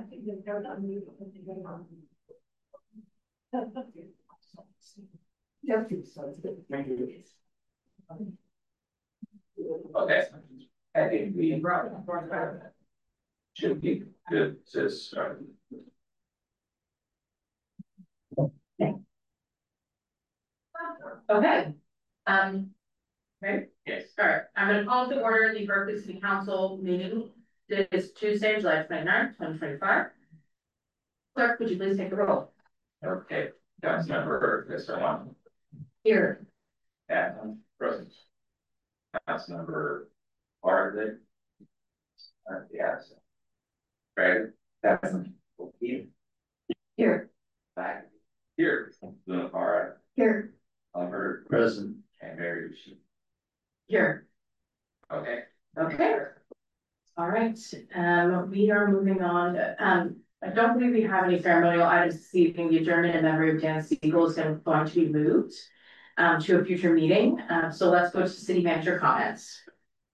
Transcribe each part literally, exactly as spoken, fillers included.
Okay. I think we should be good to start. Okay. Um, right? Yes. All right. I'm going to call to order the Berkeley City Council meeting. It is Tuesday, July twenty-ninth, twenty twenty-five. Clerk, would you please take the roll? Okay. Councilmember Mister One. Here. Adam present. Councilmember Bartlett. Uh, yes. Right. That's here. Here. Back here. All right. Here. Albert present. And Mary. Here. Okay. Okay. All right. Um, we are moving on. Um, I don't believe we have any ceremonial items this evening. The adjournment in memory of Dan Siegel is going to be moved um, to a future meeting. Um, so let's go to city manager comments.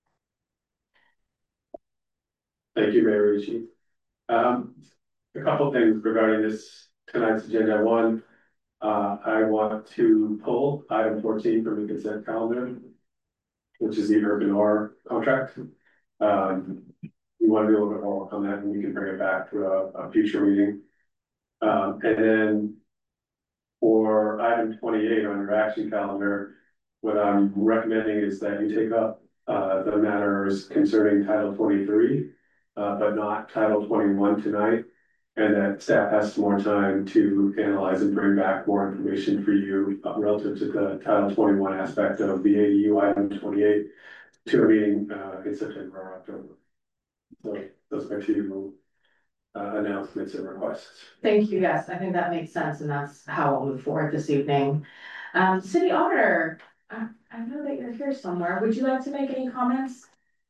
Thank you, Mayor Ricci. Um, a couple things regarding this tonight's agenda. One, uh, I want to pull item fourteen from the consent calendar, which is the Urban R contract. Um, we want to do a little bit more work on that, and we can bring it back to a, a future meeting. Um, and then for item twenty-eight on your action calendar, what I'm recommending is that you take up uh, the matters concerning Title twenty-three, uh, but not Title twenty-one tonight, and that staff has some more time to analyze and bring back more information for you uh, relative to the Title twenty-one aspect of the A D U item twenty-eight to a meeting uh, in September or October. So those are my two uh, announcements and requests. Thank you. Yes, I think that makes sense, and that's how I'll move forward this evening. Um, City Auditor, I, I know that you're here somewhere. Would you like to make any comments?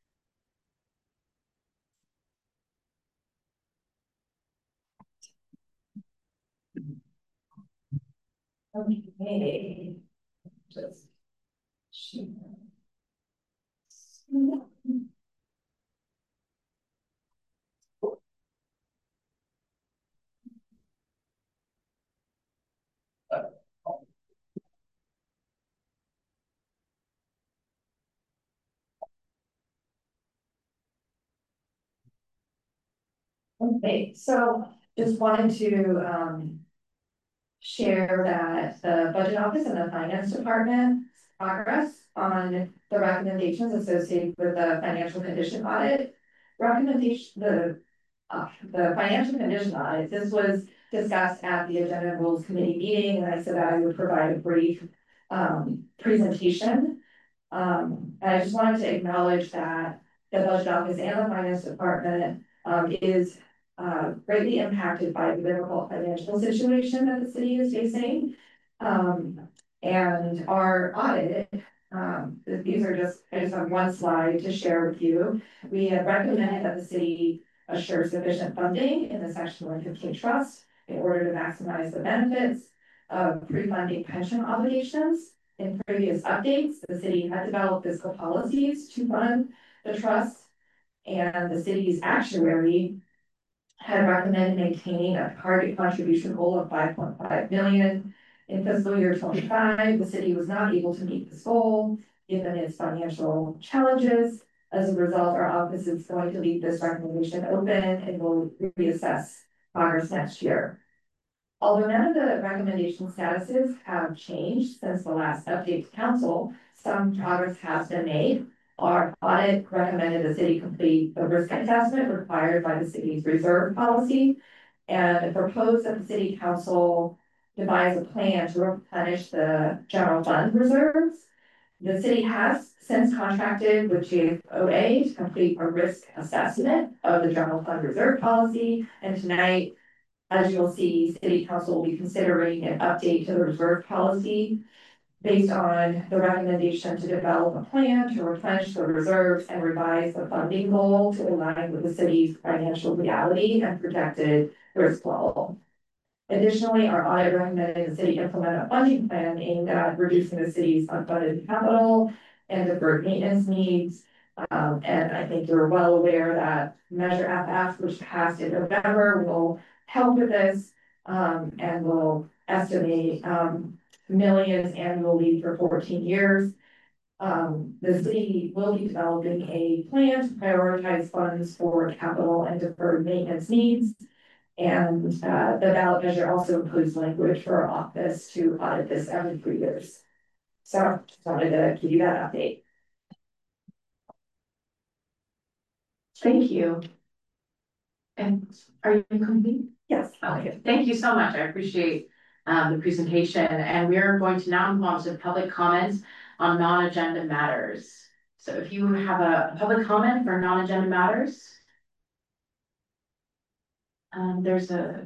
Okay. Just Okay, so just wanted to um, share that the budget office and the finance department progress on the recommendations associated with the financial condition audit. Recommendation, the uh, the financial condition audit, this was discussed at the Agenda and Rules Committee meeting, and I said that I would provide a brief um, presentation. Um, and I just wanted to acknowledge that the budget office and the finance department um, is uh, greatly impacted by the difficult financial situation that the city is facing. Um, and our audit, um, these are just, I just have one slide to share with you. We have recommended that the city assure sufficient funding in the Section one fifteen trust in order to maximize the benefits of pre-funding pension obligations. In previous updates, the city had developed fiscal policies to fund the trust, and the city's actuary had recommended maintaining a target contribution goal of five point five million. In fiscal year twenty-five, the city was not able to meet this goal given its financial challenges. As a result, our office is going to leave this recommendation open and will reassess progress next year. Although none of the recommendation statuses have changed since the last update to council, some progress has been made. Our audit recommended the city complete the risk assessment required by the city's reserve policy and proposed that the city council devise a plan to replenish the general fund reserves. The city has since contracted with J F O A to complete a risk assessment of the general fund reserve policy, and tonight, as you'll see, City Council will be considering an update to the reserve policy based on the recommendation to develop a plan to replenish the reserves and revise the funding goal to align with the city's financial reality and projected risk level. Additionally, our audit recommended the city implement a funding plan aimed at reducing the city's unfunded capital and deferred maintenance needs Um, and I think you're well aware that Measure F F, which passed in November, will help with this. Um, and will estimate, um, millions annually for fourteen years. Um, the city will be developing a plan to prioritize funds for capital and deferred maintenance needs. And, uh, the ballot measure also includes language for our office to audit this every three years. So, just wanted to give you that update. Thank you. And are you complete? Yes. Okay, thank you so much. I appreciate um, the presentation, and we are going to now move on to public comments on non-agenda matters. So if you have a public comment for non-agenda matters, um, there's a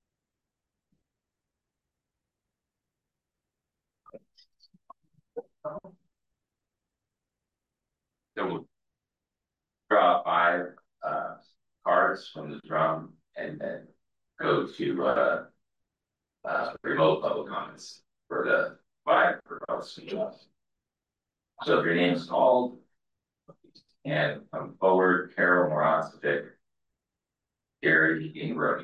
So we'll draw five uh cards from the drum and then go to uh. Uh, remote public comments for the five proposed speeches. So if your name is called and come forward, Carol Morazovic, Gary Ingram.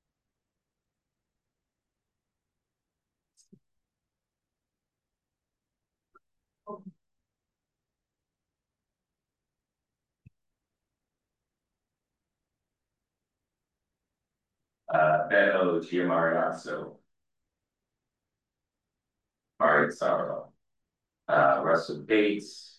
Uh, Beto Giamariaso. Mario Sorrow. Uh, Russell Bates.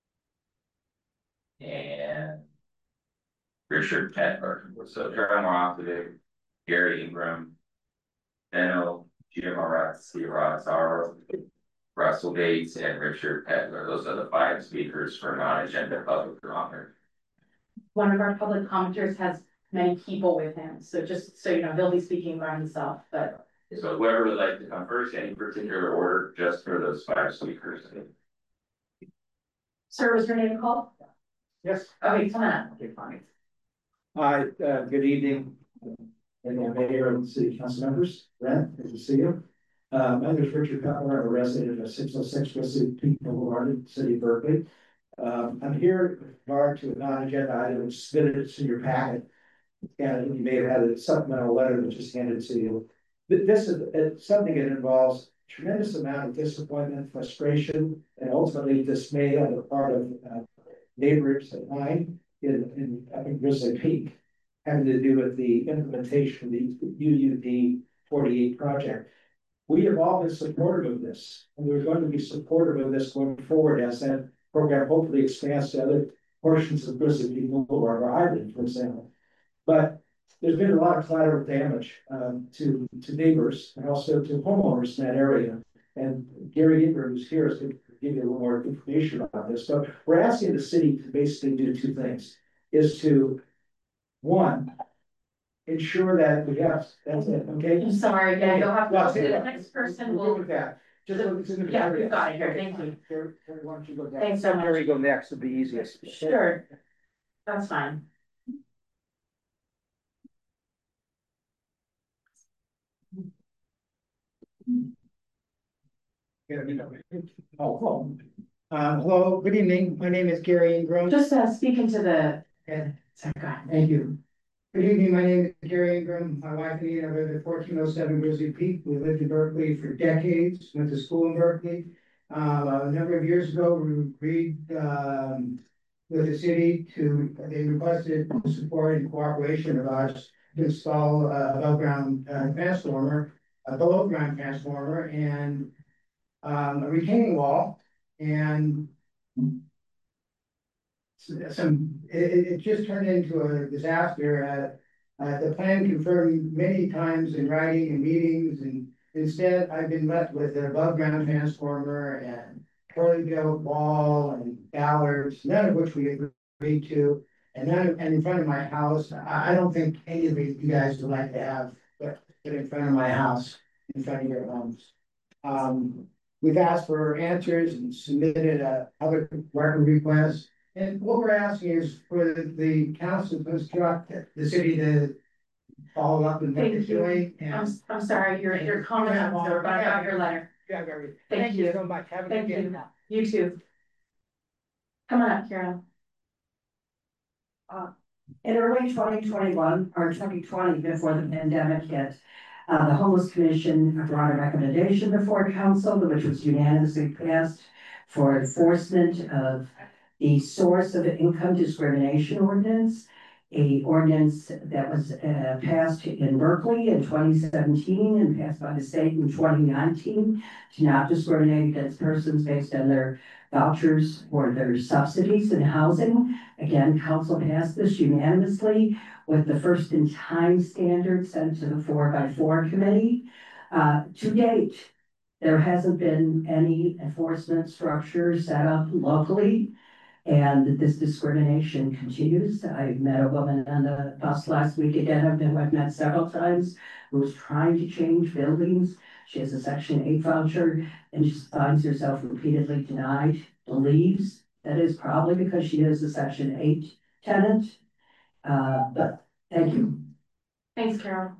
And Richard Petler. So Carol Morazovic, Gary Ingram, Beto Giamariaso, Russell Bates, and Richard Petler. Those are the five speakers for non-agenda public comment. one of our public commenters has many people with him, so just so you know, he'll be speaking by himself, but. So whoever would like to come first, any particular order, just for those five speakers. Sir, was your name called? Yes. Okay, come on. Okay, fine. Hi, uh, good evening, and the mayor and city council members. Brent, good to see you. Uh, my name is Richard Cutler. I'm a resident of six oh six West People Boulevard in the city of Berkeley. Um, I'm here with regard to a non-agenda item which submitted it's in your packet. And you may have had a supplemental letter that just handed to you. But this is it's something that involves tremendous amount of disappointment, frustration, and ultimately dismay on the part of uh, neighbors at mine in, in I think Grizzly Peak, having to do with the implementation of the U U D forty-eight project. We have all been supportive of this, and we're going to be supportive of this going forward as that program hopefully expands to other portions of Grizzly Peak Boulevard or Island, for example. But there's been a lot of collateral damage um, to, to neighbors and also to homeowners in that area. And Gary Ingram, who's here, is going to give you a little more information about this. But we're asking the city to basically do two things, is to, one, ensure that we have, that's it, okay? I'm sorry, yeah, you'll have to, Well, the next person we'll go will. with that. Just look, it's in the. Yeah, we've got it here, thank you. Gary, why don't you go next? Thanks so much. Gary, go next, it'll be easiest. Sure, that's fine. Oh, hello. Uh, hello, good evening. My name is Gary Ingram. Just uh, speak into the. Okay. Sorry, go ahead. Thank you. Good evening. My name is Gary Ingram. My wife and I live at fourteen oh seven Grizzly Peak. We lived in Berkeley for decades, went to school in Berkeley. Uh, a number of years ago, we agreed um, with the city to, they requested support and cooperation of us to install a above ground uh, transformer, a below ground transformer, and um, a retaining wall, and some, it, it just turned into a disaster. Uh, uh, the plan confirmed many times in writing and meetings, and instead I've been left with an above ground transformer and poorly built wall and ballards, none of which we agreed to, and none of, and in front of my house. I, I don't think any of you guys would like to have, but in front of my house, in front of your homes. Um, we've asked for answers and submitted a other record request. And what we're asking is for the, the council to instruct the city to follow up and what Thank they're you. doing. And I'm, I'm sorry, your, your comment is over, but I got your letter. yeah, very. Thank you so much. Have a Thank good day. you. You too. Come on up, Carol. Uh, in early twenty twenty-one or twenty twenty, before the pandemic hit, uh, the Homeless Commission brought a recommendation before council, which was unanimously passed for enforcement of the source of income discrimination ordinance, a ordinance that was uh, passed in Berkeley in twenty seventeen and passed by the state in twenty nineteen to not discriminate against persons based on their vouchers or their subsidies in housing. Again, council passed this unanimously with the first in time standard sent to the four by four committee. Uh, to date, there hasn't been any enforcement structure set up locally, and this discrimination continues. I met a woman on the bus last week again, I've been, I've met several times, who was trying to change buildings. She has a section eight voucher and she finds herself repeatedly denied, believes that is probably because she is a section eight tenant. Uh, but thank you. Thanks, Carol.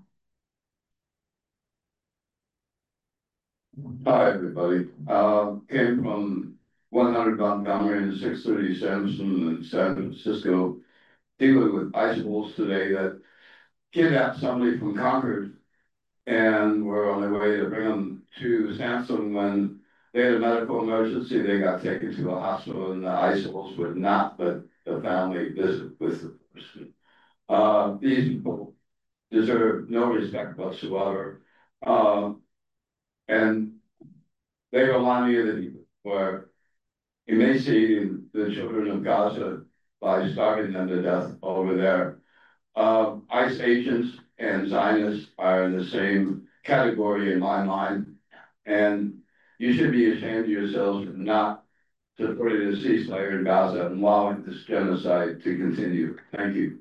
Hi, everybody. Uh, came from one hundred Montgomery and six thirty Sampson in San Francisco, dealing with icicles today that kidnapped somebody from Concord and were on their way to bring them to Sampson. When they had a medical emergency, they got taken to a hospital, and the icicles would not let the family visit with the person. Uh, these people deserve no respect whatsoever. Uh, and they remind me of the people where emaciating the children of Gaza by starving them to death over there. Uh, ICE agents and Zionists are in the same category in my mind, and you should be ashamed of yourselves not supporting a ceasefire in Gaza and allowing this genocide to continue. Thank you.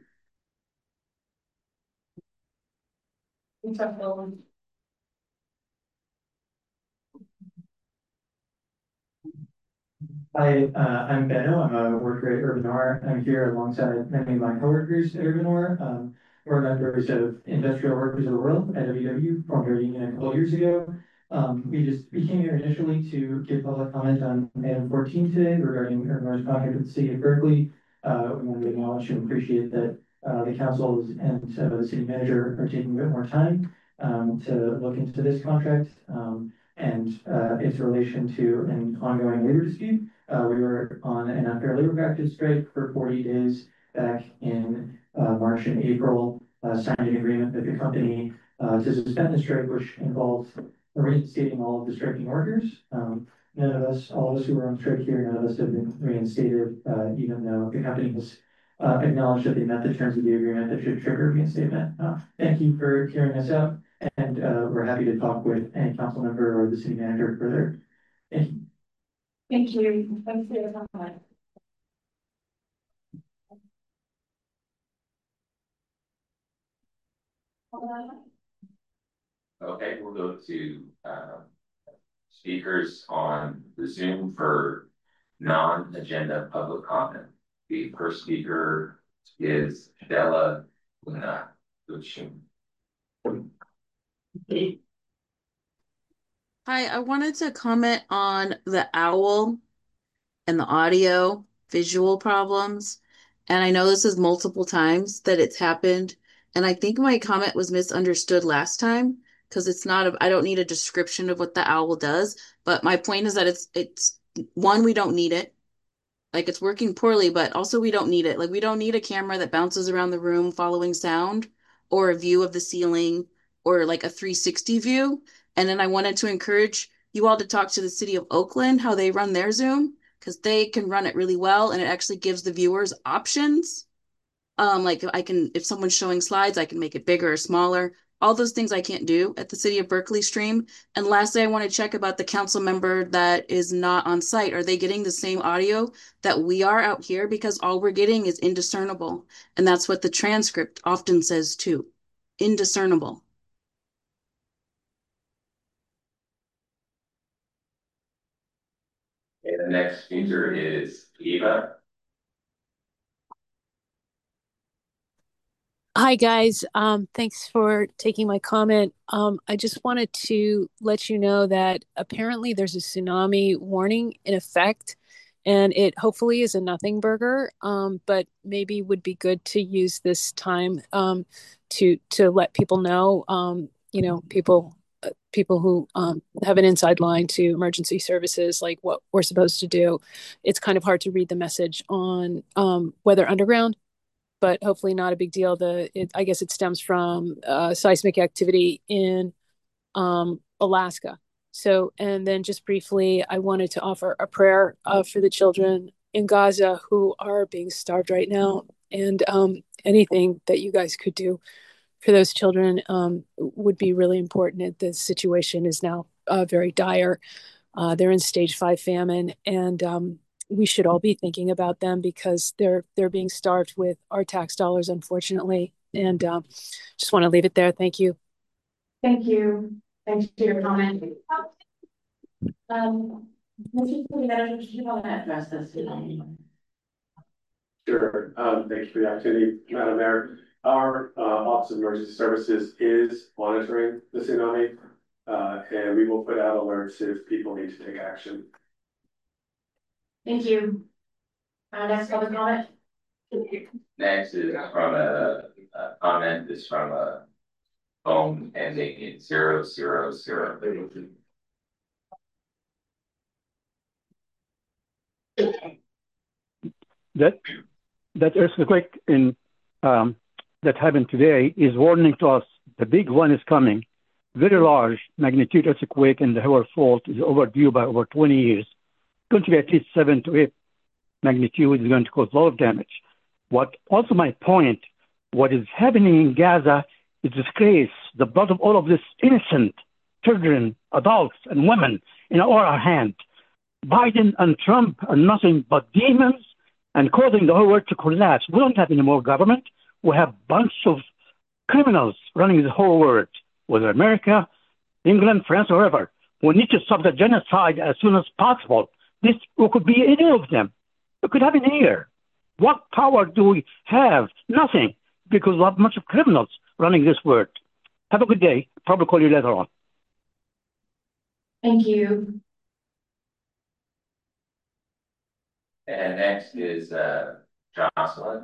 Hi, uh, I'm Benno. I'm a worker at Urban R. I'm here alongside many of my coworkers at Urban R. Um, we're members of Industrial Workers of the World, I W W, formed our union a couple of years ago. Um, we just we came here initially to give public comment on item fourteen today regarding Urban R's contract with the city of Berkeley. Uh, we want to acknowledge and appreciate that uh, the council and uh, the city manager are taking a bit more time um, to look into this contract um, and uh, its relation to an ongoing labor dispute. Uh, we were on an unfair labor practice strike for forty days back in uh, March and April, uh, signed an agreement with the company uh, to suspend the strike, which involved reinstating all of the striking workers. Um, none of us, all of us who were on strike here, none of us have been reinstated, uh, even though the company has uh, acknowledged that they met the terms of the agreement that should trigger reinstatement. Uh, thank you for hearing us out, and uh, we're happy to talk with any council member or the city manager further. Thank you. Thank you. Thanks for your comment. Okay, we'll go to uh, speakers on the Zoom for non-agenda public comment. The first speaker is Della Luna. Hi, I wanted to comment on the owl and the audio visual problems. And I know this is multiple times that it's happened. And I think my comment was misunderstood last time because it's not, a, I don't need a description of what the owl does. But my point is that it's, it's one, we don't need it. Like it's working poorly, but also we don't need it. Like we don't need a camera that bounces around the room following sound or a view of the ceiling or like a three sixty view. And then I wanted to encourage you all to talk to the city of Oakland, how they run their Zoom, because they can run it really well and it actually gives the viewers options. Um, like I can, if someone's showing slides, I can make it bigger or smaller. All those things I can't do at the City of Berkeley stream. And lastly, I want to check about the council member that is not on site. Are they getting the same audio that we are out here? Because all we're getting is indiscernible. And that's what the transcript often says too. Indiscernible. Okay, the next speaker is Eva. Hi guys, um, thanks for taking my comment. Um, I just wanted to let you know that apparently there's a tsunami warning in effect and it hopefully is a nothing burger. Um, but maybe would be good to use this time um, to to let people know, um, you know, people uh, people who um, have an inside line to emergency services, like what we're supposed to do. It's kind of hard to read the message on um, Weather Underground, but hopefully not a big deal. The it, I guess it stems from uh, seismic activity in um, Alaska. So, and then just briefly, I wanted to offer a prayer uh, for the children in Gaza who are being starved right now, and um, anything that you guys could do for those children um, would be really important. The situation is now uh, very dire. Uh, they're in stage five famine, and um, we should all be thinking about them because they're they're being starved with our tax dollars, unfortunately. And um, just want to leave it there. Thank you. Thank you. Thanks for your comment. Um, Mister City Manager, do you want to address this? Sure, um, thank you for the opportunity, Madam Mayor. Our, uh, Office of Emergency Services is monitoring the tsunami, uh, and we will put out alerts if people need to take action. Thank you. Uh, next public comment. Next is from a, a comment, is from a phone ending in zero, zero, zero. That that earthquake in um, that happened today is warning to us. The big one is coming. Very large magnitude earthquake in the Howard Fault is overdue by over twenty years. It's going to be at least seven to eight magnitude. Is going to cause a lot of damage. What also my point, what is happening in Gaza is disgrace. The blood of all of these innocent children, adults, and women in all our hands. Biden and Trump are nothing but demons and causing the whole world to collapse. We don't have any more government. We have a bunch of criminals running the whole world, whether America, England, France, or wherever. We need to stop the genocide as soon as possible. This could be any of them. It could happen here. What power do we have? Nothing, because we have a bunch of criminals running this world. Have a good day. Probably call you later on. Thank you. And next is uh, Jocelyn.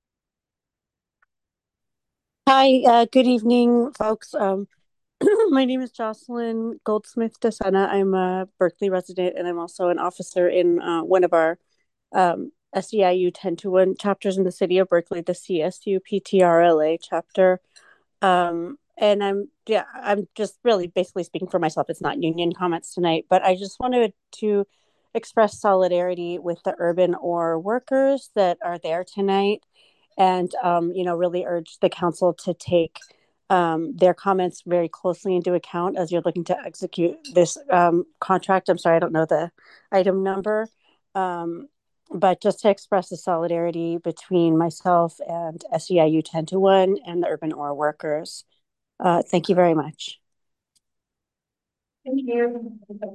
Hi, uh, good evening, folks. Um, my name is Jocelyn Goldsmith DeSena. I'm a Berkeley resident, and I'm also an officer in uh, one of our um, S E I U ten to one chapters in the city of Berkeley, the C S U P T R L A chapter. Um, and I'm, yeah, I'm just really basically speaking for myself. It's not union comments tonight, but I just wanted to express solidarity with the urban ore workers that are there tonight, and um, you know, really urge the council to take um, their comments very closely into account as you're looking to execute this um, contract. I'm sorry, I don't know the item number, um, but just to express the solidarity between myself and S E I U ten to one and the urban ore workers. Uh, thank you very much. Thank you.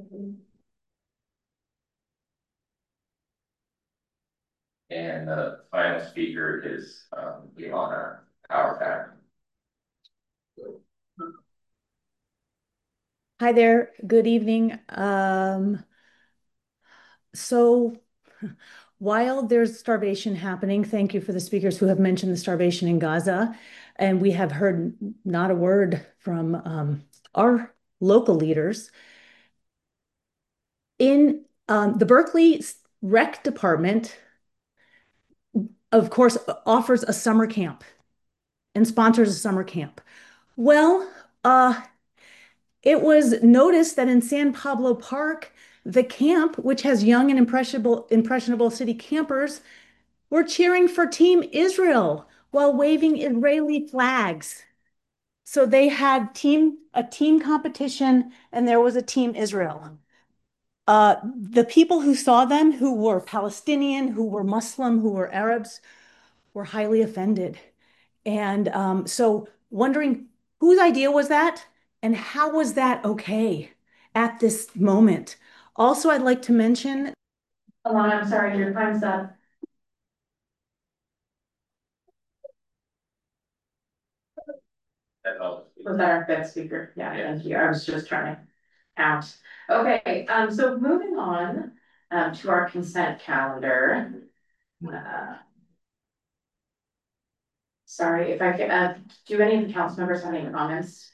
And the final speaker is um, Ilana Auerbach. Hi there. Good evening. Um, so while there's starvation happening, thank you for the speakers who have mentioned the starvation in Gaza. And we have heard not a word from um, our local leaders. In um, the Berkeley Rec Department, of course, offers a summer camp and sponsors a summer camp. Well, uh, it was noticed that in San Pablo Park, the camp, which has young and impressionable, impressionable city campers, were cheering for Team Israel while waving Israeli flags. So they had team a team competition, and there was a Team Israel. Uh, the people who saw them, who were Palestinian, who were Muslim, who were Arabs, were highly offended. And um, so wondering whose idea was that and how was that okay at this moment? Also, I'd like to mention. Alana, I'm sorry, your time's up. Was that our fifth speaker? Yeah, thank you. I was just trying to count. Okay, um, so moving on, um, to our consent calendar. Uh, Sorry, if I could, uh, do any of the council members have any comments?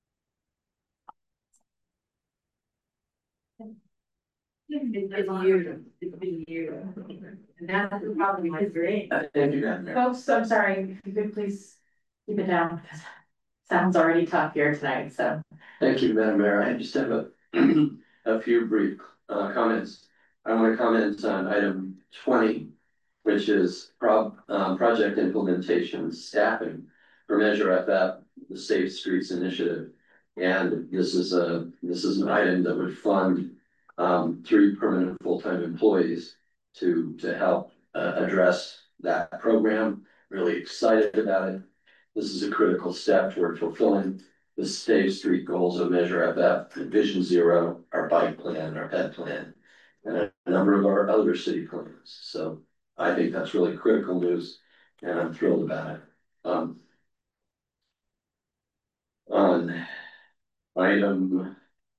It's been years, it's been years. And that's probably my great. Thank you, Madam Mayor. Folks, I'm sorry, if you could please keep it down, because it sounds already tough here tonight, so. Thank you, Madam Mayor. I just have a, a few brief uh, comments. I want to comment on item twenty, which is prob, um, project implementation staffing for Measure F F, the Safe Streets Initiative. And this is a this is an item that would fund um, three permanent full-time employees to to help uh, address that program. Really excited about it. This is a critical step toward fulfilling the Safe Street goals of Measure F F, and Vision Zero, our bike plan, our pet plan, and a number of our other city plans. So I think that's really critical news, and I'm thrilled about it. Um, on item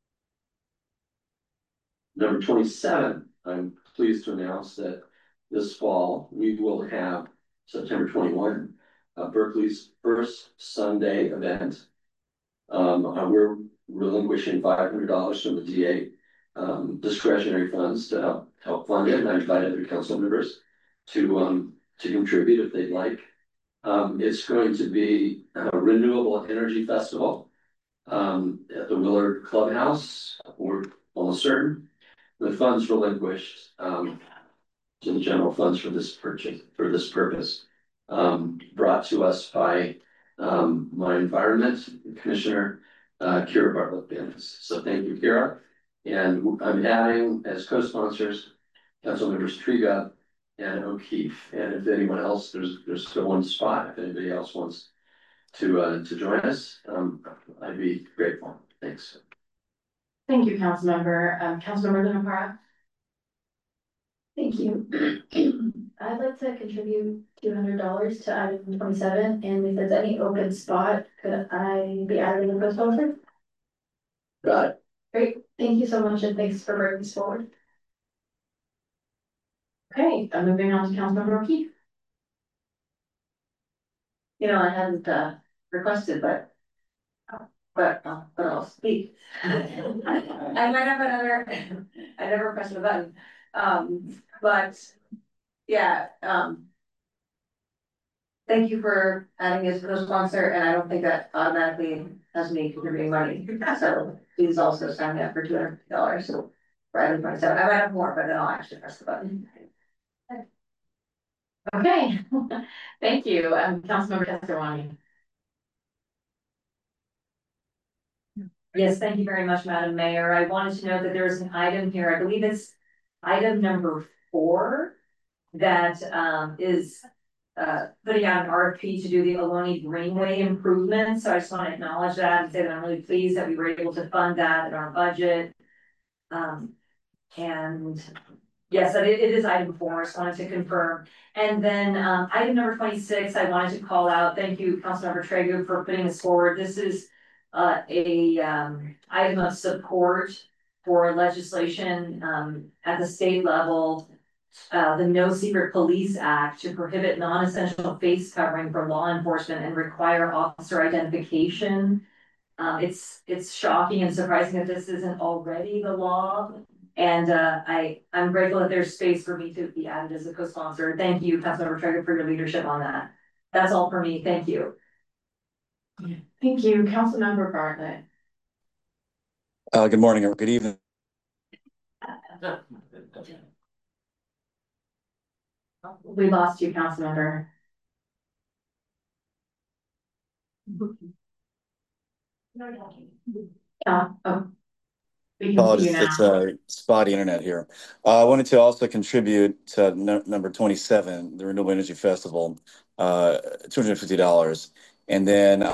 number twenty-seven, I'm pleased to announce that this fall we will have September twenty-first, uh, Berkeley's first Sunday event. Um, uh, we're relinquishing five hundred dollars from the D A um, discretionary funds to help help fund it, and I invite other council members to um, to contribute if they'd like. Um, it's going to be a renewable energy festival um, at the Willard Clubhouse. We're almost certain. The funds relinquished um, to the general funds for this purchase for this purpose, um, brought to us by um, my environment commissioner, uh, Kira Bartlett Bannis. So thank you, Kira. And I'm adding as co-sponsors council members Triga and O'Keefe. And if anyone else, there's there's still one spot. If anybody else wants to uh, to join us, um, I'd be grateful. Thanks. Thank you, Councilmember. Um, Councilmember Linapara. Thank you. I'd like to contribute two hundred dollars to item twenty-seven, and if there's any open spot, could I be added in the co-sponsor? Got it. Great, thank you so much, and thanks for bringing this forward. Okay, I'm moving on to Councilmember O'Keefe. You know, I hadn't uh, requested, but but uh, but I'll speak. I might have another. I never pressed the button, um, but yeah. Um, thank you for adding as a co-sponsor, and I don't think that automatically has me contributing money. So please also sign me up for two hundred fifty dollars for item twenty-seven. I might have more, but then I'll actually press the button. Okay, thank you, um, Councilmember Castorwani. Yes, thank you very much, Madam Mayor. I wanted to note that there is an item here, I believe it's item number four, that um, is uh, putting out an R F P to do the Ohlone Greenway improvements. So I just want to acknowledge that and say that I'm really pleased that we were able to fund that in our budget. Um, and yes, it, it is item four, I just wanted to confirm. And then um, item number twenty-six, I wanted to call out, thank you, Councilmember Tregu, for putting this forward. This is uh, a um, item of support for legislation um, at the state level, uh, the No Secret Police Act, to prohibit non-essential face covering for law enforcement and require officer identification. Um, it's it's shocking and surprising that this isn't already the law. And uh, I, I'm grateful that there's space for me to be added as a co-sponsor. Thank you, Councilmember Tregu, for your leadership on that. That's all for me. Thank you. Thank you, Councilmember Bartlett. Uh, good morning or good evening. We lost you, Councilmember. Yeah. Oh. Apologies, it's a spotty internet here. Uh, I wanted to also contribute to no, number twenty-seven, the Renewable Energy Festival, uh, two hundred fifty dollars. And then.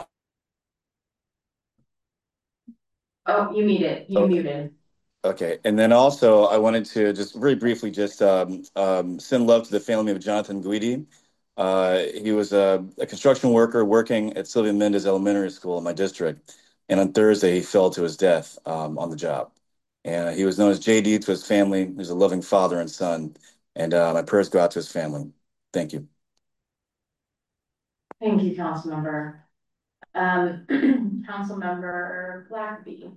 Oh, you muted, you okay. muted. Okay, and then also I wanted to just very briefly just um, um, send love to the family of Jonathan Guidi. Uh, he was a, a construction worker working at Sylvia Mendez Elementary School in my district. And on Thursday, he fell to his death um, on the job. And he was known as J D to his family. He was a loving father and son. And uh, my prayers go out to his family. Thank you. Thank you, Councilmember. Um, Councilmember Blackerby.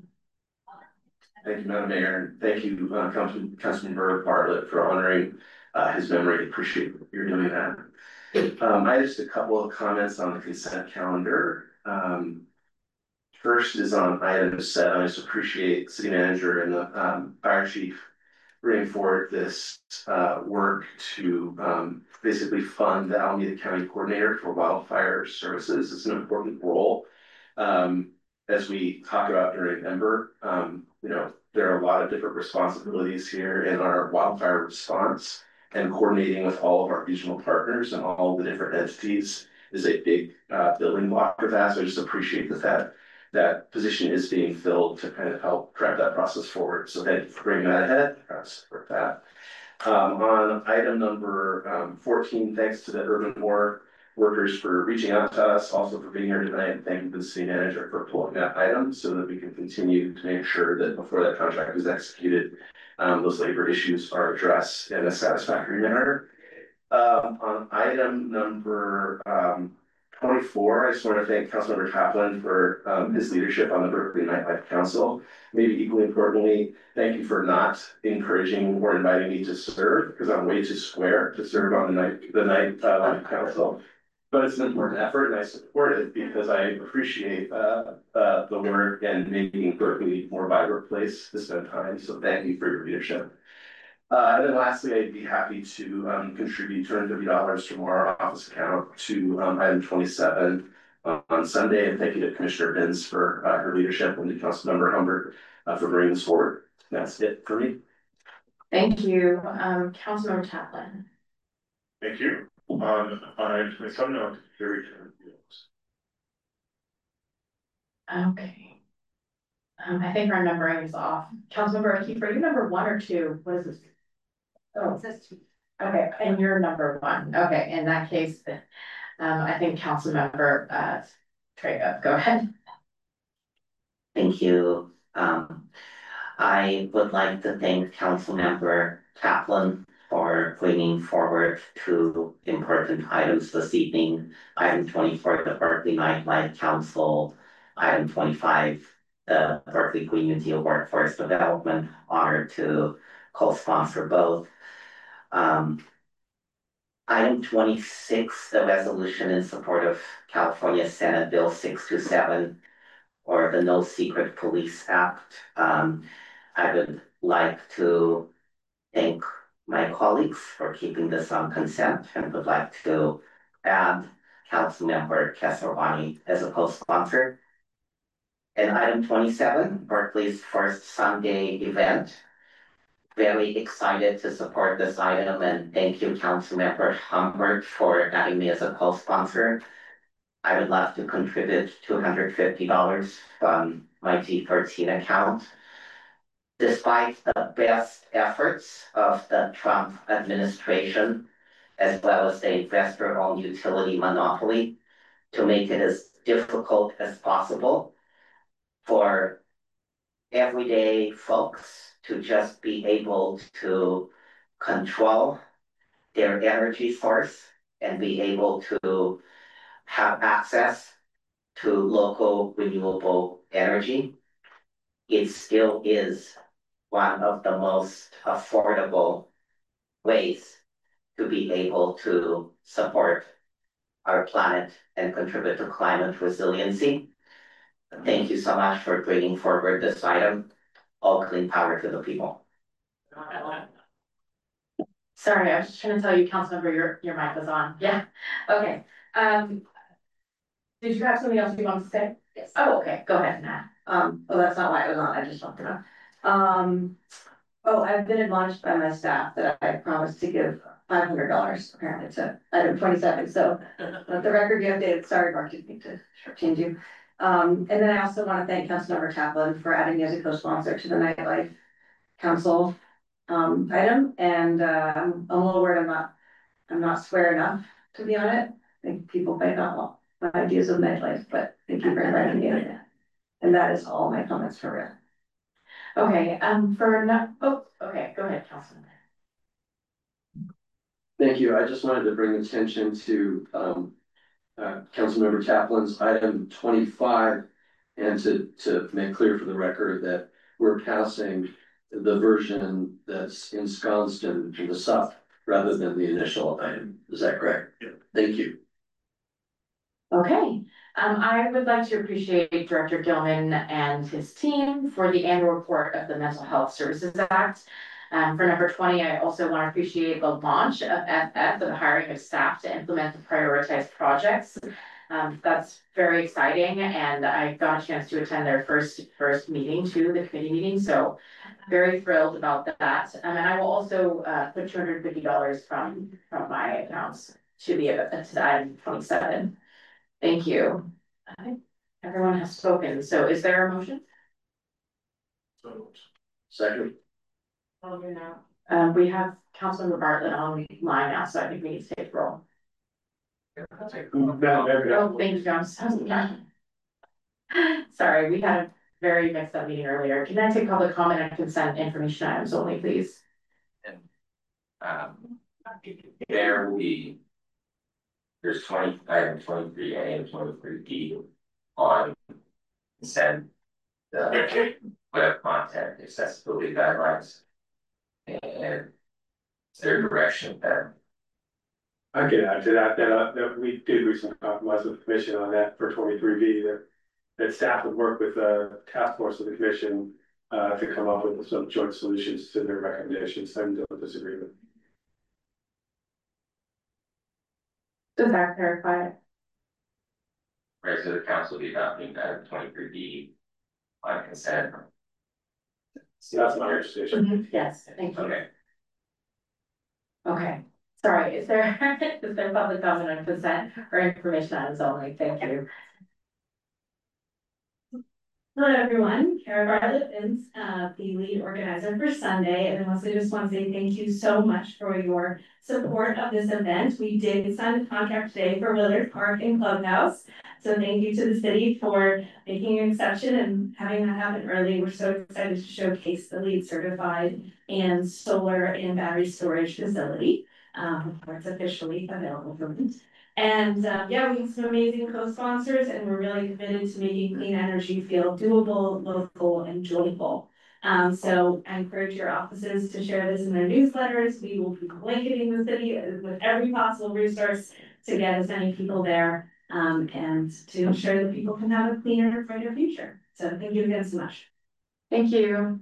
Thank you, Madam Mayor, and thank you, uh, Councilman, Councilmember Bartlett, for honoring uh, his memory. Appreciate you're doing that. Um, I have just a couple of comments on the consent calendar. Um, first is on item seven. I just appreciate City Manager and the um, Fire Chief bringing forward this uh, work to um, basically fund the Alameda County Coordinator for Wildfire Services. It's an important role. Um, as we talk about during Ember, um, you know, there are a lot of different responsibilities here in our wildfire response, and coordinating with all of our regional partners and all the different entities is a big uh, building block of that. So I just appreciate that that that position is being filled to kind of help drive that process forward. So thank you for bringing that ahead. I support that. Um, on item number um, fourteen, thanks to the Urban War workers for reaching out to us, also for being here tonight, and thank you to the city manager for pulling that item so that we can continue to make sure that before that contract is executed, um, those labor issues are addressed in a satisfactory manner. Um, on item number um, twenty-four, I just want to thank Councilmember Kaplan for um, his leadership on the Berkeley Nightlife Council. Maybe equally importantly, thank you for not encouraging or inviting me to serve, because I'm way too square to serve on the night the night uh, council. But it's an important effort, and I support it because I appreciate uh, uh, the work and making Berkeley a more vibrant place to spend time. So thank you for your leadership. Uh, and then lastly, I'd be happy to um, contribute two hundred fifty dollars from our office account to um, item twenty-seven uh, on Sunday. And thank you to Commissioner Binns for uh, her leadership, and to Councilmember Humbert uh, for bringing this forward. That's it for me. Thank you, um, Councilmember Kaplan. Thank you. On item twenty-seven, on the return deals. Okay. Um, I think our numbering is off. Councilmember Keefe, are you number one or two? What is this? Oh, it says two. Okay, and you're number one. Okay, in that case, um, I think Councilmember uh Trega, go ahead. Thank you. Um, I would like to thank Councilmember Kaplan for bringing forward two important items this evening. Item twenty-four, the Berkeley Nightlife Council. Item twenty-five, the Berkeley Community Workforce Development. Honored to co-sponsor both. Um, item twenty-six, the resolution in support of California Senate Bill six two seven, or the No Secret Police Act. Um, I would like to thank my colleagues for keeping this on consent, and would like to add Councilmember Kesarwani as a co-sponsor. And item twenty-seven, Berkeley's first Sunday event. Very excited to support this item, and thank you, Councilmember Humbert, for adding me as a co-sponsor. I would love to contribute two hundred fifty dollars from my G thirteen account. Despite the best efforts of the Trump administration, as well as the investor-owned utility monopoly, to make it as difficult as possible for everyday folks to just be able to control their energy source and be able to have access to local renewable energy, it still is one of the most affordable ways to be able to support our planet and contribute to climate resiliency. Thank you so much for bringing forward this item. All clean power to the people. Sorry, I was just trying to tell you, Councilmember, your your mic was on. Yeah. Okay. Um, did you have something else you want to say? Yes. Oh, okay. Go ahead, Matt. Um, well, that's not why I was on. I just want to know. Um, oh, I've been admonished by my staff that I promised to give five hundred dollars apparently to item twenty-seven. So let the record be updated. Sorry, Mark, didn't mean to shortchange you. Um, and then I also want to thank Councilmember Kaplan for adding me as a co-sponsor to the Nightlife Council um, item. And uh, I'm, I'm a little worried I'm not, I'm not square enough to be on it. I think people might not want my ideas of nightlife, but thank you for inviting me. And that is all my comments for real. Okay, um, for no, oh, okay, go ahead, Councilman. Thank you. I just wanted to bring attention to, um, uh, Councilmember Kaplan's item twenty-five. And to, to make clear for the record that we're passing the version that's ensconced in, in the sub rather than the initial item. Is that correct? Yeah. Thank you. Okay, um, I would like to appreciate Director Gilman and his team for the annual report of the Mental Health Services Act. Um, for number twenty, I also want to appreciate the launch of F F for the hiring of staff to implement the prioritized projects. Um, that's very exciting, and I got a chance to attend their first first meeting too, the committee meeting, so very thrilled about that. Um, and I will also uh, put two hundred fifty dollars from from my accounts to the uh, to the item twenty-seven. Thank you. I think everyone has spoken, so is there a motion? Second. Um, we have Councilmember Bartlett on the line now, so I think we need to take roll. Oh, thank you, I'm so sorry. Sorry, we had a very mixed up meeting earlier. Can I take public comment and consent information items only, please? And um, there will be, there's twenty, item twenty-three A and twenty-three D on consent, the web content accessibility guidelines. And their direction that I can add to that, that, uh, that we did reach some compromise with the commission on that for twenty-three B, that, that staff would work with the task force of the commission uh, to come up with some joint solutions to their recommendations. I don't disagree with. Does that clarify it? right, so the council will be adopting item twenty-three B on consent. That's my understanding. Mm-hmm. Yes, thank you. Okay. Okay, sorry, is there, is there public comment on consent or information items only? Thank you. Hello, everyone. Kara Bartlett is uh, the lead organizer for Sunday, and I also just want to say thank you so much for your support of this event. We did sign a contract today for Willard Park and Clubhouse, so thank you to the city for making an exception and having that happen early. We're so excited to showcase the LEED certified and solar and battery storage facility um, before it's officially available for them. And uh, yeah, we have some amazing co-sponsors, and we're really committed to making clean energy feel doable, local, and joyful. Um, so I encourage your offices to share this in their newsletters. We will be blanketing the city with every possible resource to get as many people there um, and to ensure that people can have a cleaner, brighter future. So thank you again so much. Thank you.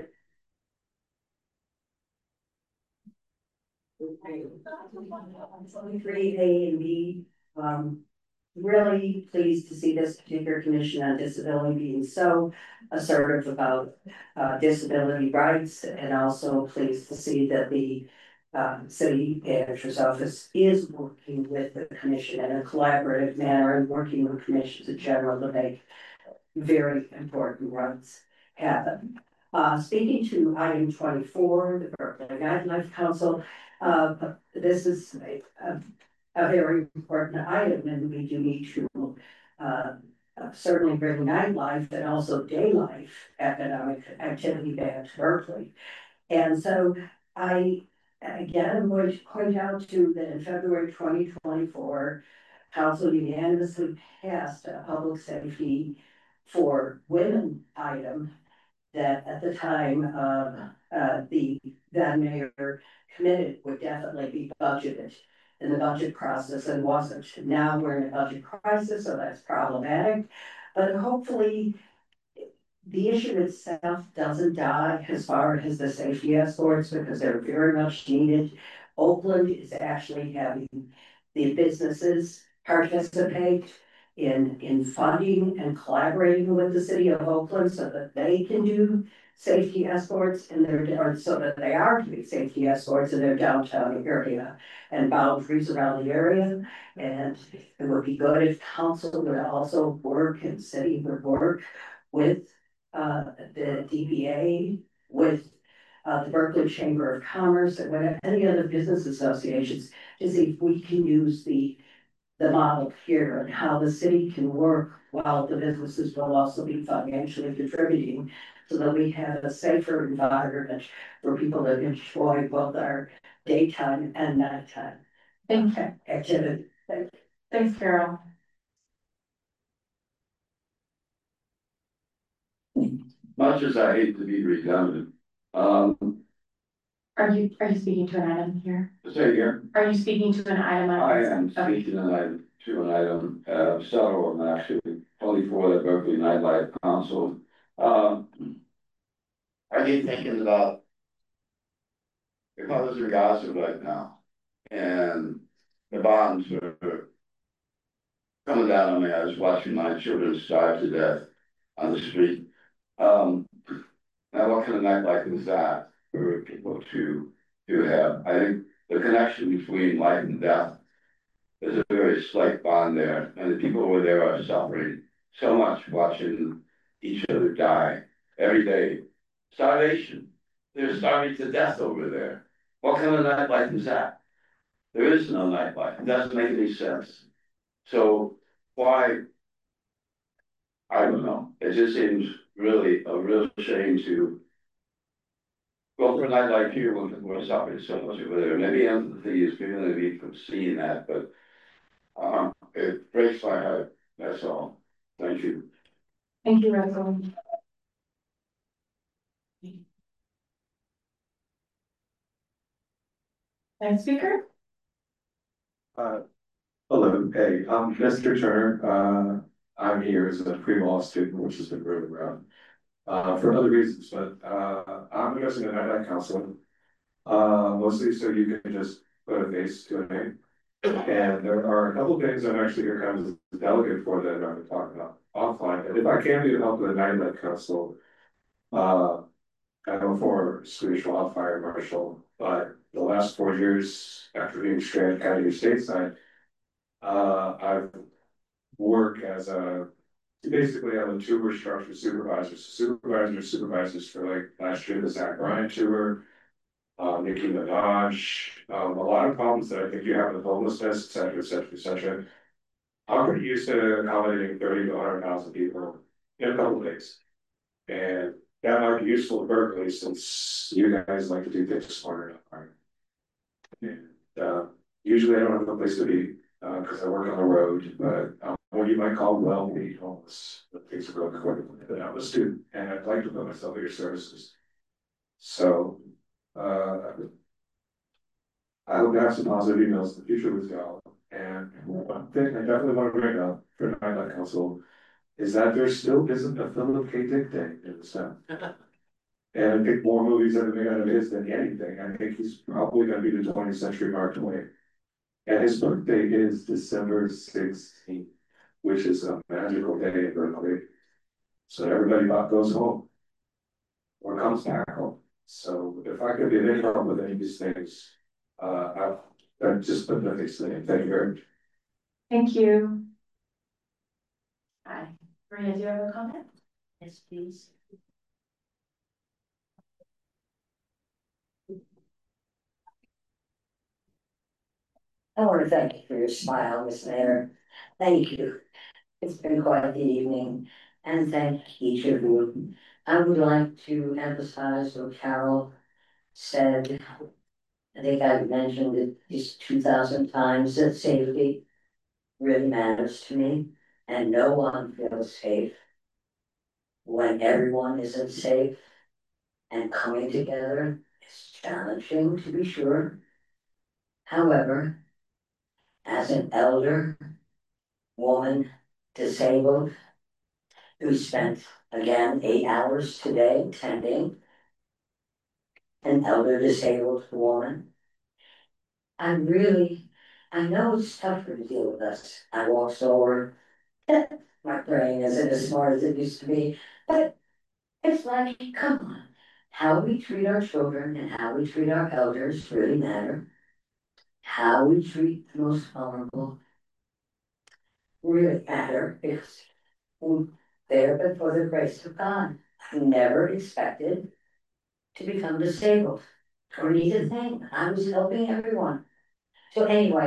Twenty-three A and B, um, really pleased to see this particular commission on disability being so assertive about uh, disability rights, and also pleased to see that the um, city manager's office is working with the commission in a collaborative manner and working with commissions in general to make very important rights happen. Uh, speaking to item twenty-four, the Berkeley Nightlife Council, uh, this is a, a, a very important item, and we do need to uh, certainly bring nightlife and also day life economic activity back to Berkeley. And so I, again, am going to point out too that in February twenty twenty-four, Council unanimously passed a public safety for women item that at the time of uh, the then mayor committed would definitely be budgeted in the budget process and wasn't. Now we're in a budget crisis, so that's problematic. But hopefully the issue itself doesn't die as far as the safety escorts, because they're very much needed. Oakland is actually having the businesses participate in, in funding and collaborating with the city of Oakland so that they can do safety escorts in their, or so that they are doing safety escorts in their downtown area and boundaries around the area. And it would be good if council would also work and city would work with uh, the D B A, with uh, the Berkeley Chamber of Commerce, and whatever, any other business associations to see if we can use the the model here and how the city can work while the businesses will also be financially contributing so that we have a safer environment for people to enjoy both our daytime and nighttime Thank you. activity. Thanks, Carol. Much as I hate to be redundant, um, Are you, are you speaking to an item here? say again, Are you speaking to an item? I am speaking an item, to an item, uh, several of them actually, twenty-four, the Berkeley Nightlife Council. Um, I get thinking about if I was in Gaza right now and the bombs were coming down on me, I was watching my children starve to death on the street. Um, now what kind of nightlife is that for people to, to have? I think the connection between life and death, there's a very slight bond there, and the people over there are suffering so much watching each other die every day. Starvation. They're starving to death over there. What kind of nightlife is that? There is no nightlife. It doesn't make any sense. So why? I don't know. It just seems really a real shame to go for a night like here when people are suffering so much over there. Maybe empathy is preventing me from seeing that, but um, it breaks my heart. That's all. Thank you. Thank you, Russell. Next speaker? Uh, hello, hey, I'm Mister Turner. Uh, I'm here as a pre-law student, which has been really around uh, for other reasons, but uh, I'm addressing a night council, uh, mostly so you can just put a face to a name. And there are a couple things I'm actually here kind of as a delegate for that I'm going to talk about offline. And if I can be help with the Night Council, uh, I'm a former Swedish wildfire marshal, but the last four years after being stranded county stateside, uh, I've worked as a basically I'm a tour structure supervisor. So supervisors, supervisors for like last year the Zach Bryan tour, uh, Nicki Minaj, um, a lot of problems that I think you have with homelessness, et cetera, et cetera, et cetera. I'm pretty used to accommodating thirty to one hundred thousand people in a couple of days. And that might be useful to Berkeley since you guys like to do things smarter. And uh, usually I don't have a place to be because uh, I work on the road, but um, what you might call well-being homeless, but things are really quick. But I'm a student and I'd like to put myself at your services. So uh, I hope to have some positive emails in the future with y'all. And one thing I definitely want to bring up for the Nightlight Council is that there still isn't a Philip K. Dick Day in the South. And I think more movies have been made out of his than anything. I think he's probably going to be the twentieth century Mark Twain. And his birthday is December sixteenth, which is a magical day in Berkeley. So everybody about goes home or comes back home. So if I could be of any help with any of these things, uh, I've, I've just put the face name. Thank you very much. Thank you. Hi, Maria, do you have a comment? Yes, please. I want to thank you for your smile, Miss Mayor. Thank you. It's been quite the evening, and thank each of you. I would like to emphasize what Carol said. I think I've mentioned it at least two thousand times that safety really matters to me, and no one feels safe when everyone isn't safe, and coming together is challenging to be sure. However, as an elder woman, disabled, who spent again eight hours today tending an elder disabled woman, I really, I know it's tougher to deal with us. I walk slower. My brain isn't as smart as it used to be, but it's like, come on, how we treat our children and how we treat our elders really matter. How we treat the most vulnerable really matter because we're there but for the grace of God. I never expected to become disabled or need a thing. I was helping everyone. So anyway,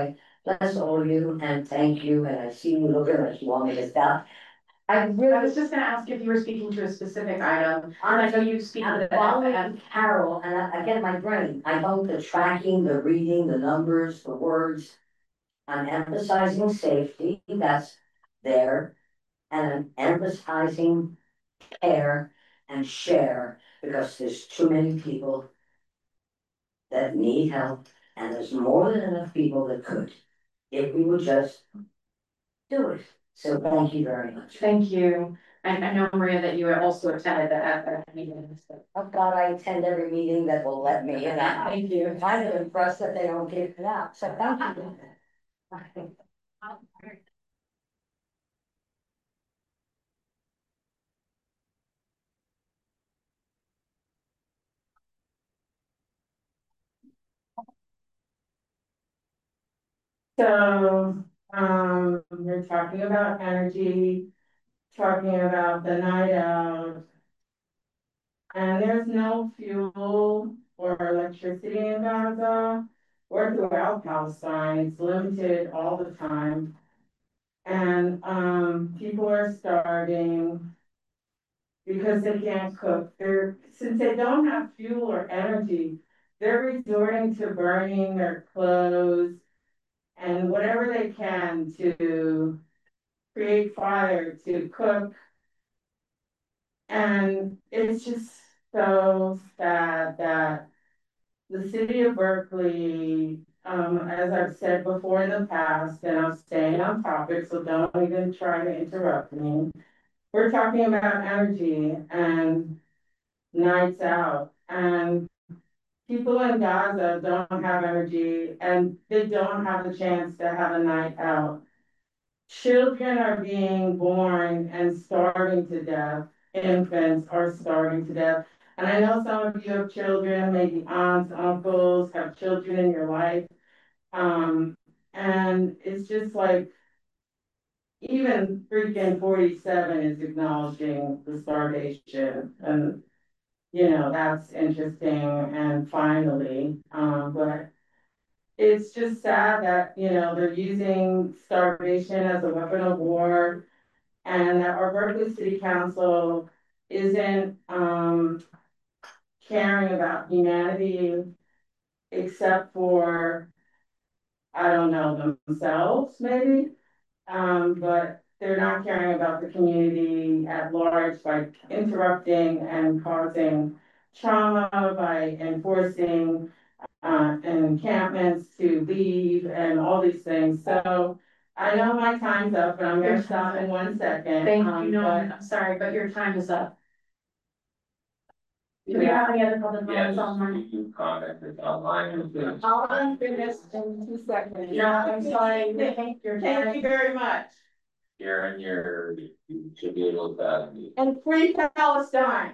bless all of you and thank you, and I see you looking as long as that. I really. I was just gonna ask if you were speaking to a specific item, and I know you speak to I'm the following Carol, and I, I get my brain, I know the tracking, the reading, the numbers, the words. I'm emphasizing safety, that's there, and I'm emphasizing care and share, because there's too many people that need help, and there's more than enough people that could, if we would just do it. So thank you very much. Thank you. And I know, Maria, that you also attended the F F meeting. So. Oh God, I attend every meeting that will let me, and I, Thank you. I'm kind of impressed that they don't give it out, so thank you. So, um, we're talking about energy, talking about the night out. And there's no fuel or electricity in Gaza or throughout Palestine. It's limited all the time. And, um, people are starving because they can't cook. They're, since they don't have fuel or energy, they're resorting to burning their clothes and whatever they can to create fire, to cook. And it's just so sad that the city of Berkeley, um, as I've said before in the past, and I'm staying on topic, so don't even try to interrupt me. We're talking about energy and nights out, and people in Gaza don't have energy and they don't have a chance to have a night out. Children are being born and starving to death. Infants are starving to death. And I know some of you have children, maybe aunts, uncles, have children in your life. Um, and it's just like, even freaking forty-seven is acknowledging the starvation. And, you know, that's interesting. And finally, um, but it's just sad that, you know, they're using starvation as a weapon of war, and that our Berkeley City Council isn't um, caring about humanity except for, I don't know, themselves maybe, um, but they're not caring about the community at large by interrupting and causing trauma, by enforcing uh, encampments to leave and all these things. So I know my time's up, and I'm gonna stop in one second. Thank um, you, no, but- I'm sorry, but your time is up. Do we have any other public Yes, comments online? you can comment it online. I'll finish in two seconds. Yeah, I'm sorry. Thank you. Thank you very much. Karen, you're, you should be able to, uh, And free Palestine.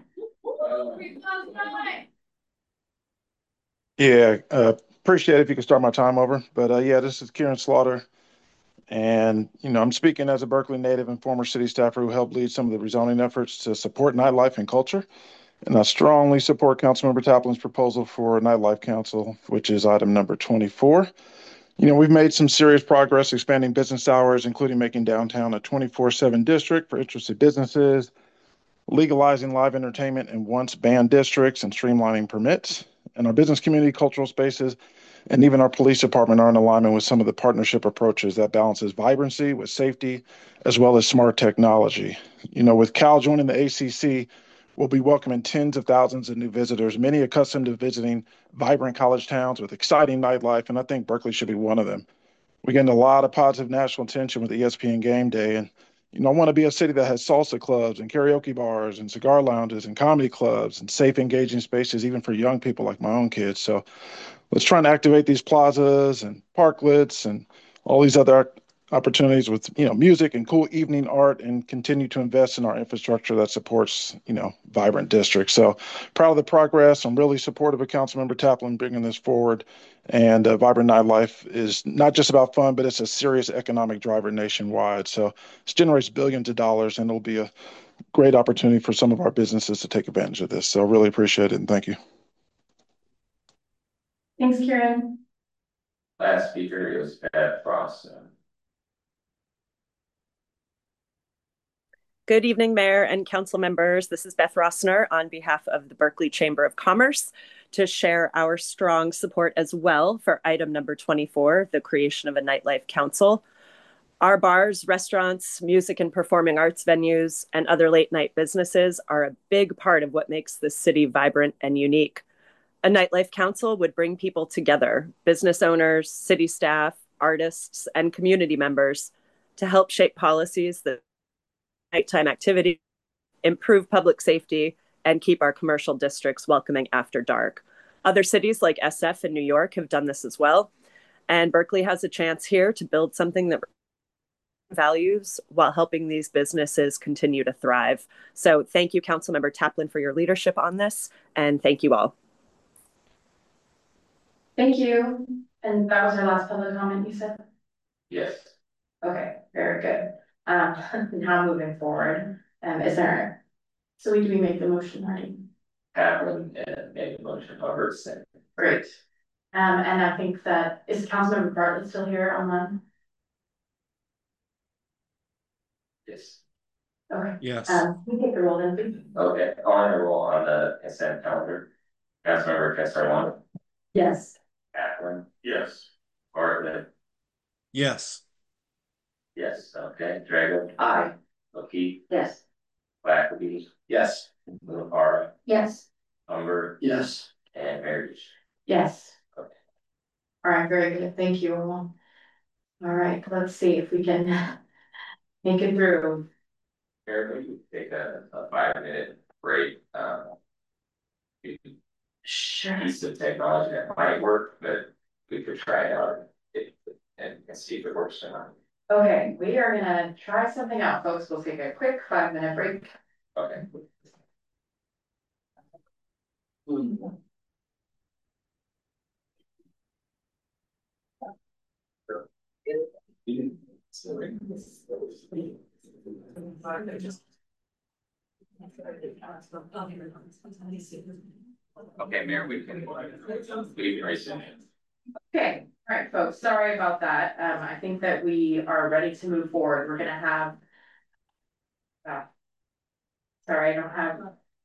Yeah, uh, appreciate it if you could start my time over. But uh, yeah, this is Kieran Slaughter. And, you know, I'm speaking as a Berkeley native and former city staffer who helped lead some of the rezoning efforts to support nightlife and culture. And I strongly support Councilmember Taplin's proposal for a nightlife council, which is item number twenty-four. You know, we've made some serious progress expanding business hours, including making downtown a twenty-four seven district for interested businesses, legalizing live entertainment in once banned districts, and streamlining permits. And our business community, cultural spaces, and even our police department are in alignment with some of the partnership approaches that balances vibrancy with safety, as well as smart technology. You know, with Cal joining the A C C, we'll be welcoming tens of thousands of new visitors, many accustomed to visiting vibrant college towns with exciting nightlife, and I think Berkeley should be one of them. We're getting a lot of positive national attention with E S P N Game Day, and you know, I want to be a city that has salsa clubs and karaoke bars and cigar lounges and comedy clubs and safe, engaging spaces, even for young people like my own kids. So let's try and activate these plazas and parklets and all these other opportunities with, you know, music and cool evening art, and continue to invest in our infrastructure that supports, you know, vibrant districts. So proud of the progress. I'm really supportive of Councilmember Taplin bringing this forward. And uh, vibrant nightlife is not just about fun, but it's a serious economic driver nationwide. So it generates billions of dollars, and it'll be a great opportunity for some of our businesses to take advantage of this. So really appreciate it, and thank you. Thanks, Kieran. Last speaker is Beth Frost. Good evening, Mayor and Council members. This is Beth Rossner on behalf of the Berkeley Chamber of Commerce to share our strong support as well for item number twenty-four, the creation of a nightlife council. Our bars, restaurants, music and performing arts venues, and other late night businesses are a big part of what makes this city vibrant and unique. A nightlife council would bring people together, business owners, city staff, artists, and community members to help shape policies that nighttime activity, improve public safety, and keep our commercial districts welcoming after dark. Other cities like S F and New York have done this as well, and Berkeley has a chance here to build something that values while helping these businesses continue to thrive. So thank you, Councilmember Taplin, for your leadership on this, and thank you all. Thank you. And that was our last public comment, you said? Yes. Okay, very good. Um, now moving forward, um, is there, so we do we make the motion, Marty? Kaplan and made the motion, Hubbard second. Great. Um, and I think that, is Councilmember Bartlett still here online? Yes. Okay. Yes. Um, we take the roll then, please. Okay, on the roll on the consent calendar. Councilmember Castellano. Yes. Kaplan. Yes. Bartlett. Yes. Yes, okay, Drago. Aye. O'Keefe. Yes. Blackerby. Yes. Lupara. Yes. Humber. Yes. And Marriage. Yes. Okay. All right, very good. Thank you all. All right, let's see if we can make it through. Eric, you take a, a five minute break. Um, sure. Piece of technology that might work, but we could try it out and, and see if it works or not. Okay, we are gonna try something out, folks. We'll take a quick five minute break. Okay. Okay, Mayor, we can, we can resume. Okay, all right, folks, sorry about that. Um, I think that we are ready to move forward. We're gonna have. Uh, sorry, I don't have.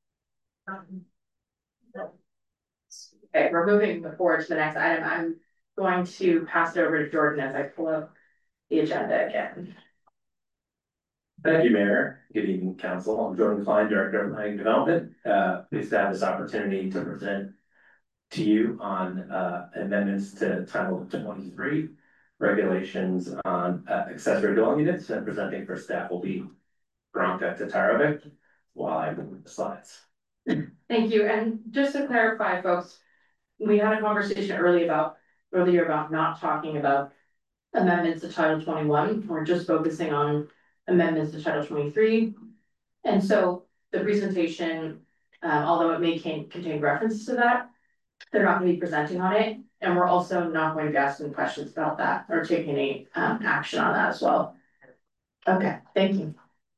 Okay, we're moving forward to the next item. I'm going to pass it over to Jordan as I pull up the agenda again. Thank you, Mayor. Good evening, Council. I'm Jordan Klein, Director of Planning Development. Uh, pleased to have this opportunity to present to you on uh, amendments to Title twenty-three, regulations on uh, accessory dwelling units, and presenting for staff will be Veronica Tatarovic while I move the slides. Thank you. And just to clarify, folks, we had a conversation early about earlier about not talking about amendments to Title twenty-one. We're just focusing on amendments to Title twenty-three. And so the presentation, um, although it may contain references to that, they're not going to be presenting on it. And we're also not going to be asking questions about that or taking any um, action on that as well. Okay, thank you.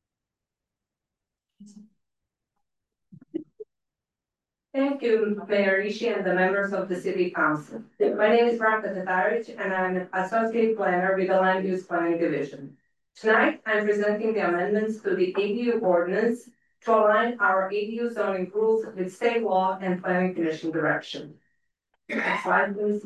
Thank you, Mayor Rishi and the members of the City Council. My name is Veronica Tatarovic and I'm an Associate Planner with the Land Use Planning Division. Tonight, I'm presenting the amendments to the A D U ordinance to align our A D U zoning rules with state law and planning commission direction. Next slide, please.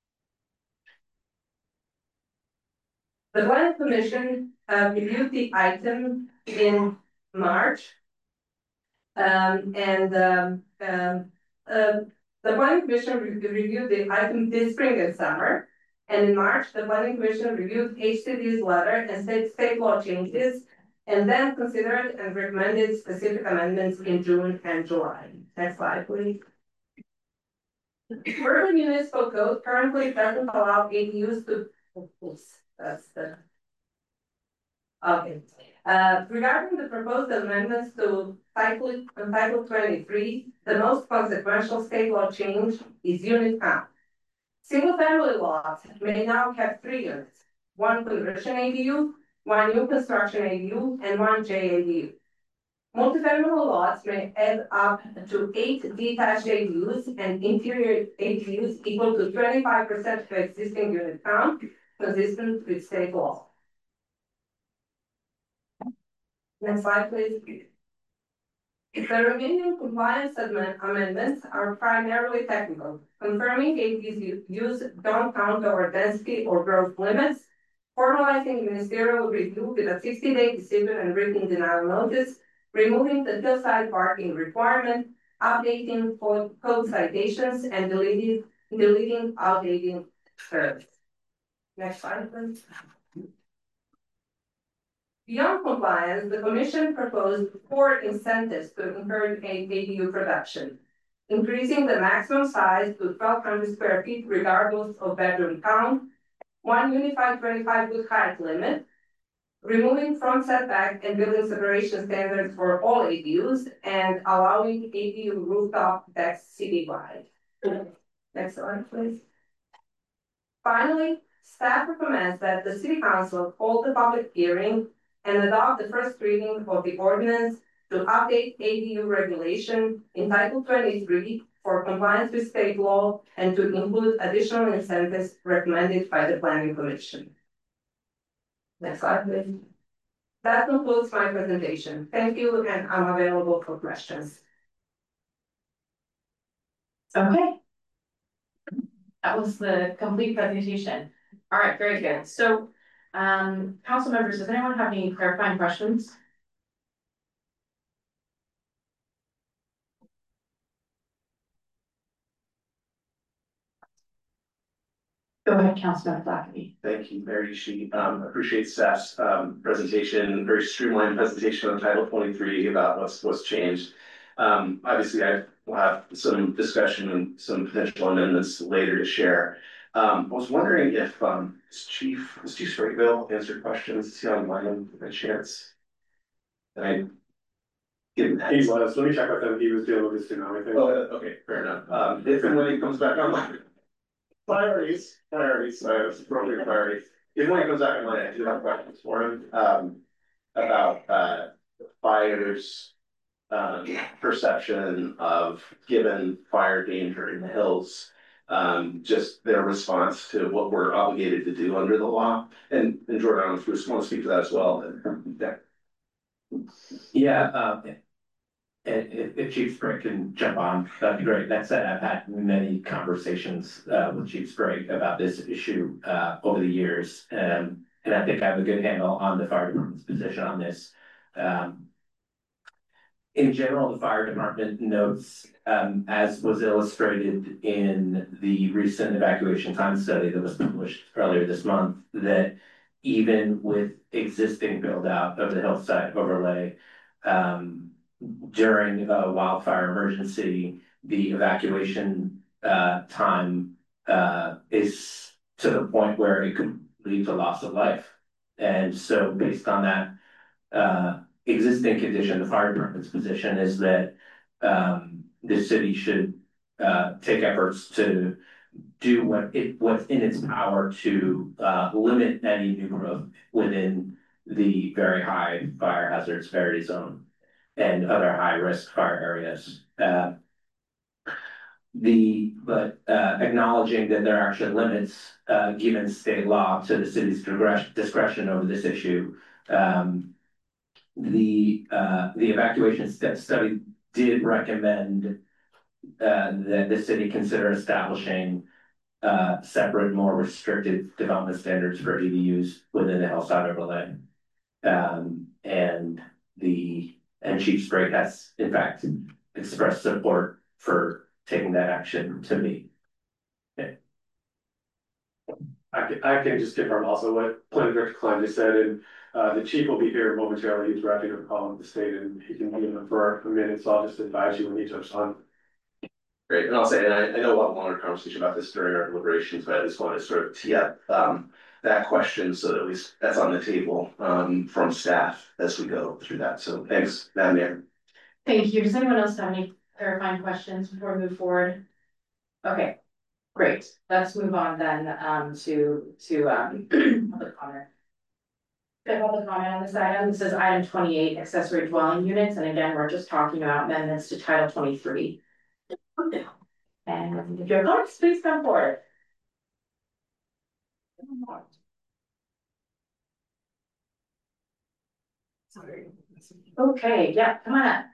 The planning commission uh, reviewed the item in March. Um, and um, um, uh, the planning commission re reviewed the item this spring and summer. And in March, the planning commission reviewed H C D's letter and state, state law changes, and then considered and recommended specific amendments in June and July. Next slide, please. Berkeley Municipal Code currently doesn't allow A D Us to, oops, that's the, okay. Uh, regarding the proposed amendments to Title, Title twenty-three, the most consequential state law change is unit count. Single-family lots may now have three units, one conversion A D U, one new construction A D U, and one J A D U. Multifamily lots may add up to eight detached A D Us and interior A D Us equal to twenty-five percent of existing unit count, consistent with state law. Next slide, please. The remaining compliance amendments are primarily technical, confirming A D Us use don't count toward density or growth limits, formalizing ministerial review with a sixty day decision and written denial notice, removing the hillside parking requirement, updating code, code citations, and deleting, deleting outdated terms. Next slide, please. Beyond compliance, the Commission proposed four incentives to encourage A D U production, increasing the maximum size to twelve hundred square feet regardless of bedroom count, one unified twenty-five foot height limit, removing front setback and building separation standards for all A D Us, and allowing A D U rooftop decks citywide. Next slide, please. Finally, staff recommends that the City Council hold a public hearing and adopt the first reading of the ordinance to update A D U regulation in Title twenty-three for compliance with state law and to include additional incentives recommended by the Planning Commission. Next slide, please. That concludes my presentation. Thank you, and I'm available for questions. Okay. That was the complete presentation. All right, very good. So, um, council members, does anyone have any clarifying questions? Go ahead, Councilman Blackley. Thank you, Mayor Ishii. Um, appreciate staff's um, presentation, very streamlined presentation on Title twenty-three about what's what's changed. Um, obviously, I will have some discussion and some potential amendments later to share. Um, I was wondering if um, is Chief is Chief Spragueville answered questions. Is he online by chance? Can I give him that? He was. Let me check with him. He was dealing with this tsunami thing. Oh, okay, fair enough. Um, if and when he comes back online. Priorities, priorities, so it's appropriate priorities. If when he comes back online, I do have questions for him um, about uh, fires, um, perception of given fire danger in the hills, um, just their response to what we're obligated to do under the law. And, and Jordan, if you want to speak to that as well, then yeah. Yeah, um, and if, if Chief Sprague can jump on, that'd be great. That said, I've had many conversations uh, with Chief Sprague about this issue uh, over the years. Um, and I think I have a good handle on the fire department's position on this. Um, in general, the fire department notes, um, as was illustrated in the recent evacuation time study that was published earlier this month, that even with existing build out of the hillside overlay, um, during a wildfire emergency, the evacuation uh, time uh, is to the point where it could lead to loss of life. And so based on that uh, existing condition, the fire department's position is that um, the city should uh, take efforts to do what it what's in its power to uh, limit any new growth within the very high fire hazard severity zone and other high risk fire areas. Uh, the but uh, acknowledging that there are actually limits uh, given state law to the city's discretion over this issue. Um, the uh, the evacuation st study did recommend uh, that the city consider establishing uh, separate, more restricted development standards for E D Us within the hillside overlay, um, and the And Chief Sprague has, in fact, expressed support for taking that action to me. Okay. I can, I can just confirm also what Planning Director Klein just said, and uh, the chief will be here momentarily. He's wrapping up a call with the state, and he can be in for a minute, so I'll just advise you when he jumps on. Great, and I'll say, and I, I know we'll have a longer conversation about this during our deliberations, but I just want to sort of tee up um, that question so that we that's on the table um, from staff as we go through that. So thanks, Madam Mayor. Thank you. Does anyone else have any clarifying questions before we move forward? Okay, great. Let's move on then um, to to um, public comment. Good public comment on this item. This is item twenty-eight, accessory dwelling units, and again, we're just talking about amendments to Title twenty-three. And if you're comments, please come forward. Sorry. Okay, yeah, come on up.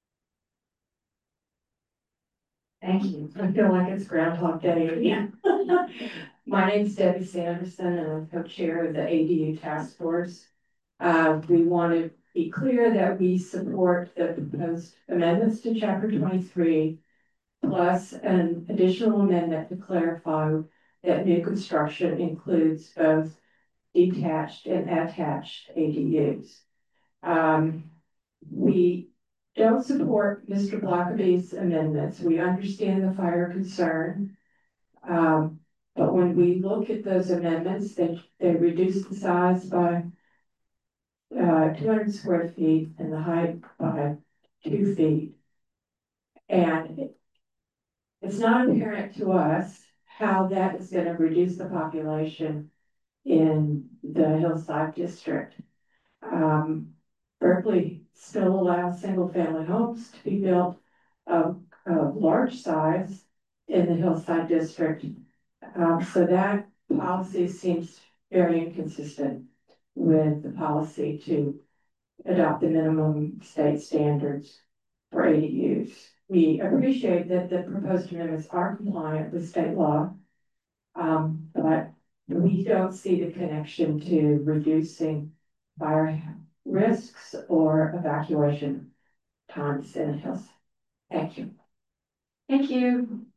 Thank you. I feel like it's Groundhog Day again. My name's Debbie Sanderson and I'm co-chair of the A D U task force. Uh, we want to be clear that we support the proposed amendments to chapter twenty-three, plus an additional amendment to clarify that new construction includes both detached and attached A D Us. Um, we don't support Mister Blackaby's amendments. We understand the fire concern. Um, but when we look at those amendments, they, they reduce the size by uh, two hundred square feet and the height by two feet. And it, it's not apparent to us how that is going to reduce the population in the Hillside District. Um, Berkeley still allows single family homes to be built of, of large size in the Hillside District. Um, so that policy seems very inconsistent with the policy to adopt the minimum state standards for A D Us. We appreciate that the proposed amendments are compliant with state law, um, but we don't see the connection to reducing fire risks or evacuation times in the hills. Thank you. Thank you.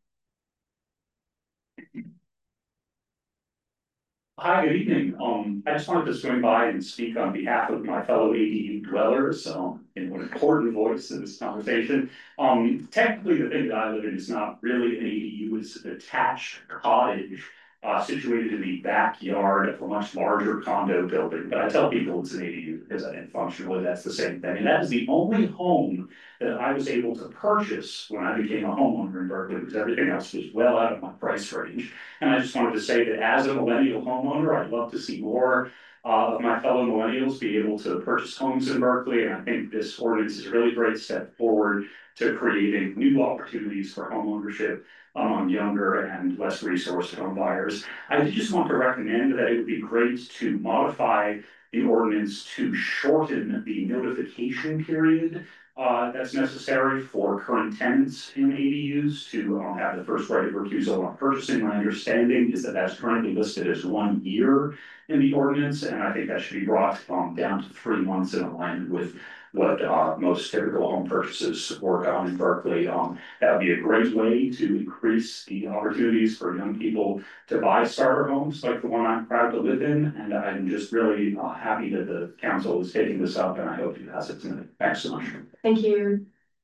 Hi, good evening. Um, I just wanted to swing by and speak on behalf of my fellow A D U dwellers, um, in an important voice in this conversation. Um, technically, the thing that I live in is not really an A D U, it's an attached cottage uh, situated in the backyard of a much larger condo building. But I tell people it's an A D U because I didn't functionally, that's the same thing. And that is the only home that I was able to purchase when I became a homeowner in Berkeley, because everything else was well out of my price range. And I just wanted to say that as a millennial homeowner, I'd love to see more uh, of my fellow millennials be able to purchase homes in Berkeley. And I think this ordinance is a really great step forward to creating new opportunities for homeownership among younger and less resourced home buyers. I did just want to recommend that it would be great to modify the ordinance to shorten the notification period Uh, that's necessary for current tenants in A D Us to um, have the first right of refusal on purchasing. My understanding is that that's currently listed as one year in the ordinance, and I think that should be brought um, down to three months in alignment with what uh, most typical home purchases work on in Berkeley. Um, that would be a great way to increase the opportunities for young people to buy starter homes like the one I'm proud to live in, and I'm just really uh, happy that the council is taking this up, and I hope it has it tonight. Thanks so much. Thank you.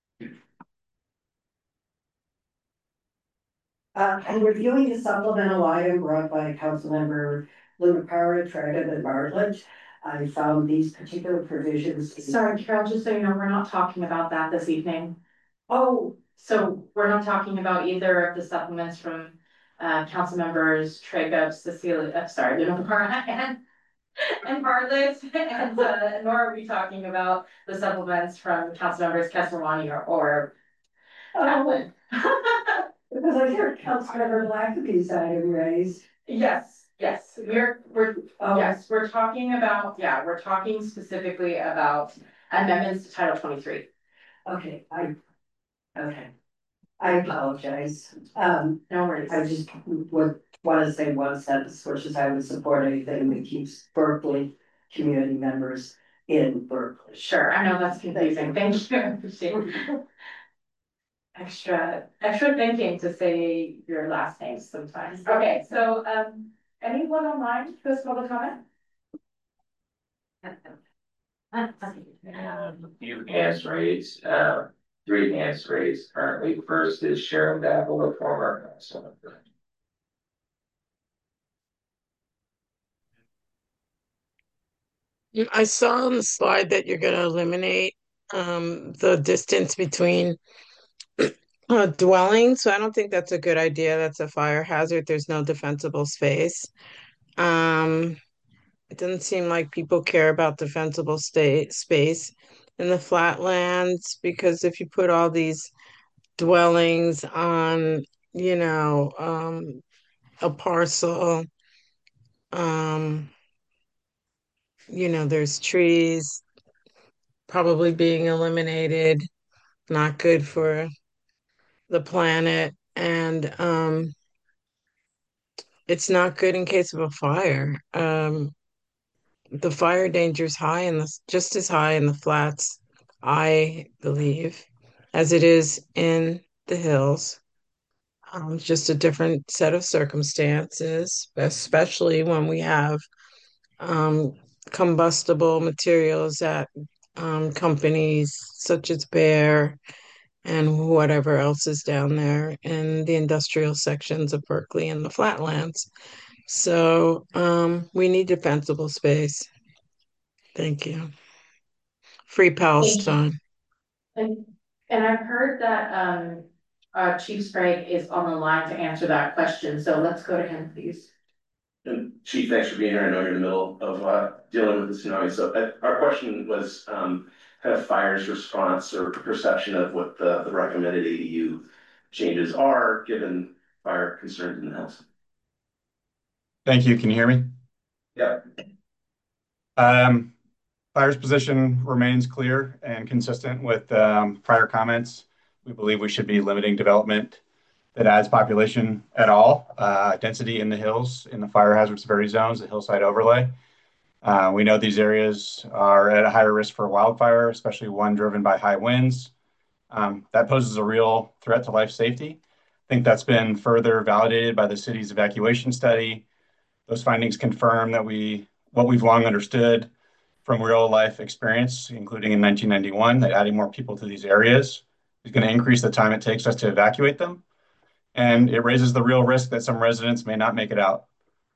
Uh, I'm reviewing the supplemental item brought by Councilmember Lumipara, Tredive, and Bartlett. I found these particular provisions. Sorry, Carol, just so you know, we're not talking about that this evening. Oh, so we're not talking about either of the supplements from uh, council members Tredive, Cecilia, uh, sorry, Lumipara, and and Bartlett, and uh, nor are we talking about the supplements from council members Kesselwani or, or Kaplan. Because I hear Councilmember Blackaby's item raised. Yes, yes, we're, we're, oh. yes, we're talking about, yeah, we're talking specifically about amendments to Title twenty-three. Okay, I, okay. I apologize. Um, no worries. I just would want to say one sentence, which is I would support anything that keeps Berkeley community members in Berkeley. Sure, I know that's confusing. Thank you. I appreciate it. Extra, extra thinking to say your last name sometimes. Okay, so um, anyone online who has public comment? A few hands raised, uh, three hands raised currently. First is Sharon Dabble, a former council member. I saw on the slide that you're going to eliminate um, the distance between uh, dwellings. So I don't think that's a good idea. That's a fire hazard. There's no defensible space. Um, it doesn't seem like people care about defensible state space in the flatlands, because if you put all these dwellings on, you know, um, a parcel, um, you know, there's trees probably being eliminated, not good for the planet, and um, it's not good in case of a fire. Um, the fire danger is high in the just as high in the flats, I believe, as it is in the hills. Um, it's just a different set of circumstances, especially when we have um, combustible materials at um, companies such as Bear and whatever else is down there in the industrial sections of Berkeley and the flatlands. So um, we need defensible space. Thank you. Free Thank you. Palestine. And, and I've heard that, um, uh, Chief Sprague is on the line to answer that question, so let's go to him, please. And Chief, thanks for being here. I know you're in the middle of uh, dealing with the tsunami. So uh, our question was um, kind of fire's response or perception of what the, the recommended A D U changes are, given fire concerns in the house. Thank you. Can you hear me? Yep. Um, Fire's position remains clear and consistent with um, prior comments. We believe we should be limiting development that adds population at all, uh, density in the hills, in the fire hazard severity zones, the hillside overlay. Uh, we know these areas are at a higher risk for wildfire, especially one driven by high winds. Um, that poses a real threat to life safety. I think that's been further validated by the city's evacuation study. Those findings confirm that we, what we've long understood from real life experience, including in nineteen ninety-one, that adding more people to these areas is going to increase the time it takes us to evacuate them. And it raises the real risk that some residents may not make it out.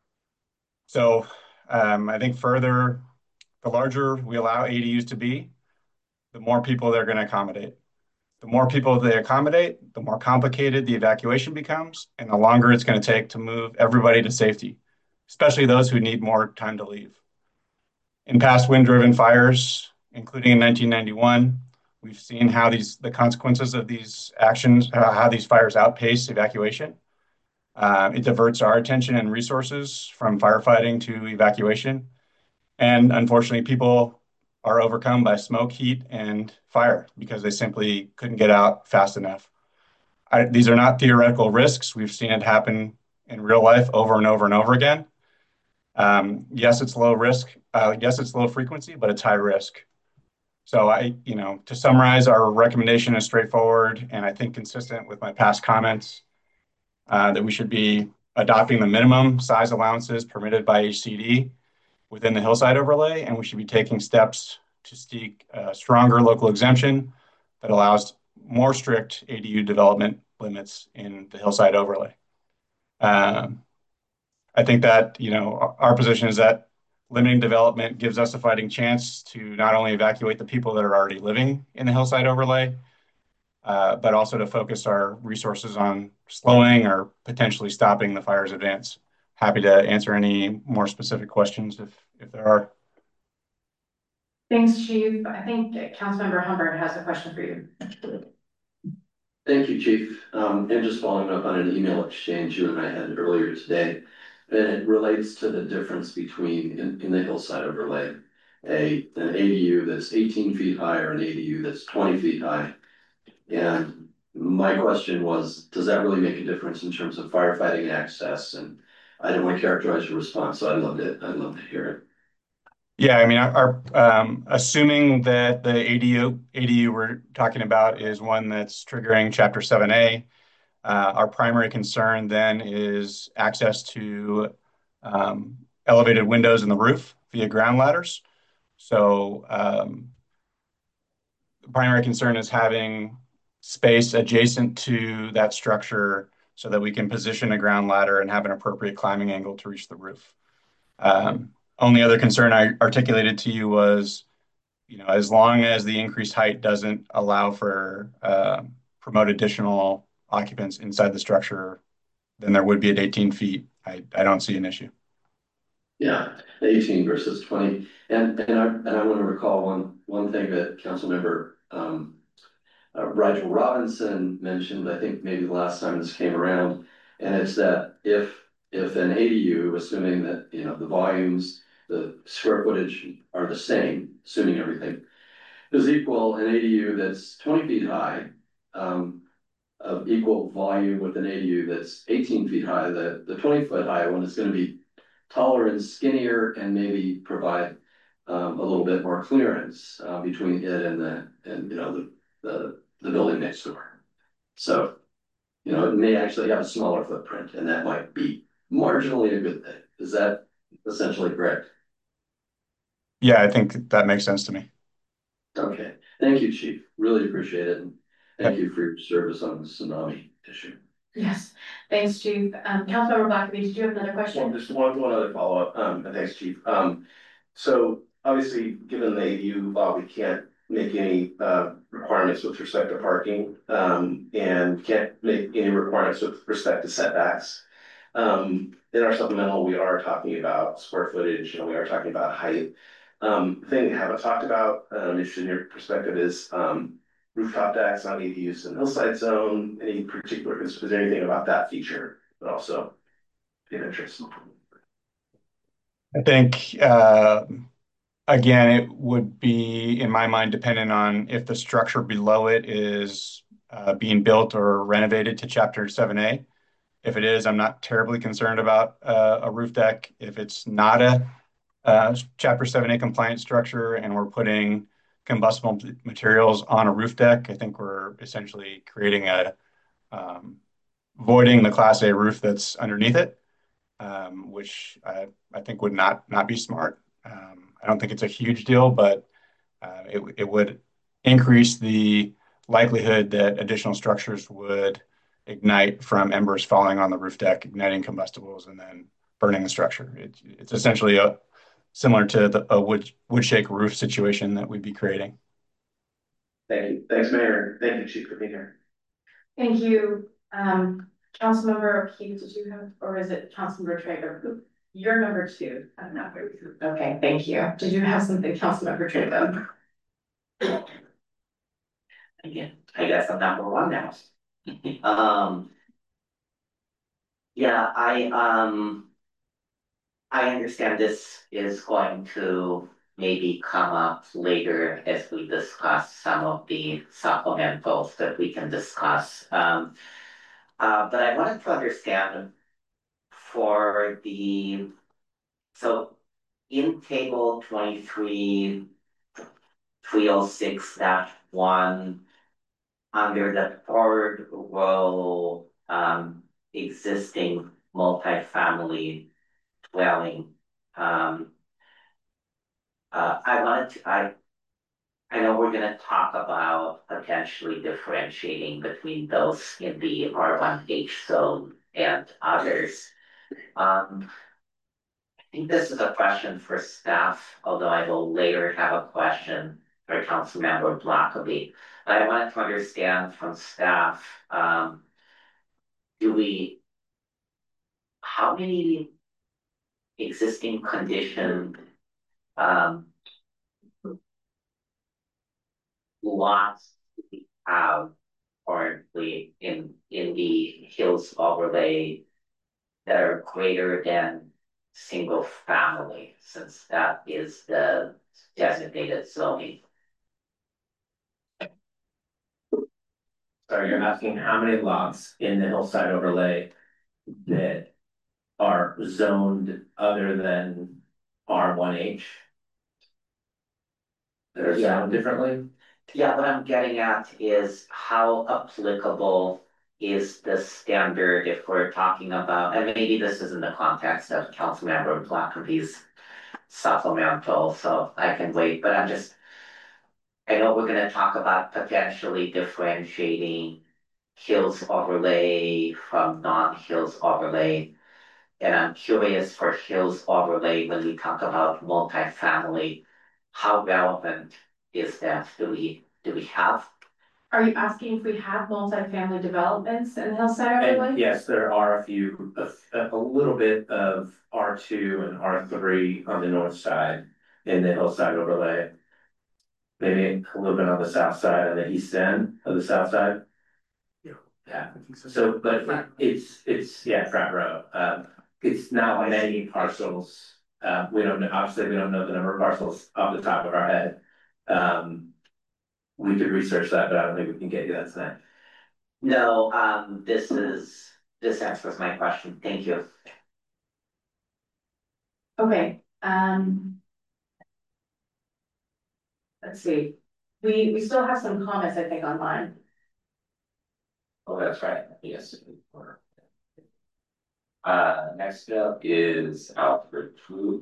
So um, I think further, the larger we allow A D Us to be, the more people they're going to accommodate. The more people they accommodate, the more complicated the evacuation becomes, and the longer it's going to take to move everybody to safety, especially those who need more time to leave. In past wind-driven fires, including in nineteen ninety-one, we've seen how these the consequences of these actions, uh, how these fires outpace evacuation. Uh, it diverts our attention and resources from firefighting to evacuation. And unfortunately, people are overcome by smoke, heat, and fire because they simply couldn't get out fast enough. I, these are not theoretical risks. We've seen it happen in real life over and over and over again. Um, yes, it's low risk. Uh, yes, it's low frequency, but it's high risk. So I, you know, to summarize, our recommendation is straightforward and I think consistent with my past comments uh, that we should be adopting the minimum size allowances permitted by H C D within the hillside overlay, and we should be taking steps to seek a stronger local exemption that allows more strict A D U development limits in the hillside overlay. Um, I think that, you know, our position is that limiting development gives us a fighting chance to not only evacuate the people that are already living in the hillside overlay, uh, but also to focus our resources on slowing or potentially stopping the fire's advance. Happy to answer any more specific questions if, if there are. Thanks, Chief. I think Councilmember Humbert has a question for you. Thank you, Chief. Um, and just following up on an email exchange you and I had earlier today, and it relates to the difference between in, in the hillside overlay, a an A D U that's eighteen feet high or an A D U that's twenty feet high. And my question was, does that really make a difference in terms of firefighting access? And I didn't want to characterize your response, so I loved it. I'd love to hear it. Yeah, I mean, our, um, assuming that the A D U A D U we're talking about is one that's triggering Chapter seven A, uh, our primary concern then is access to um, elevated windows in the roof via ground ladders. So um, the primary concern is having space adjacent to that structure so that we can position a ground ladder and have an appropriate climbing angle to reach the roof. Um, only other concern I articulated to you was, you know, as long as the increased height doesn't allow for uh, promote additional occupants inside the structure, then there would be at eighteen feet. I, I don't see an issue. Yeah, eighteen versus twenty, and, and I, and I want to recall one, one thing that Councilmember, um, uh, Rigel Robinson mentioned, I think maybe the last time this came around, and it's that if, if an A D U, assuming that, you know, the volumes, the square footage are the same, assuming everything is equal, an A D U that's twenty feet high, um, of equal volume with an A D U that's eighteen feet high, the, the twenty foot high one is gonna be taller and skinnier and maybe provide um, a little bit more clearance uh, between it and the, and, you know, the, the, the building next door. So, you know, it may actually have a smaller footprint, and that might be marginally a good thing. Is that essentially correct? Yeah, I think that makes sense to me. Okay, thank you, Chief. Really appreciate it. And thank Yep. you for your service on the tsunami issue. Yes, thanks, Chief. Um, Councilmember Blackaby, did you have another Well, question? just one, one other follow-up, um, and thanks, Chief. Um, so obviously, given the A D U law, we can't make any, uh, requirements with respect to parking, um, and can't make any requirements with respect to setbacks. Um, in our supplemental, we are talking about square footage, and we are talking about height. Um, the thing we haven't talked about, um, interested in your perspective is, um, rooftop decks on A D Us in hillside zone, any particular, is there anything about that feature, but also in interest? I think, uh, again, it would be, in my mind, dependent on if the structure below it is uh, being built or renovated to Chapter seven A. If it is, I'm not terribly concerned about uh, a roof deck. If it's not a uh, Chapter seven A compliant structure and we're putting combustible materials on a roof deck, I think we're essentially creating a um, voiding the Class A roof that's underneath it, um, which I, I think would not not be smart. Um, I don't think it's a huge deal, but uh, it, it would increase the likelihood that additional structures would ignite from embers falling on the roof deck, igniting combustibles, and then burning the structure. It, it's essentially a similar to the, a wood wood shake roof situation that we'd be creating. Thank you. Thanks, Mayor. Thank you, Chief, for being here. Thank you. Um, Councilmember O'Keefe, did you have, or is it Councilmember Traeger? You're number two. I'm not very two. Okay, thank you. Did you have something, Councilmember Traeger? Again, I guess I'm number one now. Um. Yeah, I, um. I understand this is going to maybe come up later as we discuss some of the supplementals that we can discuss. Um. Uh, but I wanted to understand for the, so in table twenty-three, three oh six dash one, under the third row, um, existing multifamily dwelling. Um, uh, I wanted to, I, I know we're gonna talk about potentially differentiating between those in the R one H zone and others. Um, I think this is a question for staff, although I will later have a question for Councilmember Blackaby. But I wanted to understand from staff, um, do we, how many existing condition um, lots do we have currently in, in the Hills overlay that are greater than single family, since that is the designated zoning? Sorry, you're asking how many lots in the hillside overlay that are zoned other than R one H? That are Yeah. zoned differently? Yeah, what I'm getting at is how applicable is the standard if we're talking about, and maybe this is in the context of Councilmember Blackaby's supplemental, so I can wait, but I'm just, I know we're gonna talk about potentially differentiating Hills overlay from non-Hills overlay. And I'm curious for Hills overlay, when we talk about multifamily, how relevant is that? Do we, do we have Are you asking if we have multifamily developments in Hillside Overlay? And yes, there are a few, a, a little bit of R two and R three on the north side in the Hillside Overlay. Maybe a little bit on the south side and the east end of the south side. Yeah, so, but it's, it's, yeah, Pratt Row, um, it's not many parcels. Uh, we don't know, obviously, we don't know the number of parcels off the top of our head. Um, we could research that, but I don't think we can get you that tonight. No, um, this is, this answers my question. Thank you. Okay, um. Let's see, we, we still have some comments, I think, online. Oh, that's right, yes. Uh, next up is Alfred Fu.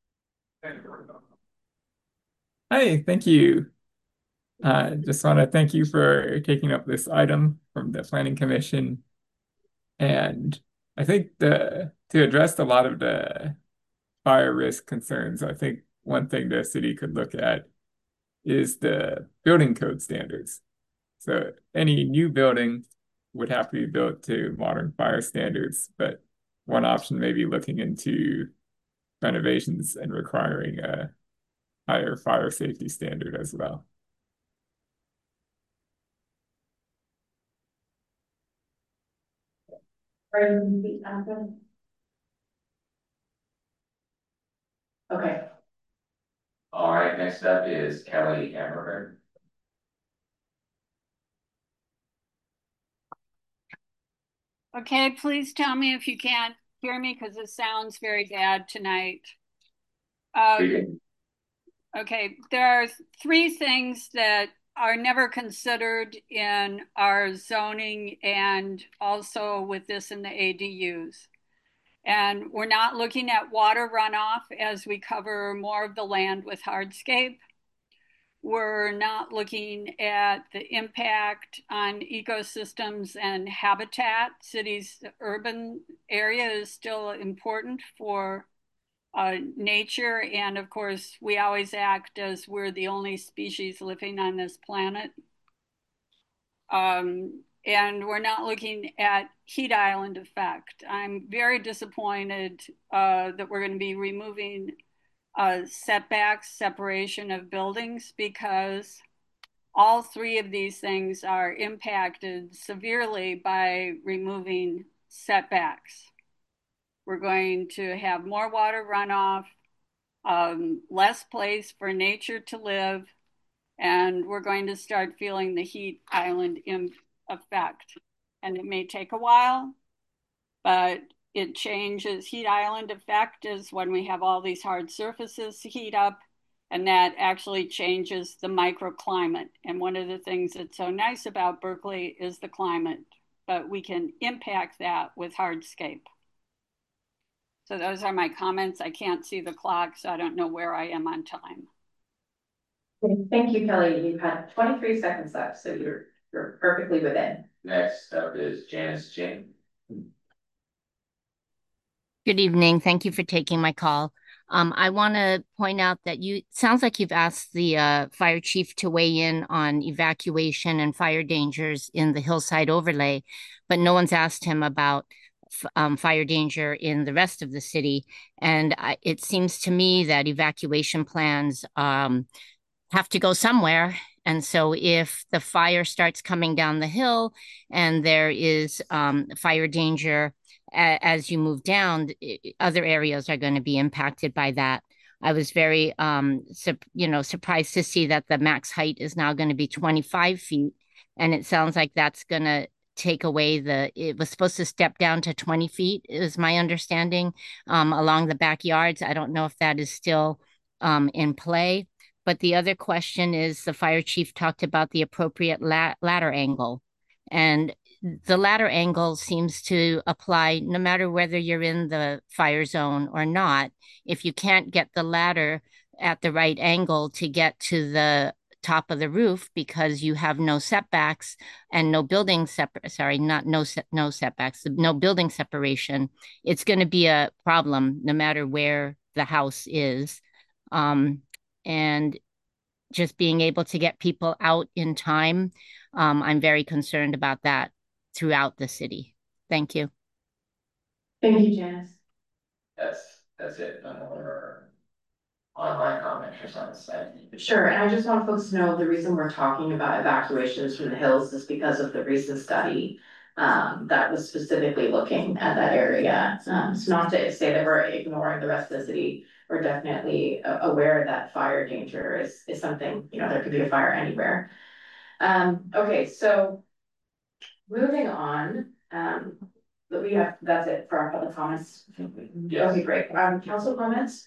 Hi, thank you. Uh, just want to thank you for taking up this item from the Planning Commission. And I think the to address a lot of the fire risk concerns, I think one thing the city could look at is the building code standards. So any new building would have to be built to modern fire standards, but one option may be looking into renovations and requiring a higher fire safety standard as well. Okay. All right, next up is Kelly Hammerberg. Okay, please tell me if you can't hear me because it sounds very bad tonight. Um, okay, there are three things that are never considered in our zoning and also with this in the A D Us. And we're not looking at water runoff as we cover more of the land with hardscape. We're not looking at the impact on ecosystems and habitat. Cities, urban area is still important for uh, nature. And of course, we always act as we're the only species living on this planet. Um, and we're not looking at heat island effect. I'm very disappointed uh, that we're going to be removing uh, setbacks, separation of buildings, because all three of these things are impacted severely by removing setbacks. We're going to have more water runoff, um, less place for nature to live, and we're going to start feeling the heat island effect. And it may take a while, but it changes. Heat island effect is when we have all these hard surfaces heat up, and that actually changes the microclimate. And one of the things that's so nice about Berkeley is the climate, but we can impact that with hardscape. So those are my comments. I can't see the clock, so I don't know where I am on time. Thank you, Kelly. You've had twenty-three seconds left, so you're you're perfectly within. Next up is Janice Jane. Good evening. Thank you for taking my call. Um, I want to point out that you sounds like you've asked the uh, fire chief to weigh in on evacuation and fire dangers in the Hillside Overlay, but no one's asked him about um, fire danger in the rest of the city. And I, it seems to me that evacuation plans um, have to go somewhere. And so if the fire starts coming down the hill and there is um, fire danger as you move down, other areas are going to be impacted by that. I was very, um, you know, surprised to see that the max height is now going to be twenty-five feet. And it sounds like that's going to take away the, it was supposed to step down to twenty feet, is my understanding, um, along the backyards. I don't know if that is still um, in play. But the other question is the fire chief talked about the appropriate la- ladder angle. And the ladder angle seems to apply no matter whether you're in the fire zone or not. If you can't get the ladder at the right angle to get to the top of the roof because you have no setbacks and no building separ- sorry, not no se- no setbacks, no building separation, it's going to be a problem no matter where the house is. Um, and just being able to get people out in time. Um, I'm very concerned about that throughout the city. Thank you. Thank you, Janice. That's, that's it. No more online comments or something. Sure, and I just want folks to know the reason we're talking about evacuations from the hills is because of the recent study um, that was specifically looking at that area. Um, it's not to say that we're ignoring the rest of the city. We're definitely uh, aware that fire danger is, is something, you know, there could be a fire anywhere. Um, okay, so moving on, um, we have, that's it for our public comments. Yes. Okay, great. Um, council comments?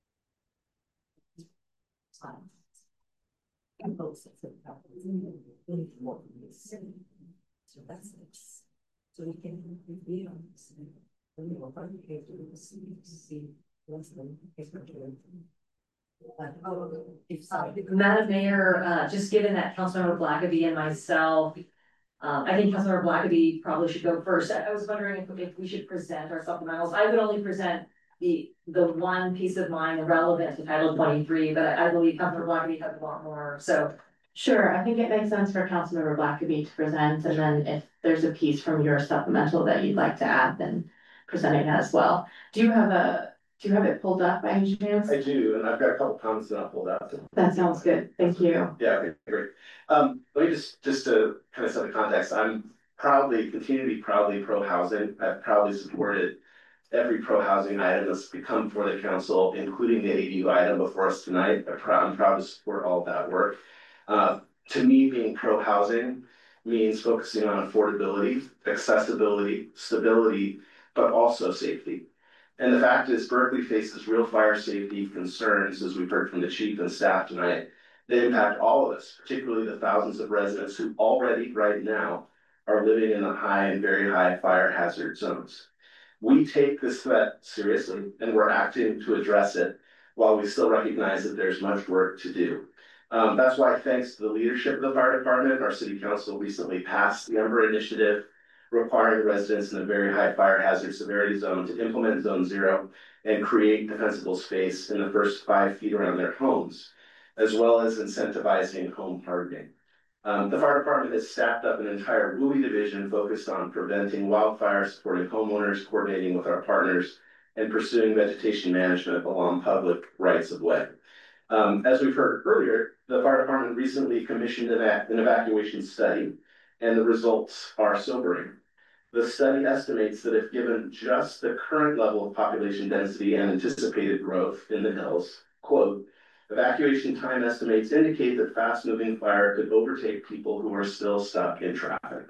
Madam Mayor, uh, just given that Councilmember Blackaby and myself, um, I think Councilmember Blackaby probably should go first. I, I was wondering if, if we should present our supplementals. I would only present the, the one piece of mine relevant to Title twenty-three, but I, I believe Councilmember Blackaby has a lot more, so. Sure, I think it makes sense for Councilmember Blackaby to present, and then if there's a piece from your supplemental that you'd like to add, then presenting that as well. Do you have a, do you have it pulled up by any chance? I do, and I've got a couple comments that I'll pull out. That sounds good, thank you. Yeah, okay, great. Um, let me just, just to kind of set the context, I'm proudly, continue to be proudly pro-housing. I've proudly supported every pro-housing item that's become before the council, including the A D U item before us tonight. I'm proud, I'm proud to support all of that work. Uh, to me, being pro-housing means focusing on affordability, accessibility, stability, but also safety. And the fact is, Berkeley faces real fire safety concerns, as we've heard from the chief and staff tonight, that impact all of us, particularly the thousands of residents who already right now are living in the high and very high fire hazard zones. We take this threat seriously, and we're acting to address it while we still recognize that there's much work to do. Um, that's why, thanks to the leadership of the fire department, our city council recently passed the Ember Initiative, requiring residents in a very high fire hazard severity zone to implement Zone Zero and create defensible space in the first five feet around their homes, as well as incentivizing home hardening. Um, the fire department has staffed up an entire W U I division focused on preventing wildfires, supporting homeowners, coordinating with our partners, and pursuing vegetation management along public rights of way. Um, as we've heard earlier, the fire department recently commissioned an, an evacuation study, and the results are sobering. The study estimates that if given just the current level of population density and anticipated growth in the hills, quote, evacuation time estimates indicate that fast-moving fire could overtake people who are still stuck in traffic.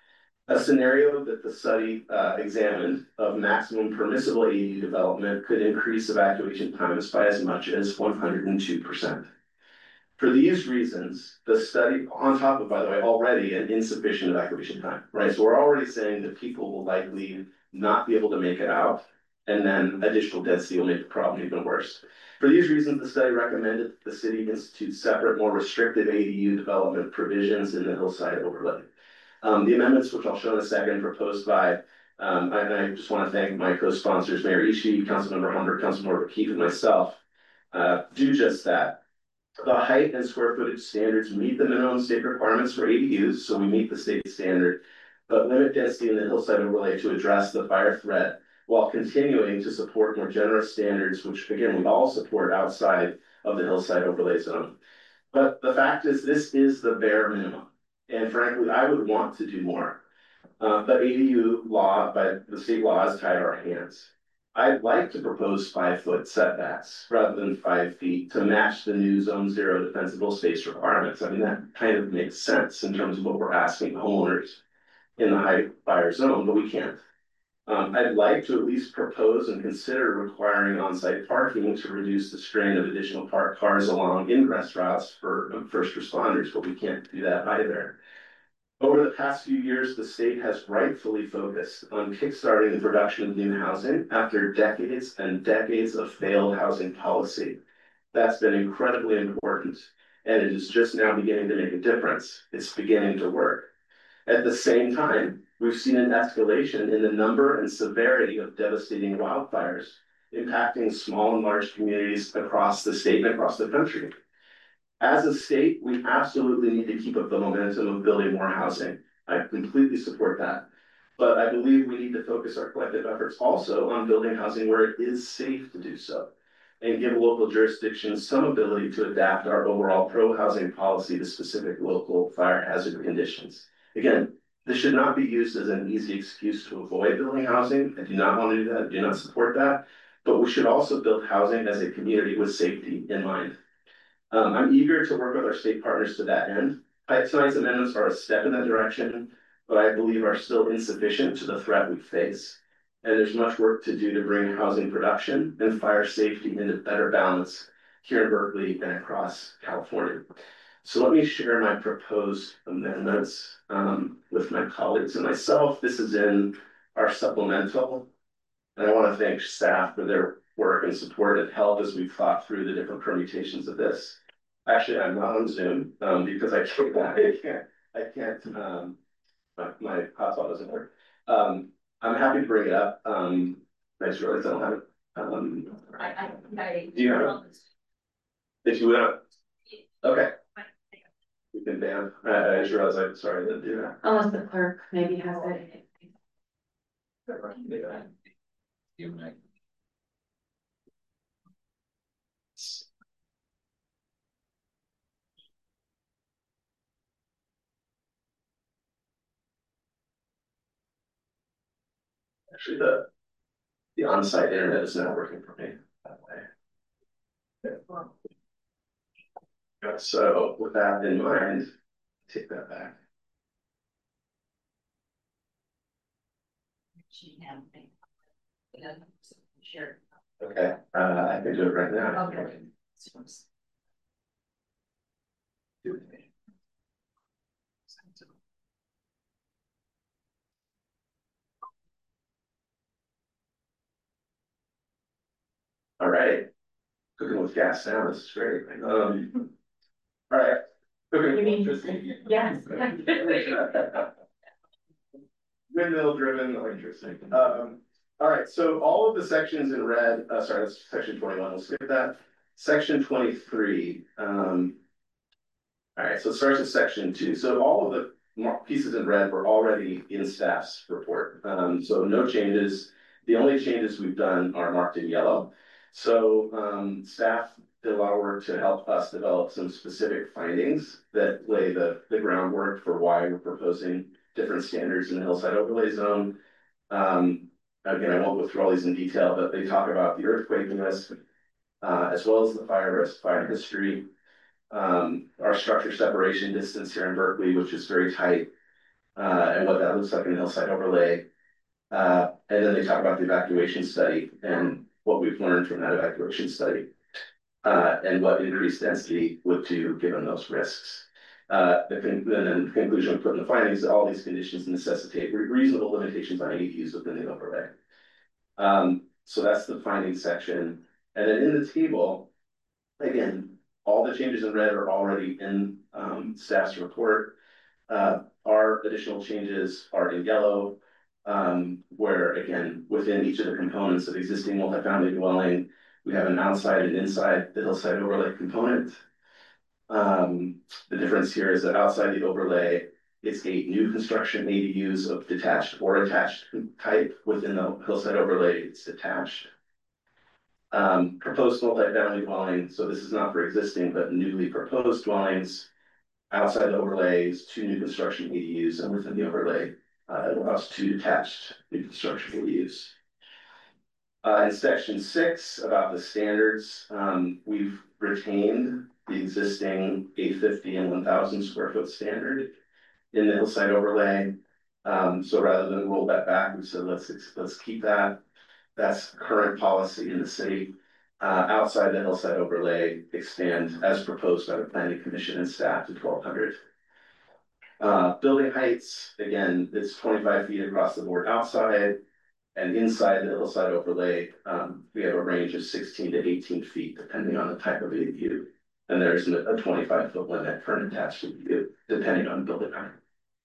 A scenario that the study uh, examined of maximum permissible A D U development could increase evacuation times by as much as one hundred two percent. For these reasons, the study, on top of, by the way, already an insufficient evacuation time, right? So we're already saying that people will likely not be able to make it out, and then additional density will make the problem even worse. For these reasons, the study recommended that the city institute separate, more restrictive A D U development provisions in the hillside overlay. Um, the amendments, which I'll show in a second, proposed by, um, and I just want to thank my co-sponsors, Mayor Ishii, Councilmember Humbert, Councilmember Keefe, and myself, uh, do just that. The height and square footage standards meet the minimum state requirements for A D Us, so we meet the state standard, but limit density in the hillside overlay to address the fire threat while continuing to support more generous standards, which again, we all support outside of the hillside overlay zone. But the fact is, this is the bare minimum. And frankly, I would want to do more. Uh, but A D U law, by the state law, has tied our hands. I'd like to propose five foot setbacks rather than five feet to match the new Zone Zero defensible space requirements. I mean, that kind of makes sense in terms of what we're asking homeowners in the high fire zone, but we can't. Um, I'd like to at least propose and consider requiring on-site parking to reduce the strain of additional parked cars along ingress routes for um, first responders, but we can't do that either. Over the past few years, the state has rightfully focused on kickstarting the production of new housing after decades and decades of failed housing policy. That's been incredibly important, and it is just now beginning to make a difference. It's beginning to work. At the same time, we've seen an escalation in the number and severity of devastating wildfires, impacting small and large communities across the state and across the country. As a state, we absolutely need to keep up the momentum of building more housing. I completely support that. But I believe we need to focus our collective efforts also on building housing where it is safe to do so, and give local jurisdictions some ability to adapt our overall pro-housing policy to specific local fire hazard conditions. Again, this should not be used as an easy excuse to avoid building housing. I do not want to do that, I do not support that. But we should also build housing as a community with safety in mind. Um, I'm eager to work with our state partners to that end. Tonight's amendments are a step in that direction, but I believe are still insufficient to the threat we face. And there's much work to do to bring housing production and fire safety into better balance here in Berkeley and across California. So let me share my proposed amendments um, with my colleagues and myself. This is in our supplemental. And I want to thank staff for their work and support and help as we've thought through the different permutations of this. Actually, I'm not on Zoom um, because I can't, I can't, I can't, um, my, my hotspot doesn't work. Um, I'm happy to bring it up. Um, I just realized I don't have it. Um, I, I, I. Do you have it? If you would, okay. We can ban. I, I just realized I'm sorry I didn't do that. Unless the clerk maybe has it. You might. Actually, the the on-site internet is not working for me that way. Yeah, so with that in mind, take that back. Sure. Okay, uh, I can do it right now. Okay. All right, cooking with gas now, this is great. Um, all right, cooking with electricity. Yes. Windmill driven electricity. Um, all right, so all of the sections in red, uh, sorry, that's section twenty-one, we'll skip that. Section twenty-three. Um, all right, so it starts with section two. So all of the pieces in red were already in staff's report. Um, so no changes. The only changes we've done are marked in yellow. So um, staff did a lot of work to help us develop some specific findings that lay the, the groundwork for why we're proposing different standards in the hillside overlay zone. Um, again, I won't go through all these in detail, but they talk about the earthquake risk, uh, as well as the fire risk, fire history, um, our structure separation distance here in Berkeley, which is very tight, uh, and what that looks like in the hillside overlay. Uh, and then they talk about the evacuation study and what we've learned from that evacuation study, uh, and what increased density would do given those risks. Uh, the con then the conclusion we put in the findings that all these conditions necessitate re reasonable limitations on A D Us within the overlay. Um, so that's the findings section. And then in the table, again, all the changes in red are already in um, staff's report. Uh, our additional changes are in yellow, um, where again, within each of the components of existing multifamily dwelling, we have an outside and inside the hillside overlay component. Um, the difference here is that outside the overlay, it's eight new construction A D Us of detached or attached type. Within the hillside overlay, it's detached. Um, proposed multifamily dwelling, so this is not for existing, but newly proposed dwellings. Outside the overlays, two new construction A D Us, and within the overlay, uh, it allows two detached new construction A D Us. Uh, in section six, about the standards, um, we've retained the existing eight fifty and one thousand square foot standard in the hillside overlay. Um, so rather than roll that back, we said let's let's keep that. That's current policy in the city. Uh, outside the hillside overlay, expand as proposed by the Planning Commission and staff to twelve hundred. Uh, building heights, again, it's twenty-five feet across the board outside, and inside the hillside overlay, um, we have a range of sixteen to eighteen feet, depending on the type of A D U. And there's a twenty-five foot limit for an attached A D U, depending on the building height.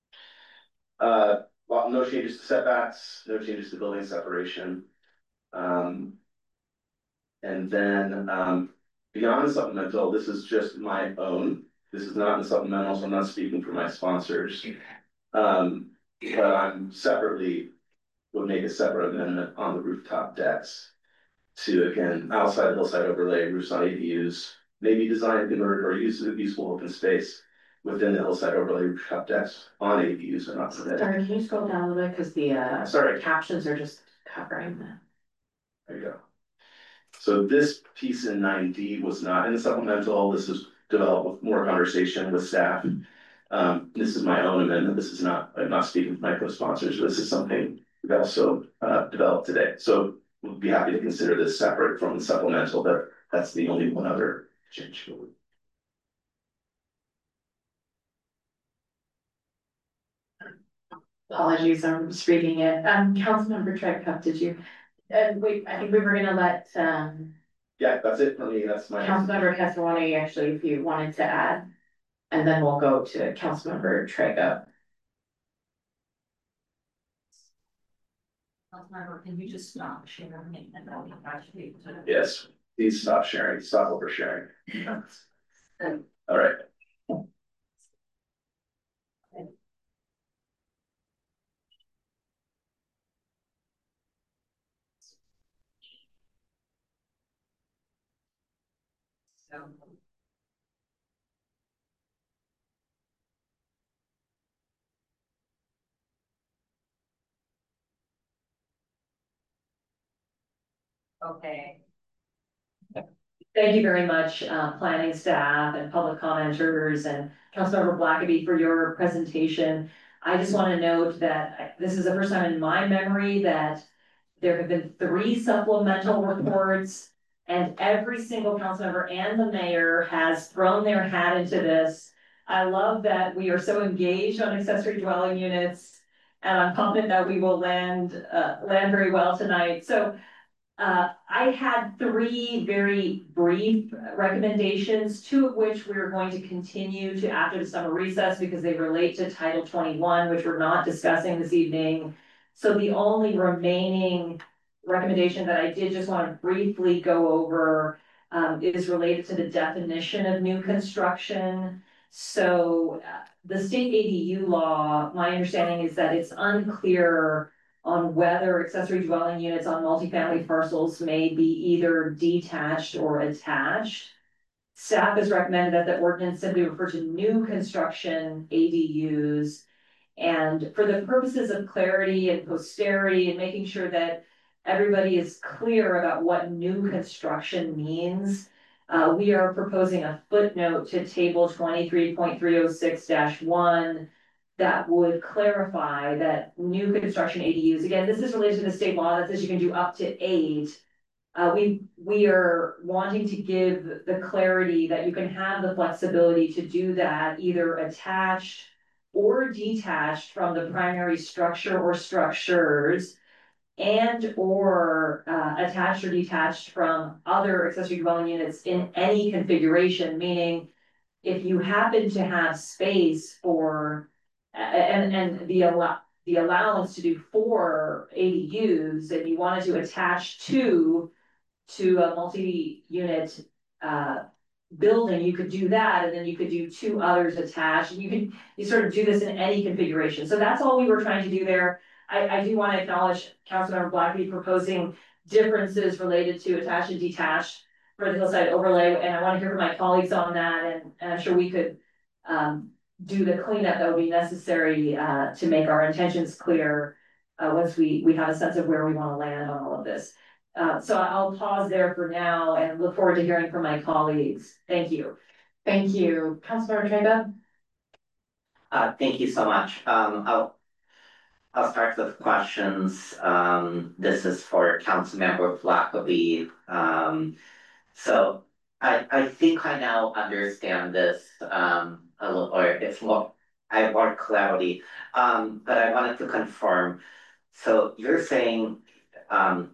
Uh, well, no changes to setbacks, no changes to building separation. Um, and then um, beyond the supplemental, this is just my own. This is not in the supplemental, so I'm not speaking for my sponsors. Um, but I'm separately, would make a separate amendment on the rooftop decks to, again, outside hillside overlay, roofs on A D Us, maybe design, convert, or use useful open space within the hillside overlay rooftop decks on A D Us and not permitted. Sorry, can you scroll down a little bit, because the uh Sorry. captions are just covering that. There you go. So this piece in nine D was not in the supplemental. This is developed with more conversation with staff. Um, this is my own amendment. This is not, I'm not speaking for my co-sponsors. This is something we've also uh, developed today. So we'll be happy to consider this separate from the supplemental, but that's the only one other change. Apologies, I'm just reading it. Um, Councilmember Trickup, did you? Uh, wait, I think we were gonna let um Yeah, that's it for me. That's my. Councilmember Castellani, actually, if you wanted to add. And then we'll go to Councilmember Trickup. Councilmember, can you just stop sharing and then we can actually. Yes, please stop sharing, stop oversharing. All right. So. Okay. Thank you very much, uh, planning staff and public commenters and Councilmember Blackaby for your presentation. I just want to note that this is the first time in my memory that there have been three supplemental reports, and every single council member and the mayor has thrown their hat into this. I love that we are so engaged on accessory dwelling units, and I'm confident that we will land uh, land very well tonight. So uh, I had three very brief recommendations, two of which we're going to continue to after the summer recess because they relate to Title twenty-one, which we're not discussing this evening. So the only remaining recommendation that I did just want to briefly go over um, is related to the definition of new construction. So uh, the state A D U law, my understanding is that it's unclear on whether accessory dwelling units on multifamily parcels may be either detached or attached. Staff has recommended that the ordinance simply refer to new construction A D Us. And for the purposes of clarity and posterity and making sure that everybody is clear about what new construction means, uh, we are proposing a footnote to table twenty-three point three oh six dash one that would clarify that new construction A D Us, again, this is related to the state law that says you can do up to eight. Uh, we, we are wanting to give the clarity that you can have the flexibility to do that either attached or detached from the primary structure or structures, and or uh, attached or detached from other accessory dwelling units in any configuration, meaning if you happen to have space for and and the allow the allowance to do four A D Us and you wanted to attach two to a multi-unit uh building, you could do that, and then you could do two others attached, and you could you sort of do this in any configuration. So that's all we were trying to do there. I, I do want to acknowledge Councilmember Blackaby proposing differences related to attached and detached for the hillside overlay, and I want to hear from my colleagues on that, and, and I'm sure we could um, do the cleanup that would be necessary uh, to make our intentions clear uh, once we, we have a sense of where we want to land on all of this. Uh, so I'll pause there for now and look forward to hearing from my colleagues. Thank you. Thank you. Councilmember Trega? Uh, thank you so much. Um, I'll I'll start with questions. Um, this is for Councilmember Blackaby. Um, so I I think I now understand this um a little, or it's more I have more clarity. Um, but I wanted to confirm. So you're saying um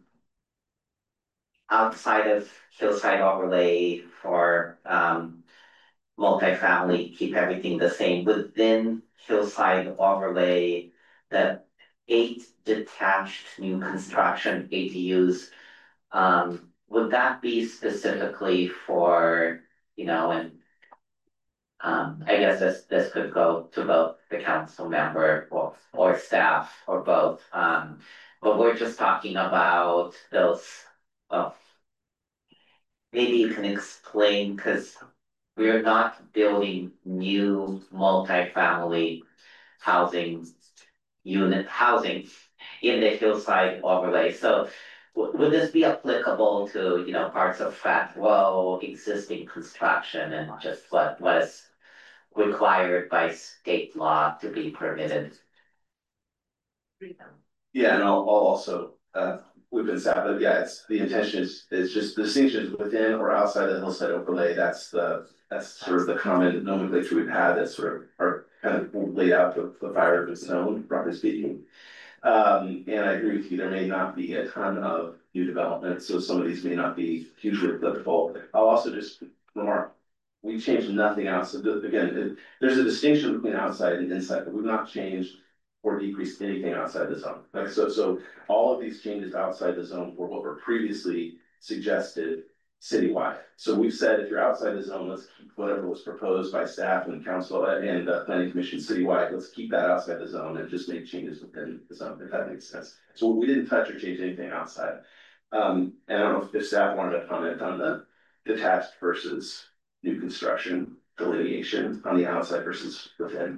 outside of hillside overlay for um multifamily, keep everything the same. Within hillside overlay, the eight detached new construction A D Us um would that be specifically for, you know, and um, I guess this, this could go to both the council member or, or staff or both. Um, but we're just talking about those, well, maybe you can explain, because we're not building new multifamily housing unit housing in the hillside overlay. So w- would this be applicable to, you know, parts of Fat Row, existing construction, and just what was required by state law to be permitted? Yeah, and I'll, I'll also, uh, we've been sad, but yeah, it's, the intention is, is just the distinctions within or outside the hillside overlay. That's the, that's sort of the common nomenclature we've had that sort of are kind of laid out the, the fire zone, roughly speaking. Um, and I agree with you, there may not be a ton of new development, so some of these may not be hugely applicable. I'll also just remark, we changed nothing else. So the- again, it, there's a distinction between outside and inside, but we've not changed or decreased anything outside the zone. Like, so, so all of these changes outside the zone were what were previously suggested citywide. So we've said, if you're outside the zone, let's keep whatever was proposed by staff and council and the planning commission citywide, let's keep that outside the zone and just make changes within the zone, if that makes sense. So we didn't touch or change anything outside. Um, and I don't know if, if staff wanted to comment on the detached versus new construction delineation on the outside versus within.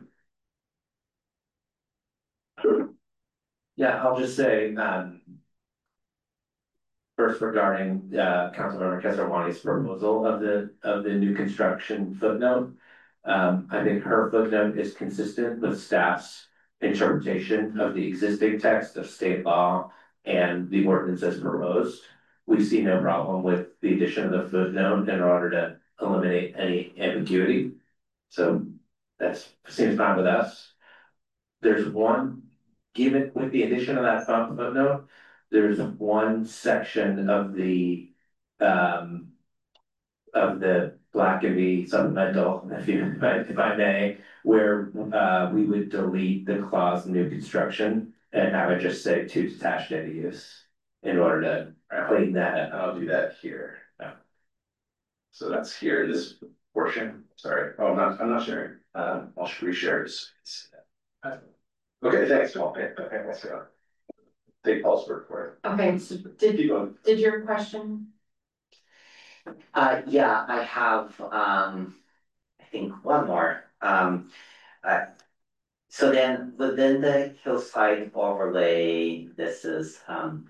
Yeah, I'll just say, um, first regarding, uh, Councilmember Kesarwani's proposal of the, of the new construction footnote. Um, I think her footnote is consistent with staff's interpretation of the existing text of state law and the ordinance as proposed. We see no problem with the addition of the footnote in order to eliminate any ambiguity. So that seems fine with us. There's one, given with the addition of that footnote, there's one section of the um of the Blackaby supplemental, if you if I, if I may, where uh we would delete the clause new construction and I would just say two detached A D Us in order to clean that up. I'll do that here. Yeah. So that's here in this portion. Sorry. Oh, I'm not I'm not sharing. Um I'll reshare this. Okay, thanks, Paul. Okay, okay, let's go. Take Paul's word for it. Okay, so did, Keep going. did your question? Uh, yeah, I have, um, I think one more. Um, uh, so then within the hillside overlay, this is, um,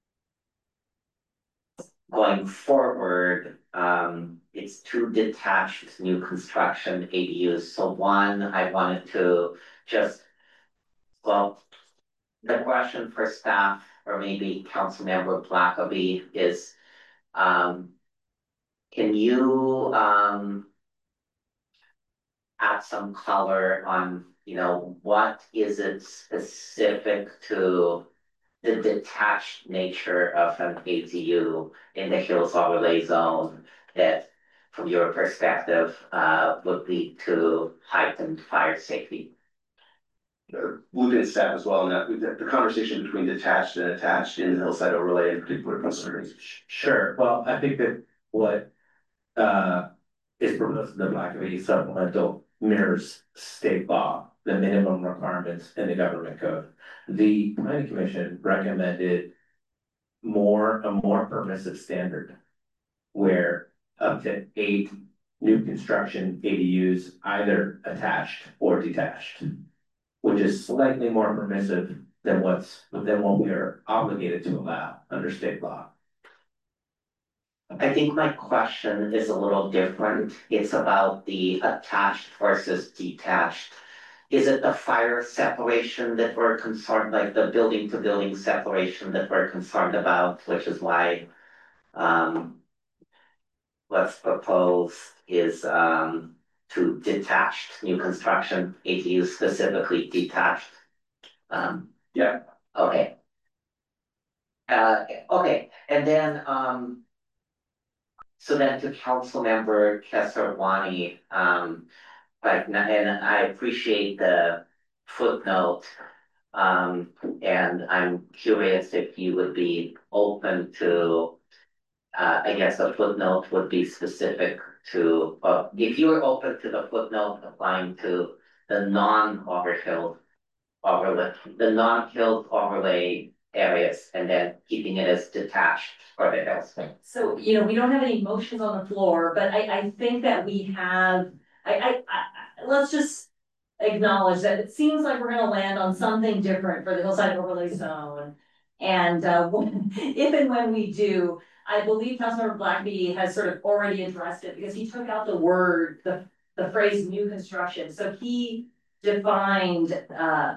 going forward, um, it's two detached new construction A D Us. So one, I wanted to just, well, the question for staff or maybe Councilmember Blackaby is, um, can you, um, add some color on, you know, what is it specific to the detached nature of an A D U in the Hills Overlay Zone that, from your perspective, uh, would lead to heightened fire safety? Loop in staff as well, and that the, the conversation between detached and attached in the hillside overlay in particular concerns. Sure, well, I think that what uh is proposed in the Blackaby supplemental mirrors state law, the minimum requirements in the government code. The planning commission recommended more, a more permissive standard where up to eight new construction A D Us either attached or detached, which is slightly more permissive than what's, than what we are obligated to allow under state law. I think my question is a little different. It's about the attached versus detached. Is it the fire separation that we're concerned, like the building to building separation that we're concerned about, which is why um, what's proposed is um, to detached new construction, A D U specifically detached? Um, yeah. Okay. Uh, okay, and then um, so then to Councilmember Kesarwani, um, like, and I appreciate the footnote. Um, and I'm curious if you would be open to uh, I guess a footnote would be specific to, uh, if you were open to the footnote applying to the non-overfilled overlay, the non-filled overlay areas, and then keeping it as detached for the hills. So, you know, we don't have any motions on the floor, but I, I think that we have, I, I, I, let's just acknowledge that it seems like we're gonna land on something different for the hillside overlay zone. And, uh, when, if and when we do, I believe Councilmember Blackaby has sort of already addressed it because he took out the word, the, the phrase new construction. So he defined, uh,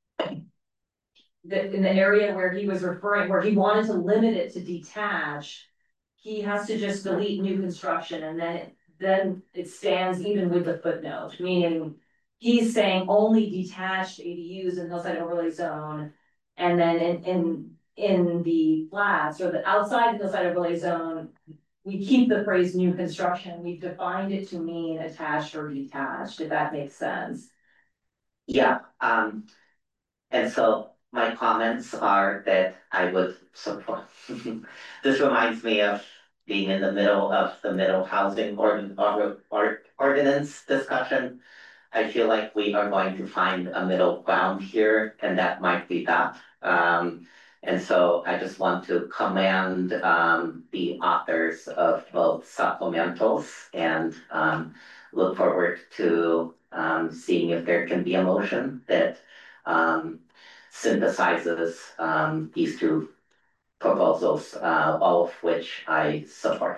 the, in the area where he was referring, where he wanted to limit it to detached, he has to just delete new construction and then, it- then it stands even with the footnote, meaning he's saying only detached A D Us in hillside overlay zone. And then in, in, in the flats or the outside the hillside overlay zone, we keep the phrase new construction. We've defined it to mean attached or detached, if that makes sense. Yeah, um, and so my comments are that I would support. This reminds me of being in the middle of the middle housing or, or, or ordinance discussion. I feel like we are going to find a middle ground here, and that might be that. Um, and so I just want to commend um, the authors of both supplementals and um, look forward to um, seeing if there can be a motion that um, synthesizes um, these two proposals, uh, all of which I support.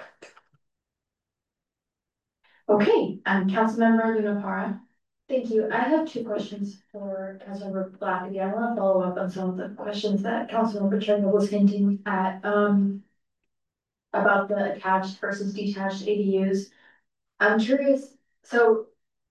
Okay, um, Councilmember Luna Para. Thank you. I have two questions for Councilmember Blackaby. I want to follow up on some of the questions that Councilmember Trina was hinting at, um, about the attached versus detached A D Us. I'm curious, so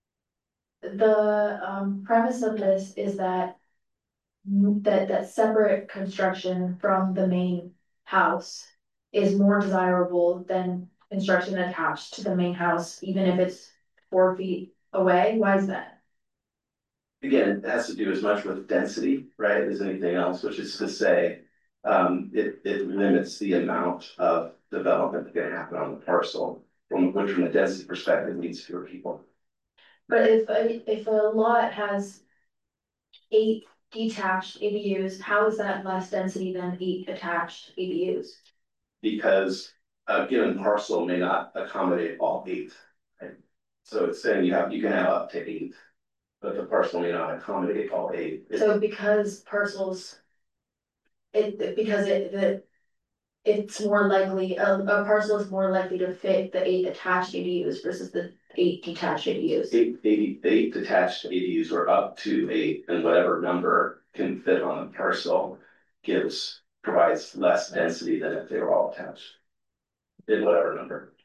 the um, premise of this is that that that separate construction from the main house is more desirable than construction attached to the main house, even if it's four feet away. Why is that? Again, it has to do as much with density, right, as anything else, which is to say, um, it, it limits the amount of development that can happen on the parcel, from which from a density perspective means fewer people. But if a, if a lot has eight detached A D Us, how is that less density than eight attached A D Us? Because a given parcel may not accommodate all eight, right? So it's saying you have, you can have up to eight, but the parcel may not accommodate all eight. So because parcels, it, it- because it, the, it's more likely, a, a parcel is more likely to fit the eight attached A D Us versus the eight detached A D Us. Eight, eight, eight detached A D Us or up to eight, and whatever number can fit on a parcel gives, provides less density than if they were all attached. In whatever number.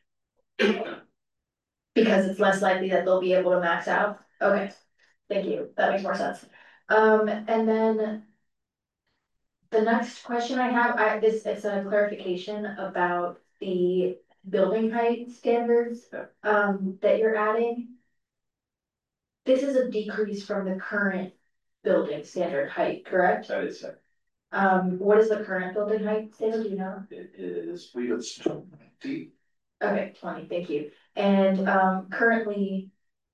Because it's less likely that they'll be able to max out. Okay, thank you. That makes more sense. Um, and then the next question I have, I, this, it's a clarification about the building height standards, um, that you're adding. This is a decrease from the current building standard height, correct? That is, it. Um, what is the current building height standard, do you know? It is, we would twenty. Okay, twenty, thank you. And, um, currently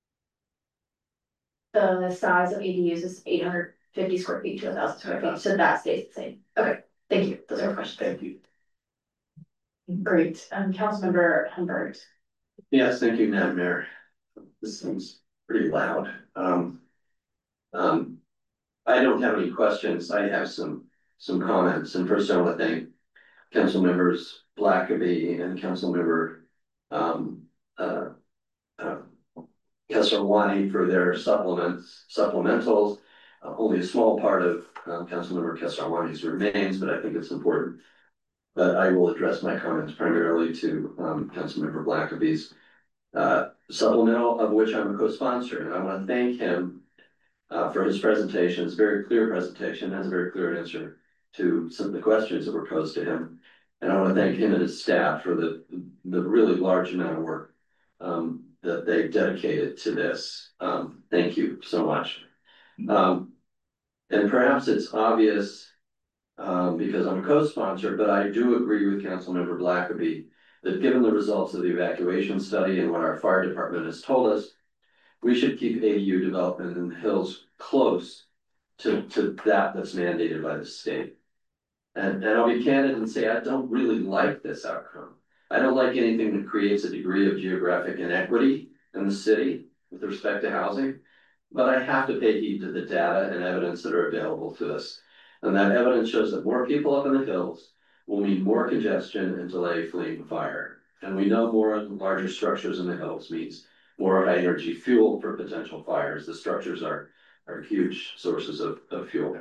the size of A D Us is eight hundred fifty square feet to a thousand square feet, so that stays the same. Okay, thank you. Those are my questions. Thank you. Great. Um, Councilmember Humbert. Yes, thank you, Madam Mayor. This seems pretty loud. Um, um, I don't have any questions. I have some, some comments. And first I want to thank Council members Blackaby and Councilmember um, uh, uh, Kesarwani for their supplements, supplementals. Uh, only a small part of uh, Councilmember Kesarwani's remains, but I think it's important. But I will address my comments primarily to um, Councilmember Blackaby's uh, supplemental, of which I'm a co-sponsor, and I want to thank him uh, for his presentation. It's a very clear presentation, has a very clear answer to some of the questions that were posed to him. And I want to thank him and his staff for the, the really large amount of work um, that they dedicated to this. Um, thank you so much. Um, and perhaps it's obvious Um, because I'm a co-sponsor, but I do agree with Councilmember Blackaby that given the results of the evacuation study and what our fire department has told us, we should keep A D U development in the hills close to, to that that's mandated by the state. And, and I'll be candid and say, I don't really like this outcome. I don't like anything that creates a degree of geographic inequity in the city with respect to housing, but I have to pay heed to the data and evidence that are available to us. And that evidence shows that more people up in the hills will mean more congestion and delay fleeing fire. And we know more of the larger structures in the hills means more high energy fuel for potential fires. The structures are, are huge sources of, of fuel.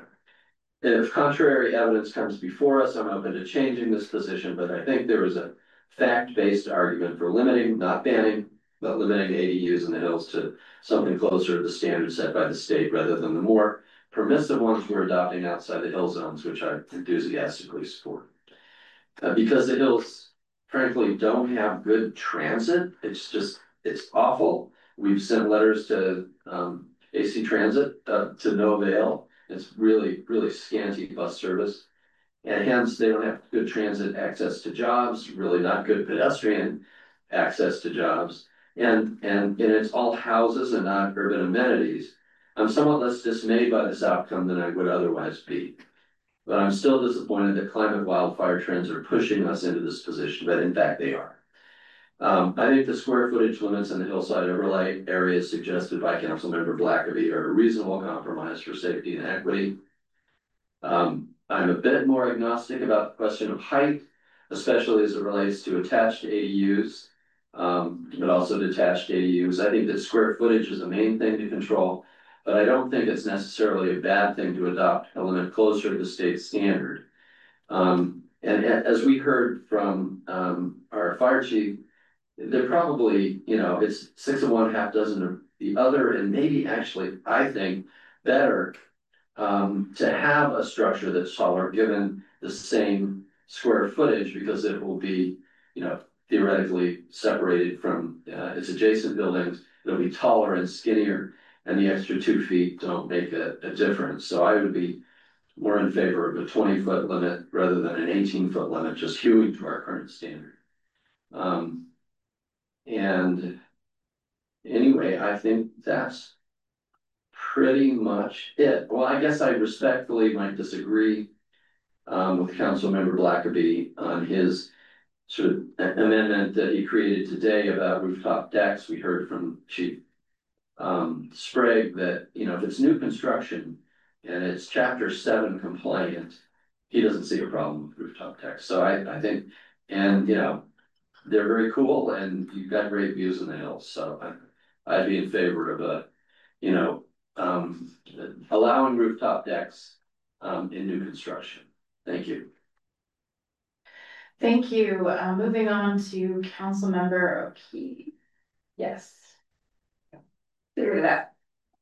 If contrary evidence comes before us, I'm open to changing this position, but I think there is a fact-based argument for limiting, not banning, but limiting A D Us in the hills to something closer to the standards set by the state rather than the more permissive ones we're adopting outside the hill zones, which I enthusiastically support. Uh, because the hills, frankly, don't have good transit, it's just, it's awful. We've sent letters to um, A C Transit uh, to no avail. It's really, really scanty bus service. And hence, they don't have good transit access to jobs, really not good pedestrian access to jobs. And, and, and it's all houses and not urban amenities. I'm somewhat less dismayed by this outcome than I would otherwise be. But I'm still disappointed that climate wildfire trends are pushing us into this position, but in fact they are. Um, I think the square footage limits in the hillside overlay areas suggested by Councilmember Blackaby are a reasonable compromise for safety and equity. Um, I'm a bit more agnostic about the question of height, especially as it relates to attached A D Us, um, but also detached A D Us. I think that square footage is the main thing to control, but I don't think it's necessarily a bad thing to adopt a limit closer to the state standard. Um, and as we heard from um, our fire chief, they're probably, you know, it's six of one, half dozen of the other, and maybe actually, I think, better um, to have a structure that's taller given the same square footage because it will be, you know, theoretically separated from uh, its adjacent buildings. It'll be taller and skinnier, and the extra two feet don't make a, a difference. So I would be more in favor of a twenty foot limit rather than an eighteen foot limit, just hewing to our current standard. Um, and anyway, I think that's pretty much it. Well, I guess I respectfully might disagree um, with Councilmember Blackaby on his sort of amendment that he created today about rooftop decks. We heard from Chief um, Sprague that, you know, if it's new construction and it's chapter seven compliant, he doesn't see a problem with rooftop decks. So I, I think, and you know, they're very cool and you've got great views in the hills. So I, I'd be in favor of a, you know, um, allowing rooftop decks um, in new construction. Thank you. Thank you. Uh, moving on to Councilmember O'Keefe. Yes. Figure that.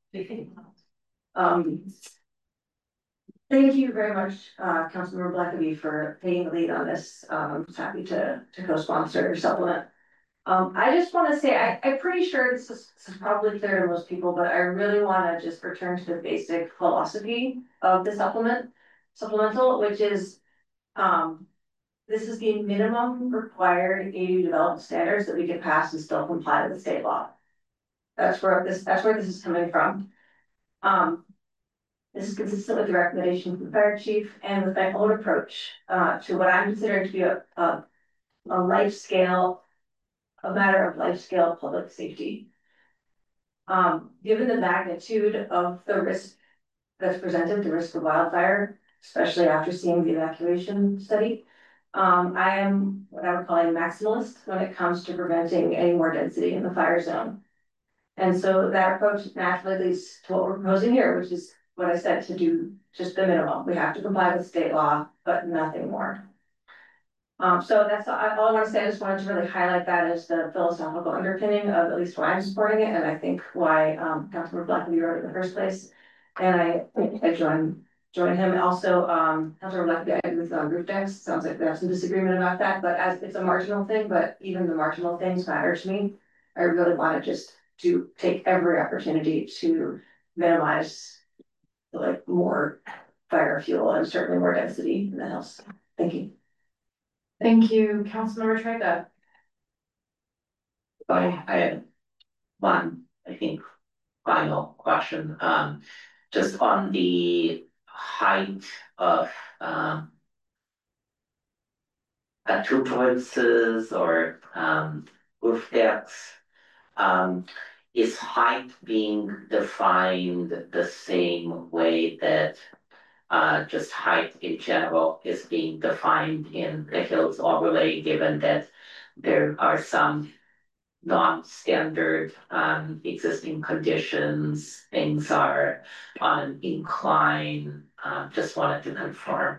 Um, thank you very much, uh, Councilmember Blackaby, for taking the lead on this. Um, I'm happy to, to co-sponsor your supplement. Um, I just want to say, I, I'm pretty sure this is, this is probably clear to most people, but I really want to just return to the basic philosophy of the supplement, supplemental, which is, um, this is the minimum required A D U development standards that we can pass and still comply with the state law. That's where this, that's where this is coming from. Um, this is consistent with the recommendation from the fire chief and with my own approach uh, to what I'm considering to be a, a, a life scale, a matter of life scale public safety. Um, given the magnitude of the risk that's presented, the risk of wildfire, especially after seeing the evacuation study, um, I am what I would call a maximalist when it comes to preventing any more density in the fire zone. And so that approach naturally leads to what we're proposing here, which is what I said, to do just the minimum. We have to comply with state law, but nothing more. Um, so that's all, all I want to say. I just wanted to really highlight that as the philosophical underpinning of at least why I'm supporting it, and I think why um, Councilmember Blackaby wrote it in the first place. And I I join join him. Also, um, Councilmember Blackaby, I agree with on roof decks. Sounds like we have some disagreement about that, but as it's a marginal thing, but even the marginal things matter to me. I really want to just to take every opportunity to minimize like more fire fuel and certainly more density in the house. Thank you. Thank you, Councilmember Trega. I, I had one, I think, final question, um, just on the height of, um, uh, two choices or, um, roof decks. Um, is height being defined the same way that, uh, just height in general is being defined in the Hills overlay, given that there are some non-standard um existing conditions, things are on an incline, um just wanted to confirm.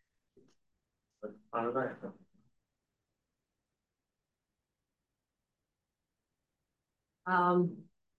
Um.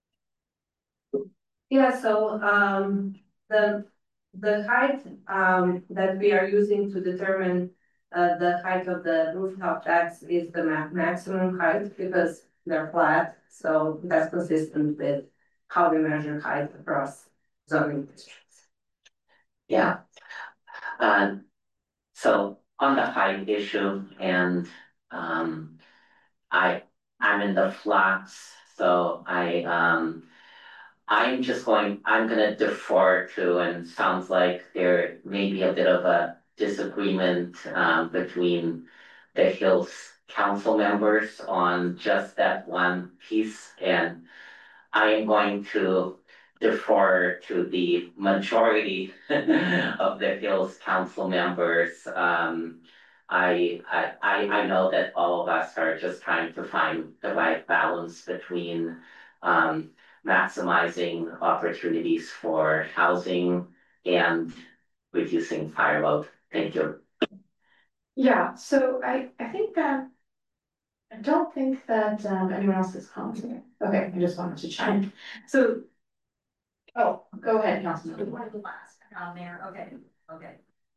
Yeah, so um the the height um that we are using to determine uh the height of the rooftop decks is the ma- maximum height because they're flat, so that's consistent with how we measure height across zoning districts. Yeah. Um, so on the height issue and, um, I, I'm in the flats, so I, um, I'm just going, I'm gonna defer to, and sounds like there may be a bit of a disagreement, um, between the Hills council members on just that one piece, and I am going to defer to the majority of the Hills council members. Um, I, I, I, I know that all of us are just trying to find the right balance between, um, maximizing opportunities for housing and reducing fire load. Thank you. Yeah, so I, I think that, I don't think that um, anyone else is commenting. Okay, I just wanted to chime. So, oh, go ahead, Councilman. One of the last, um, Mayor, okay, okay.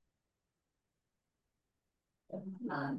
Um,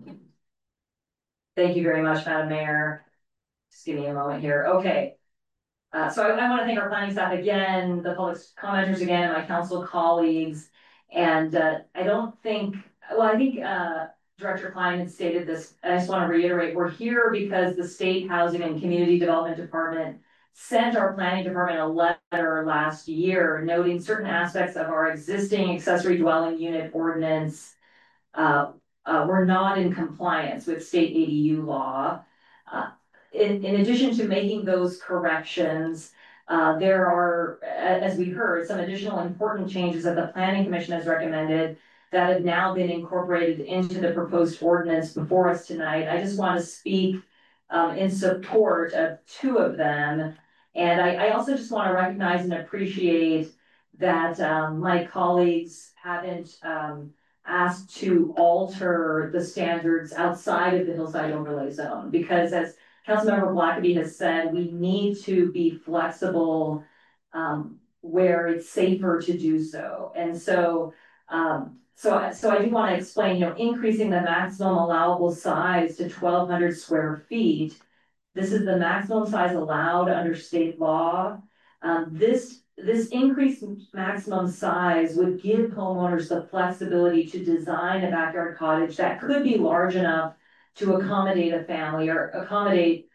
Thank you very much, Madam Mayor. Just give me a moment here. Okay. Uh, so I, I want to thank our planning staff again, the public commenters again, and my council colleagues. And uh, I don't think, well, I think uh, Director Klein had stated this. I just want to reiterate, we're here because the State Housing and Community Development Department sent our planning department a letter last year noting certain aspects of our existing accessory dwelling unit ordinance uh, uh, were not in compliance with state A D U law. Uh, in, in addition to making those corrections, uh, there are, as we heard, some additional important changes that the Planning Commission has recommended that have now been incorporated into the proposed ordinance before us tonight. I just want to speak um, in support of two of them. And I, I also just want to recognize and appreciate that um, my colleagues haven't um, asked to alter the standards outside of the hillside overlay zone, because as Councilmember Blackaby has said, we need to be flexible um, where it's safer to do so. And so, um, so, so I do want to explain, you know, increasing the maximum allowable size to twelve hundred square feet. This is the maximum size allowed under state law. Um, this This increased maximum size would give homeowners the flexibility to design a backyard cottage that could be large enough to accommodate a family or accommodate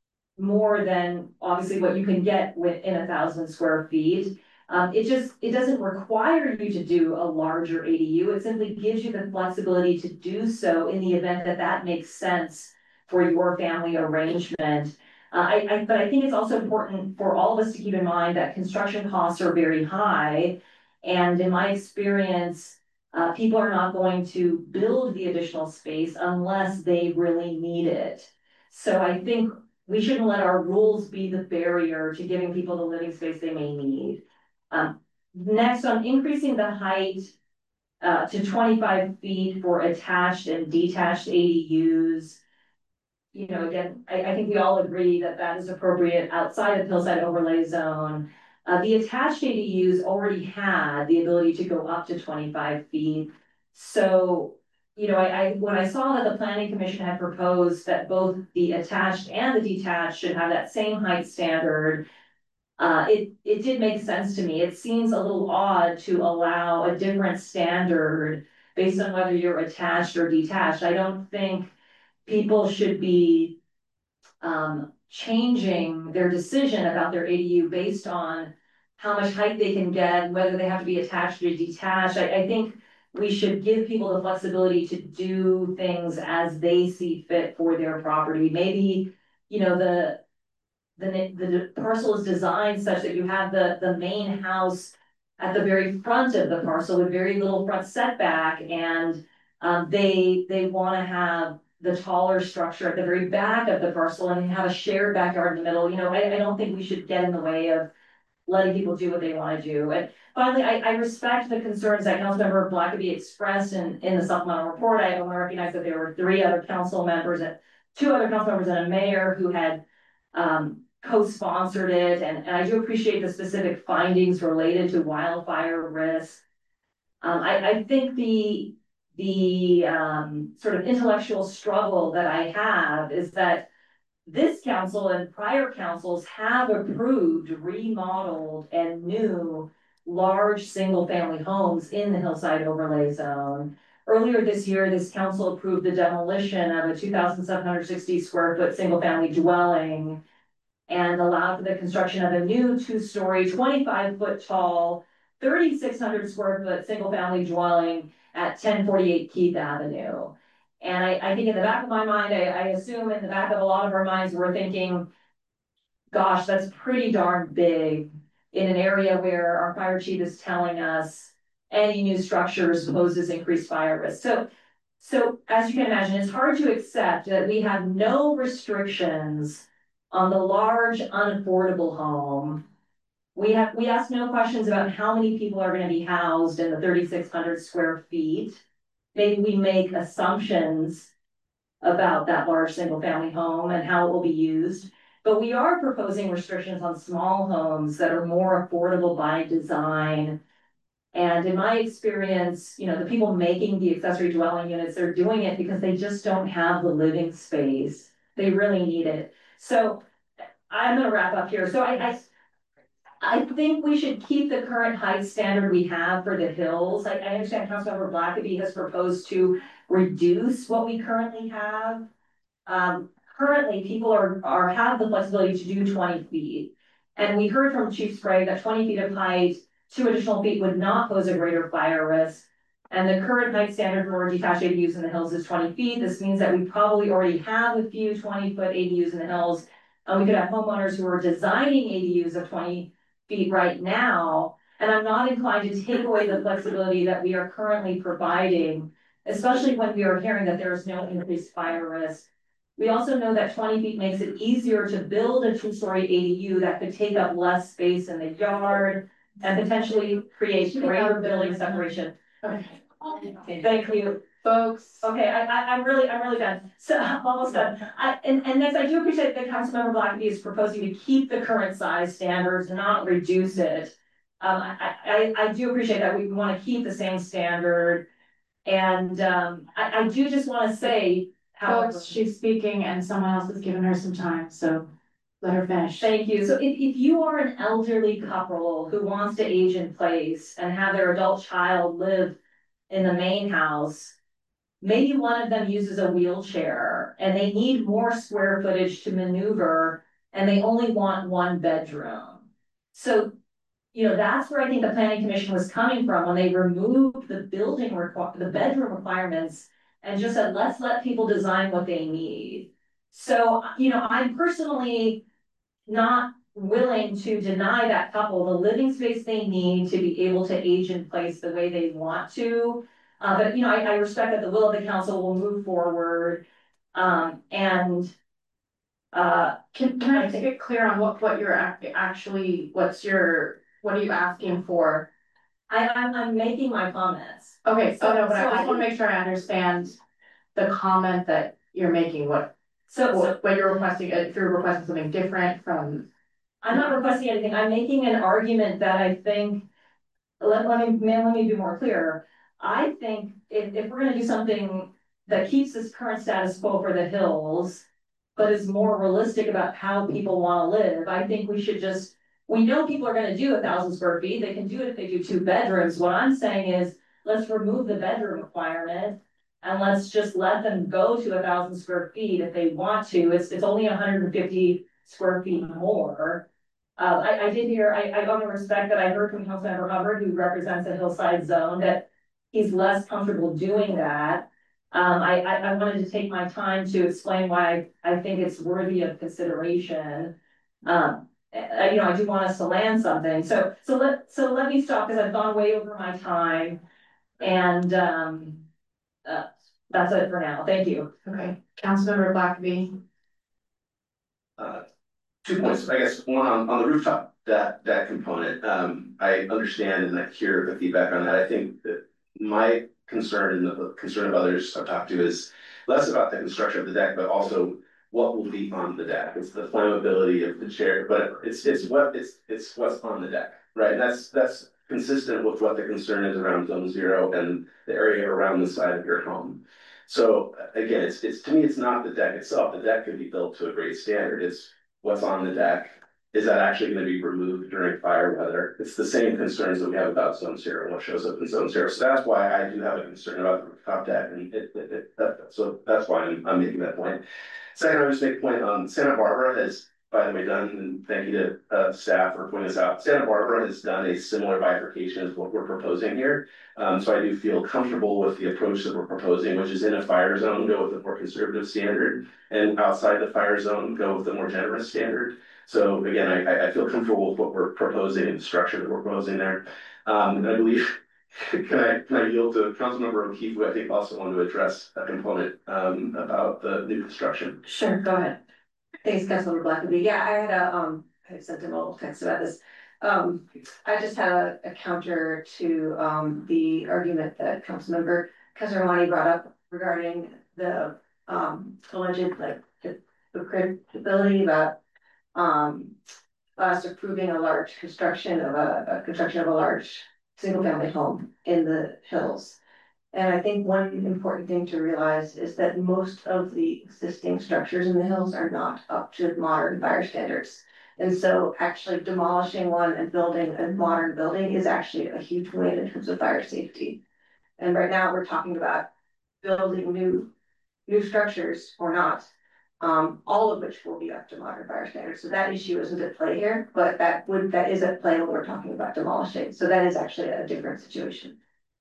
more than obviously what you can get within a thousand square feet. Um, it just, it doesn't require you to do a larger A D U. It simply gives you the flexibility to do so in the event that that makes sense for your family arrangement. Uh, I, I, but I think it's also important for all of us to keep in mind that construction costs are very high. And in my experience, uh, people are not going to build the additional space unless they really need it. So I think we shouldn't let our rules be the barrier to giving people the living space they may need. Um, next, on increasing the height uh, to twenty-five feet for attached and detached A D Us. You know, again, I, I think we all agree that that is appropriate outside of hillside overlay zone. Uh, the attached A D Us already had the ability to go up to twenty-five feet. So, you know, I, I when I saw that the Planning Commission had proposed that both the attached and the detached should have that same height standard, uh, it, it did make sense to me. It seems a little odd to allow a different standard based on whether you're attached or detached. I don't think people should be um, changing their decision about their A D U based on how much height they can get, whether they have to be attached or detached. I, I think we should give people the flexibility to do things as they see fit for their property. Maybe, you know, the the, the parcel is designed such that you have the, the main house at the very front of the parcel with very little front setback, and um, they they want to have the taller structure at the very back of the parcel and have a shared backyard in the middle. You know, I, I don't think we should get in the way of letting people do what they want to do. And finally, I, I respect the concerns that Councilmember Blackaby expressed in, in the supplemental report. I want to recognize that there were three other council members and two other council members and a mayor who had um, co-sponsored it. And, and I do appreciate the specific findings related to wildfire risk. Um, I, I think the, the um, sort of intellectual struggle that I have is that this council and prior councils have approved, remodeled, and new large single-family homes in the Hillside Overlay Zone. Earlier this year, this council approved the demolition of a two thousand seven hundred sixty square foot single-family dwelling and allowed for the construction of a new two-story, twenty-five foot tall, thirty-six hundred square foot single-family dwelling at ten forty-eight Keith Avenue. And I, I think in the back of my mind, I, I assume in the back of a lot of our minds, we're thinking, gosh, that's pretty darn big in an area where our fire chief is telling us any new structures poses increased fire risk. So, so as you can imagine, it's hard to accept that we have no restrictions on the large unaffordable home. We have, we ask no questions about how many people are going to be housed in the thirty-six hundred square feet. Maybe we make assumptions about that large single family home and how it will be used. But we are proposing restrictions on small homes that are more affordable by design. And in my experience, you know, the people making the accessory dwelling units, they're doing it because they just don't have the living space. They really need it. So I'm going to wrap up here. So I, I I think we should keep the current height standard we have for the hills. I, I understand Councilmember Blackaby has proposed to reduce what we currently have. Um, currently, people are, are have the flexibility to do twenty feet. And we heard from Chief Sprague that twenty feet of height, two additional feet would not pose a greater fire risk. And the current height standard for detached A D Us in the hills is twenty feet. This means that we probably already have a few twenty foot A D Us in the hills. And we could have homeowners who are designing A D Us of twenty feet right now, and I'm not inclined to take away the flexibility that we are currently providing, especially when we are hearing that there is no increased fire risk. We also know that twenty feet makes it easier to build a two-story A D U that could take up less space in the yard and potentially create greater building separation. Okay. Thank you, folks. Okay, I, I, I'm really, I'm really done. So I'm almost done. I, and, and next, I do appreciate that Councilmember Blackaby is proposing to keep the current size standards, not reduce it. Um, I, I, I do appreciate that we want to keep the same standard. And um, I, I do just want to say, folks, she's speaking and someone else has given her some time, so let her finish. Thank you. So if, if you are an elderly couple who wants to age in place and have their adult child live in the main house, maybe one of them uses a wheelchair and they need more square footage to maneuver and they only want one bedroom. So, you know, that's where I think the Planning Commission was coming from when they removed the building require the bedroom requirements and just said, let's let people design what they need. So, you know, I'm personally not willing to deny that couple the living space they need to be able to age in place the way they want to. Uh, but, you know, I, I respect that the will of the council will move forward. Um, and uh, can, can I just get clear on what, what you're actually, what's your, what are you asking for? I, I'm, I'm making my comments. Okay, so, oh, no, but so I just I want to make sure I understand the comment that you're making. What, so, what, so what you're requesting, if you're requesting something different from. I'm not requesting anything. I'm making an argument that I think, let, let me, let me be more clear. I think if, if we're gonna do something that keeps this current status quo for the hills, but is more realistic about how people wanna live, I think we should just we know people are gonna do a thousand square feet, they can do it if they do two bedrooms, what I'm saying is, let's remove the bedroom requirement. And let's just let them go to a thousand square feet if they want to, it's, it's only hundred and fifty square feet more. Uh, I, I did hear, I, I want to respect that I heard from Councilmember Hubbard, who represents the hillside zone, that he's less comfortable doing that. Um, I, I, I wanted to take my time to explain why I think it's worthy of consideration. Um, uh, you know, I do want us to land something, so, so let, so let me stop, because I've gone way over my time. And, um, uh, that's it for now, thank you. Okay, Councilmember Blackaby. Uh, two points, I guess, one on, on the rooftop, that, that component, um, I understand and I hear the feedback on that. I think that my concern and the concern of others I've talked to is less about the construction of the deck, but also what will be on the deck. It's the flammability of the chair, but it's, it's what, it's, it's what's on the deck, right? And that's, that's consistent with what the concern is around zone zero and the area around the side of your home. So again, it's, it's, to me, it's not the deck itself. The deck could be built to a great standard. It's what's on the deck. Is that actually going to be removed during fire weather? It's the same concerns that we have about zone zero and what shows up in zone zero. So that's why I do have a concern about the rooftop deck. And it, it, it, that, so that's why I'm, I'm making that point. Second, I would just make a point on Santa Barbara has, by the way, done, and thank you to uh, staff for pointing this out. Santa Barbara has done a similar bifurcation as what we're proposing here. Um, so I do feel comfortable with the approach that we're proposing, which is in a fire zone, go with a more conservative standard, and outside the fire zone, go with a more generous standard. So again, I, I feel comfortable with what we're proposing and the structure that we're proposing there. Um, and I believe, can I can I yield to Councilmember O'Keefe, who I think also wanted to address a component um, about the new construction. Sure, go ahead. Thanks, Councilmember Blackaby. Yeah, I had a, um, I sent him a little text about this. Um, I just had a, a counter to, um, the argument that Councilmember Kasarmani brought up regarding the, um, alleged, like, the, the credibility about, um, us approving a large construction of a, a construction of a large single-family home in the hills. And I think one important thing to realize is that most of the existing structures in the hills are not up to modern fire standards. And so actually demolishing one and building a modern building is actually a huge win in terms of fire safety. And right now we're talking about building new, new structures or not, um, all of which will be up to modern fire standards. So that issue isn't at play here, but that would, that is at play when we're talking about demolishing. So that is actually a different situation.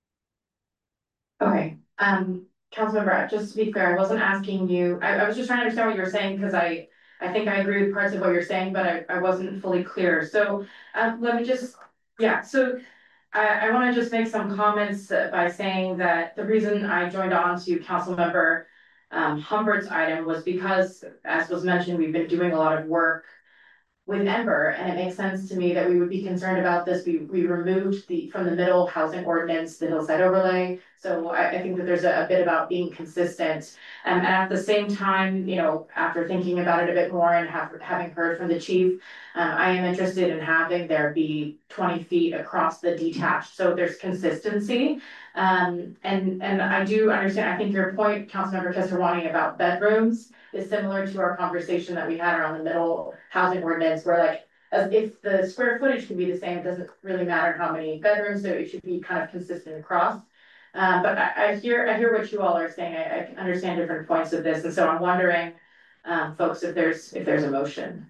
Okay, um, Councilmember, just to be clear, I wasn't asking you, I, I was just trying to understand what you were saying, because I, I think I agree with parts of what you're saying, but I, I wasn't fully clear. So, um, let me just, yeah, so I, I want to just make some comments by saying that the reason I joined on to Councilmember um, Humbard's item was because, as was mentioned, we've been doing a lot of work with Ember, and it makes sense to me that we would be concerned about this. We, we removed the, from the middle housing ordinance, the hillside overlay. So I, I think that there's a, a bit about being consistent. Um, and at the same time, you know, after thinking about it a bit more and have, having heard from the chief, um, I am interested in having there be twenty feet across the detached. So there's consistency. Um, and, and I do understand, I think your point, Councilmember Kesarwani, about bedrooms is similar to our conversation that we had around the middle housing ordinance, where like, as if the square footage can be the same, it doesn't really matter how many bedrooms, so it should be kind of consistent across. Um, but I, I hear, I hear what you all are saying. I, I can understand different points of this, and so I'm wondering, um, folks, if there's, if there's a motion.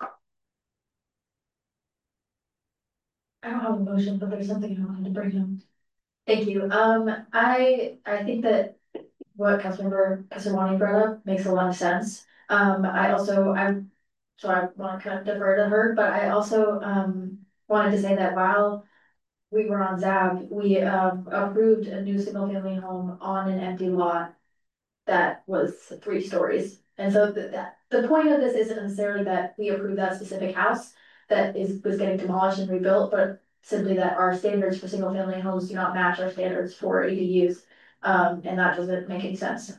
I don't have a motion, but there's something I wanted to bring up. Thank you. Um, I, I think that what Councilmember Kasarwani brought up makes a lot of sense. Um, I also, I'm, so I want to kind of defer to her, but I also, um, wanted to say that while we were on Z A B, we, um, approved a new single family home on an empty lot that was three stories. And so the, that, the point of this isn't necessarily that we approve that specific house that is, was getting demolished and rebuilt, but simply that our standards for single family homes do not match our standards for A D Us. Um, and that doesn't make any sense.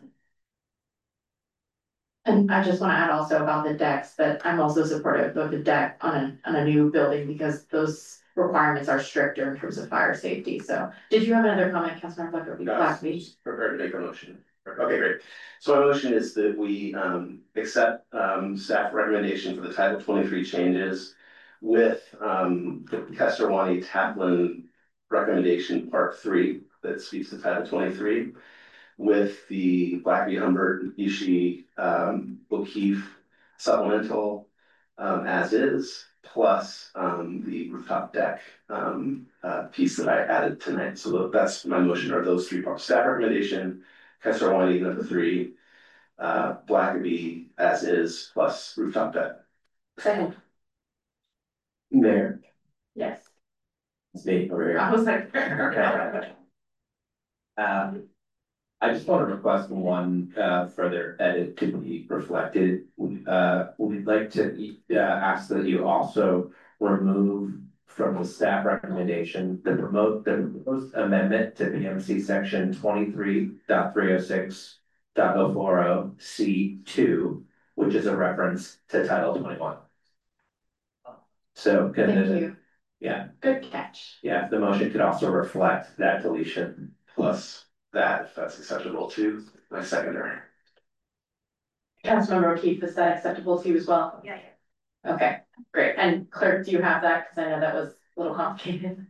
And I just want to add also about the decks, that I'm also supportive of the deck on a, on a new building, because those requirements are stricter in terms of fire safety. So did you have another comment, Councilmember Blackaby? Prepared to make a motion. Okay, great. So my motion is that we um, accept um, staff recommendation for the Title twenty-three changes with, um, the Kesarwani Taplin recommendation part three that speaks to Title twenty-three, with the Blackie Humbert Ishii, um, O'Keefe supplemental, um, as is, plus, um, the rooftop deck, um, uh, piece that I added tonight. So that's my motion, are those three parts: staff recommendation, Kesarwani number three, uh, Blackaby as is, plus rooftop deck. Second. Mayor, Yes. it's me over here. I was like. Okay. Um, I just want to request one uh further edit to be reflected. Uh, we'd like to uh ask that you also remove from the staff recommendation the promote the proposed amendment to B M C section twenty-three point three oh six point oh four oh C two, which is a reference to Title twenty-one. So can Thank the, you. yeah, Good catch. yeah, if the motion could also reflect that deletion. Plus that, if that's acceptable to my seconder. Councilmember O'Keefe, is that acceptable to you as well? Yeah. Okay, great. And clerk, do you have that? Because I know that was a little complicated.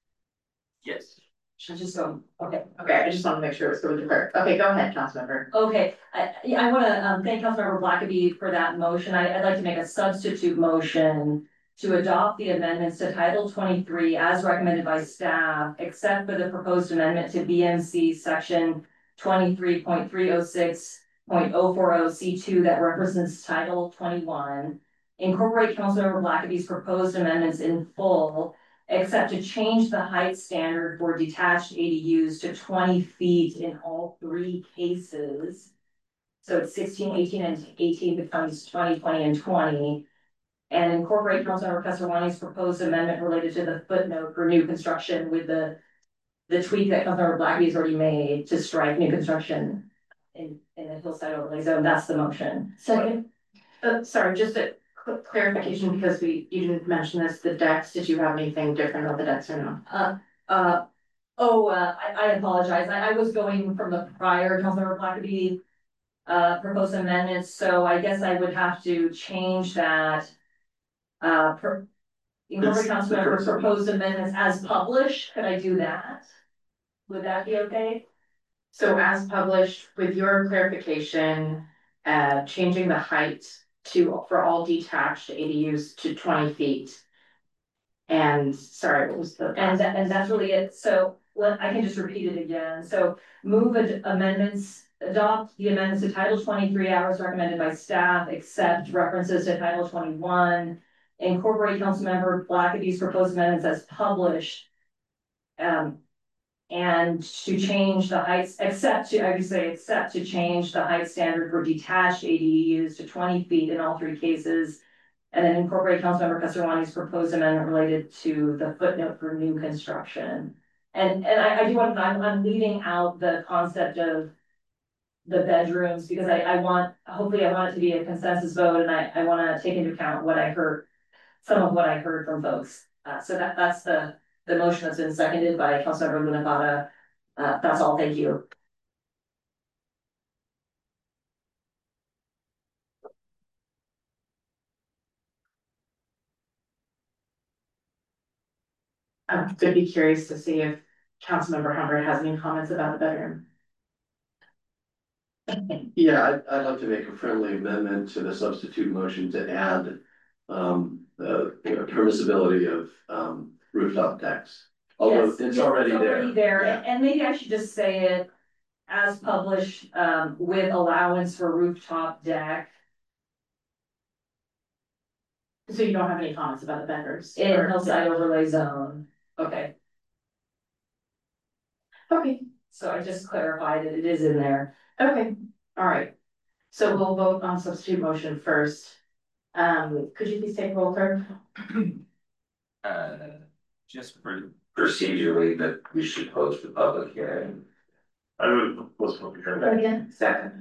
Yes. Should I just go, okay. Okay, I just want to make sure it was good with the clerk. Okay, go ahead, Councilmember. Okay, I, yeah, I wanna, um, thank Councilmember Blackaby for that motion. I, I'd like to make a substitute motion to adopt the amendments to Title twenty-three as recommended by staff, except for the proposed amendment to B M C section twenty-three point three oh six point oh four oh C two that represents Title twenty-one. Incorporate Councilmember Blackaby's proposed amendments in full, except to change the height standard for detached A D Us to twenty feet in all three cases. So it's sixteen, eighteen, and eighteen becomes twenty, twenty, and twenty. And incorporate Councilmember Kesarwani's proposed amendment related to the footnote for new construction with the the tweak that Councilmember Blackaby has already made to strike new construction in, in the hillside overlay zone. That's the motion. Second. Uh, sorry, just a quick clarification, because we, you didn't mention this, the decks, did you have anything different about the decks or no? Uh, uh, oh, uh, I, I apologize. I, I was going from the prior Councilmember Blackaby uh, proposed amendments, so I guess I would have to change that. Uh, per, incorporate Councilmember proposed amendments as published. Could I do that? Would that be okay? So as published, with your clarification, uh, changing the height to, for all detached A D Us to twenty feet. And sorry, what was the? And that, and that's really it. So let, I can just repeat it again. So move ad- amendments, adopt the amendments to Title twenty-three hours recommended by staff, except references to Title twenty-one. Incorporate Councilmember Blackaby's proposed amendments as published. Um, and to change the heights, except to, I would say, except to change the height standard for detached A D Us to twenty feet in all three cases. And then incorporate Councilmember Kesarwani's proposed amendment related to the footnote for new construction. And, and I, I do want, I'm, I'm leaving out the concept of the bedrooms, because I, I want, hopefully I want it to be a consensus vote, and I, I wanna take into account what I heard, some of what I heard from folks. Uh, so that, that's the, the motion that's been seconded by Councilmember Luna Fata. Uh, that's all, thank you. I'm gonna be curious to see if Councilmember Humbert has any comments about the bedroom. Yeah, I'd, I'd like to make a friendly amendment to the substitute motion to add um, the you know, permissibility of um, rooftop decks. Although Yes, it's yes, already there. Already there, Yeah. and maybe I should just say it as published, um, with allowance for rooftop deck. So you don't have any comments about the bedrooms? In or- hillside overlay zone. Okay, Okay, so I just clarified that it is in there. okay, all right. So we'll vote on substitute motion first. Um, could you please take roll, clerk? Uh, just for procedurally that we should post the public hearing. I would post public hearing. Again, Second.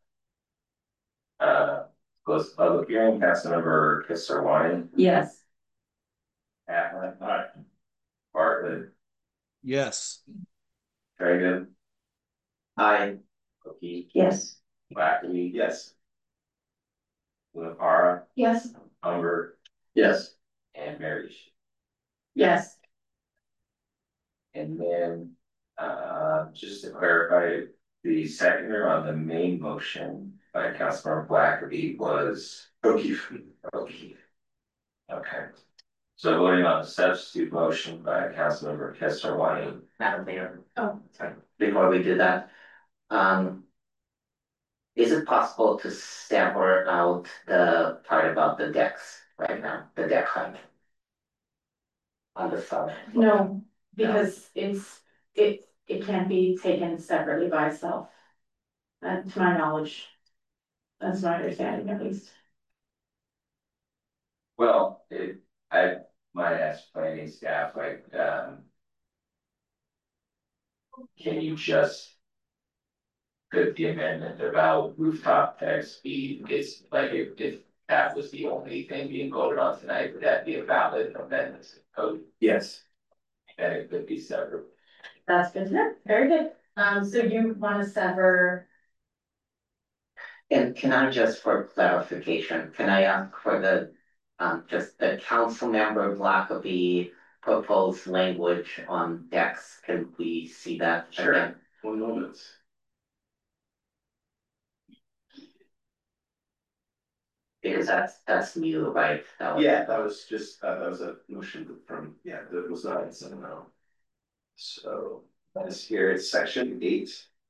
Uh, close the public hearing, Councilmember Kesarwani. Yes. Kaplan. Aye. Bartlett. Yes. Trigan. Aye. O'Keefe. Yes. Blackaby. Yes. Luna Para. yes, Humbert. Yes. and Mary Shi. Yes. And then, uh, just to clarify, the seconder on the main motion by Councilmember Blackerby was O'Keefe. O'Keefe. Okay. So voting on the substitute motion by Councilmember Kesarwani. Madam Mayor, Oh, sorry, before we do that, um. Is it possible to separate out the part about the decks right now, the deck height? On the side? no, because it's, it, it can't be taken separately by itself. Uh, to my knowledge. That's my understanding at least. Well, it, I might ask planning staff, like, um. Can you just. Could the amendment about rooftop decks be, is like, if, if that was the only thing being voted on tonight, would that be a valid amendment to code? Yes. And it could be separate. That's good to know, very good. Um, so you wanna sever, And can I just, for clarification, can I ask for the, um, just the council member Blackaby proposed language on decks? Can we see that? Sure. again? One moment. Because that's, that's new, right? That was- Yeah, that was just, uh, that was a motion from, yeah, that was not, so no. So, this here is section eight.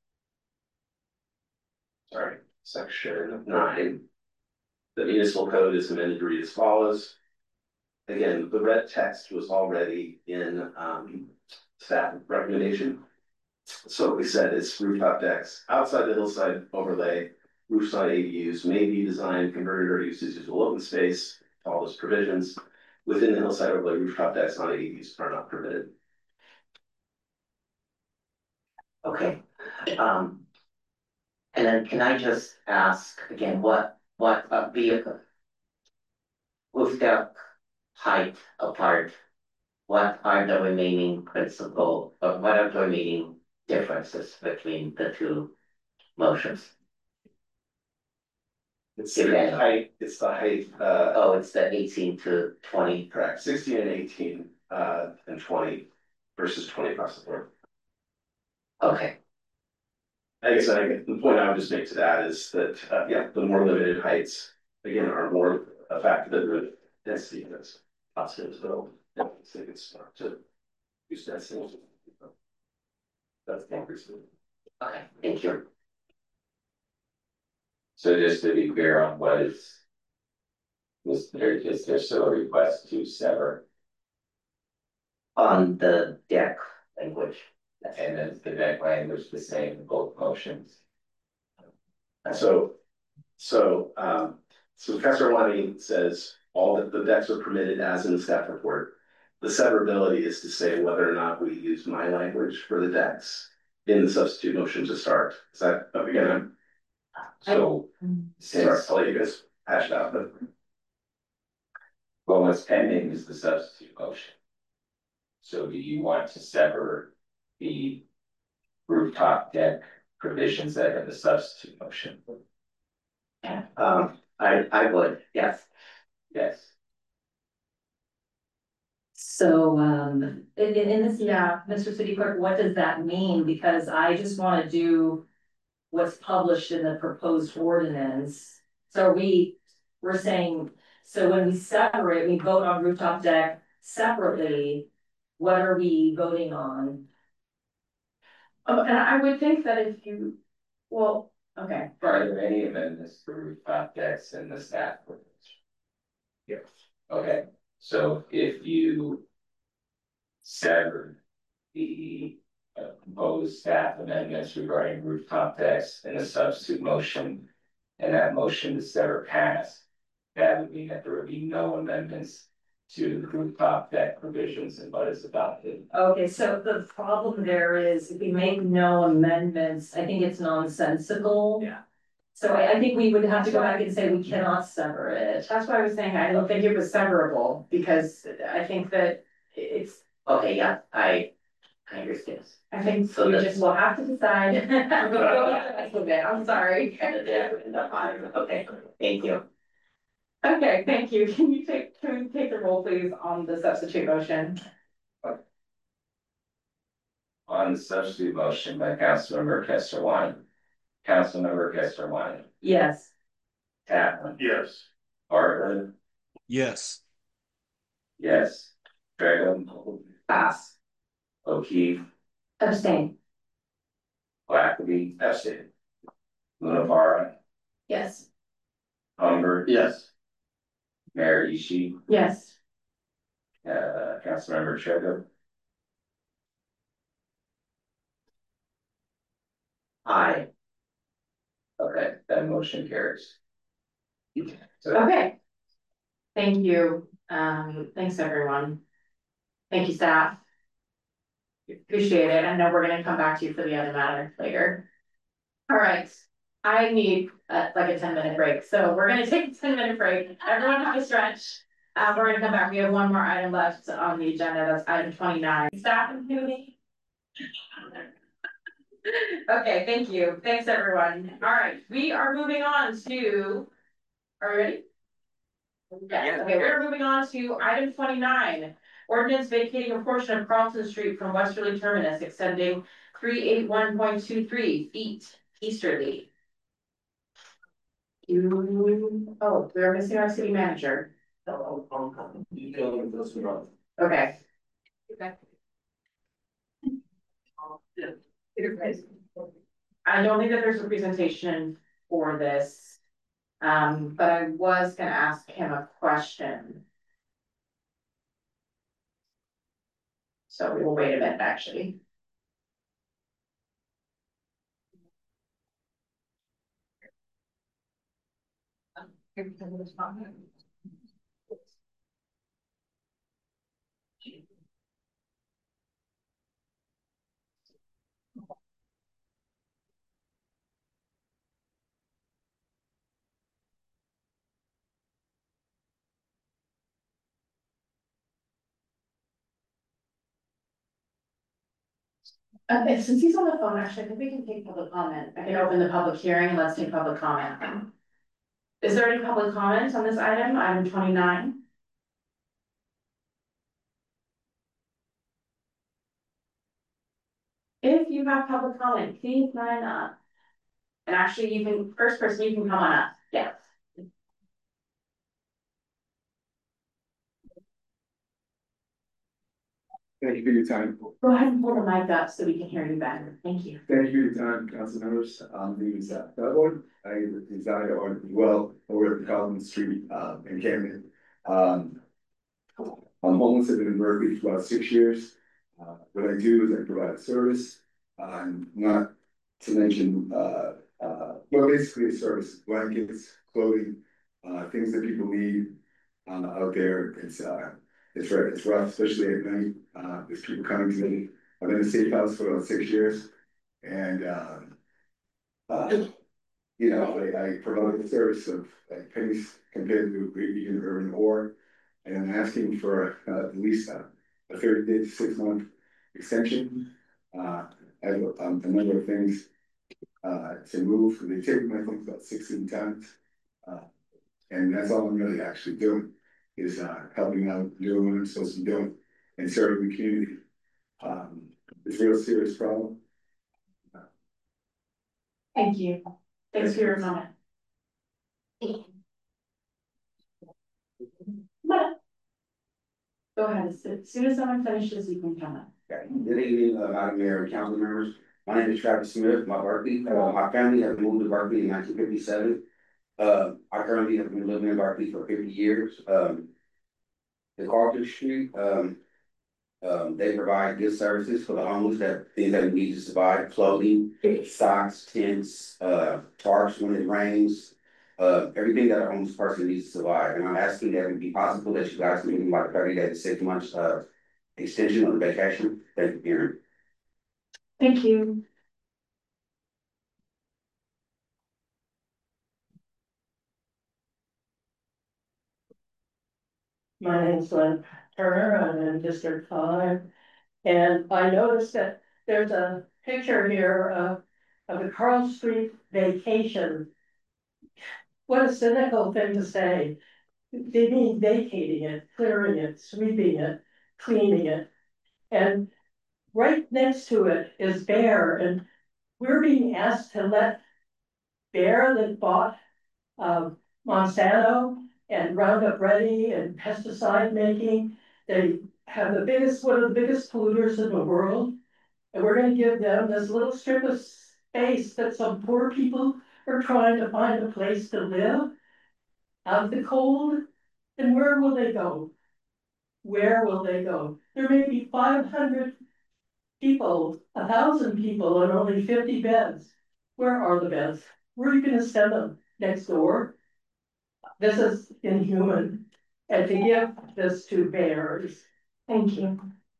Sorry, section nine. The municipal code is amended to read as follows. Again, the red text was already in, um, staff recommendation. So what we said is rooftop decks outside the hillside overlay. Roofside A D Us may be designed, converted, or used as usable open space, all those provisions. Within the hillside overlay, rooftop decks on A D Us are not permitted. Okay, um. And then can I just ask again, what, what a vehicle? Roof deck height apart, what are the remaining principle, or what are the remaining differences between the two motions? It's the height, it's the height, uh. Oh, it's the eighteen to twenty. Correct, sixteen and eighteen, uh, and twenty versus twenty across the board. Okay. I guess I, the point I would just make to that is that, uh, yeah, the more limited heights, again, are more a factor than the density that's positive, so. Yeah, I think it's smart to use density. That's the increase. Okay, thank you. So just to be clear on what is. Was there, is there still a request to sever? On the deck language. And then the deck language the same in both motions? So, so, um, so Kesarwani says all that the decks are permitted as in the staff report. The severability is to say whether or not we use my language for the decks in the substitute motion to start. Is that, again, so, sorry, I'll let you guys hash it out, but. Well, what's pending is the substitute motion. So do you want to sever the rooftop deck provisions that are in the substitute motion? Um, I, I would, yes. Yes. So, um, in, in, in this, yeah, Mister City Clerk, what does that mean? Because I just wanna do what's published in the proposed ordinance. So we, we're saying, so when we separate, we vote on rooftop deck separately, what are we voting on? oh, and I would think that if you, well, okay. Are there any amendments to rooftop decks in the staff? Yes. Okay, so if you sever the uh, proposed staff amendments regarding rooftop decks in a substitute motion, and that motion is never passed, that would mean that there would be no amendments to the rooftop deck provisions and what is adopted. Okay, so the problem there is if we make no amendments, I think it's nonsensical. Yeah. So I, I think we would have to go back and say we cannot sever it. That's why I was saying I don't think it was severable, because I think that it's, Okay, yeah, I, I understand. I think So we that's- just will have to decide. I'm sorry. Okay, thank you. Okay, thank you. Can you take, can we take the roll, please, on the substitute motion? On the substitute motion by Councilmember Kester Wine. Councilmember Kester Wine. Yes. Taplin. Yes. Bartlett. Yes. Yes. Dragon. Pass. O'Keefe. Abstain. Blackley. Abstain. Lunapara. Yes. Humbert. Yes. Mayor Ishii. Yes. Uh, Councilmember Trego. Aye. Okay, that motion carries. So, Okay. Thank you. Um, thanks, everyone. Thank you, staff. Appreciate it. I know we're gonna come back to you for the other matter later. All right, I need uh, like a ten minute break, so we're gonna take a ten minute break. Everyone have a stretch. Uh, we're gonna come back. We have one more item left on the agenda. That's item twenty-nine. Staff and committee. Okay, thank you. Thanks, everyone. All right, we are moving on to. Are we ready? Yes. Okay, we're moving on to item twenty-nine. Ordinance vacating a portion of Carlton Street from Westerly Terminus, extending three eighty-one point two three feet easterly. You, oh, we're missing our city manager. Okay. Okay. I don't think that there's a presentation for this, um, but I was gonna ask him a question. So we will wait a minute, actually. Okay, since he's on the phone, actually, I think we can take public comment. I can open the public hearing and let's take public comment. Is there any public comment on this item, item twenty-nine? If you have public comment, please line up. And actually, you can, first person, you can come on up, yes. Thank you for your time. Go ahead and pull the mic up so we can hear you better. Thank you. Thank you for your time, council members. I'm the Zach Fellow. I reside on well over at Carlton Street uh, in Camden. Um, I'm homeless. I've been in Berkeley for about six years. Uh, what I do is I provide a service. I'm not to mention, uh, uh, well, basically a service: blankets, clothing, uh, things that people need uh, out there. It's uh, It's right. It's rough, especially at night. Uh, there's people coming to me. I've been in the safe house for about six years, and um, uh, you know, I, I provide the service of like pennies compared to maybe an urban ore, and I'm asking for uh, at least a, a thirty day to six month extension. Uh, I have um, a number of things uh, to move. They take my things about sixteen times, uh, and that's all I'm really actually doing. Is uh, helping out, doing what I'm supposed to be doing, and serving the community. Um, it's a real serious problem. Thank you. Thanks for your comment. Go ahead. As soon as someone finishes, you can comment. Okay. Good evening, uh, Madam Mayor and council members. My name is Travis Smith. My Berkeley, uh, my family has moved to Berkeley in nineteen fifty-seven. Uh, I currently have been living in Berkeley for fifty years. Um, the Carlton Street, um, um, they provide good services for the homeless, that things that we need to survive: clothing, socks, tents, uh, tarps when it rains, uh, everything that a homeless person needs to survive. And I'm asking that it be possible that you guys can give me like thirty days to six months uh, extension on the vacation. Thank you, Karen. Thank you. My name's Lynn Turner. I'm in District Five. And I noticed that there's a picture here of, of the Carl Street vacation. What a cynical thing to say. they mean vacating it, clearing it, sweeping it, cleaning it. And right next to it is Bayer, and we're being asked to let Bayer that bought um, Monsanto and Roundup Ready and pesticide making. They have the biggest, one of the biggest polluters in the world. And we're gonna give them this little strip of space that some poor people are trying to find a place to live out of the cold. And where will they go? Where will they go? There may be five hundred people, a thousand people, and only fifty beds. Where are the beds? Where are you gonna send them? Next door? This is inhuman. And to give this to bears. Thank you.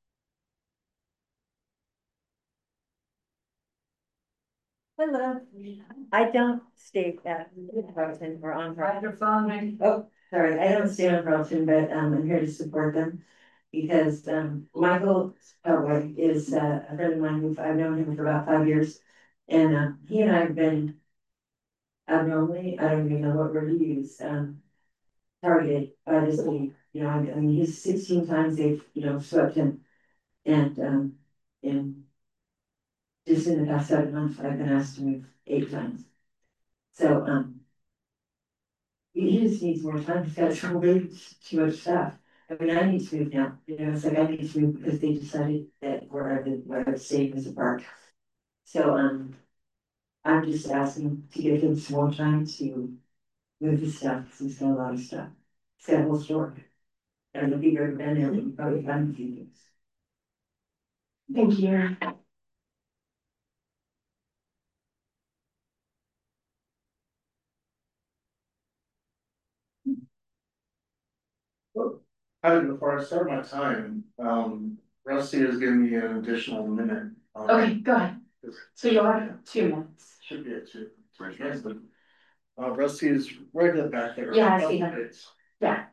Hello, I don't stay at Carlton or on Carlton. Oh, sorry, I don't stay on Carlton, but um, I'm here to support them. Because um, Michael Elway is uh, a friend of mine who I've known him for about five years. And uh, he and I have been abnormally, I don't even know what word to use, um, targeted by this league. You know, I mean, he's sixteen times they've, you know, swept him. And um, in just in the past seven months, I've been asked to move eight times. So um, he just needs more time. He's got so way too much stuff. I mean, I need to move now. You know, it's like I need to move because they decided that where I would, where I would stay was a park. So um, I'm just asking to give him some more time to move his stuff because he's got a lot of stuff. He's got a whole store. And the bigger than there, we can probably find a few things. Thank you. Hi, before I start my time, um, Rusty has given me an additional minute. Um, Okay, go ahead. So you'll have two minutes. Should be at two. Uh, Rusty is right at the back there. Yeah, I see him. Yeah.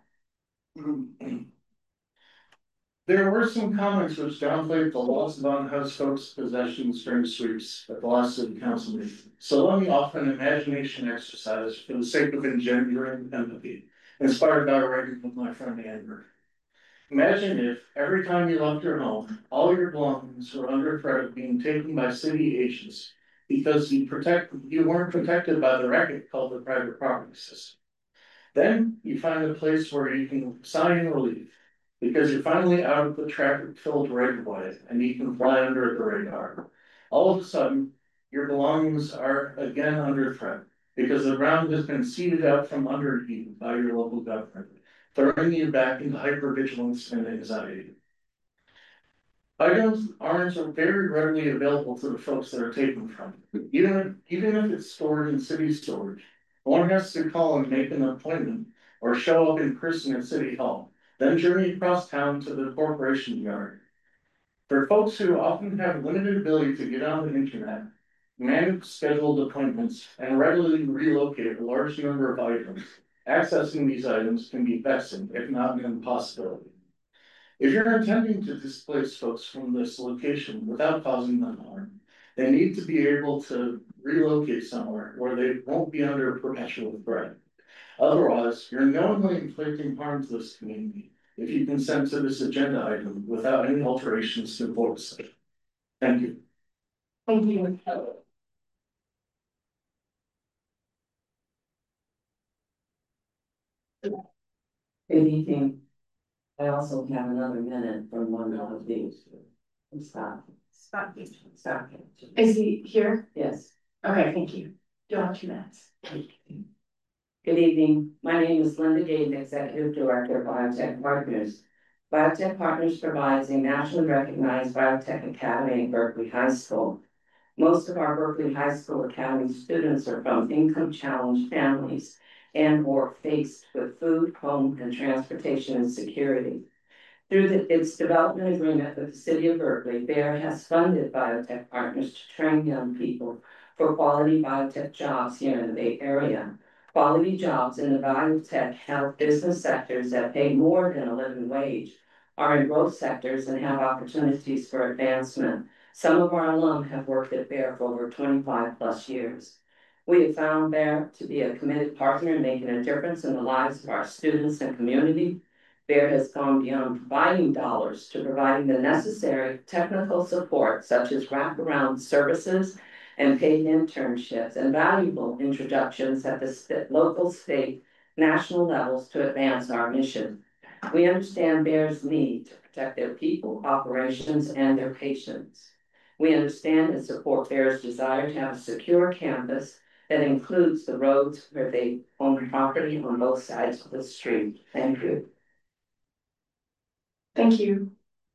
There were some comments which downplayed the loss of unhoused folks' possessions during sweeps at the last city council meeting. So let me offer an imagination exercise for the sake of engendering empathy, inspired by a writing of my friend Andrew. Imagine if every time you left your home, all your belongings were under threat of being taken by city agents because you protect you weren't protected by the racket called the private property system. Then you find a place where you can sign your leave because you're finally out of the traffic-filled right of way and you can fly under the radar. All of a sudden, your belongings are again under threat because the ground has been seeded out from under you by your local government, throwing you back into hypervigilance and anxiety. Items aren't very readily available to the folks that are taken from you. Even, even if it's stored in city storage, one has to call and make an appointment or show up in person at City Hall, then journey across town to the corporation yard. For folks who often have limited ability to get on the internet, manage scheduled appointments, and readily relocate a large number of items, accessing these items can be vexing, if not an impossibility. If you're intending to displace folks from this location without causing them harm, they need to be able to relocate somewhere where they won't be under perpetual threat. Otherwise, you're knowingly inflicting harm to this community if you consent to this agenda item without any alterations to voice it. Thank you. Thank you. Good evening. I also have another minute from one of these. Stop. Stop. Stop. Is he here? Yes. Okay, thank you. You have two minutes. Good evening. My name is Linda Gade, Executive Director of Biotech Partners. Biotech Partners provides a nationally recognized biotech academy at Berkeley High School. Most of our Berkeley High School Academy students are from income-challenged families and or faced with food, home, and transportation insecurity. Through the, its development agreement with the City of Berkeley, Bayer has funded Biotech Partners to train young people for quality biotech jobs here in the Bay Area. Quality jobs in the biotech health business sectors that pay more than a living wage are in growth sectors and have opportunities for advancement. Some of our alum have worked at Bayer for over twenty-five plus years. We have found Bear to be a committed partner in making a difference in the lives of our students and community. Bear has gone beyond providing dollars to providing the necessary technical support, such as wraparound services and paid internships and valuable introductions at the st- local, state, national levels to advance our mission. We understand Bear's need to protect their people, operations, and their patients. We understand and support Bear's desire to have a secure campus that includes the roads where they own property on both sides of the street. Thank you. Thank you.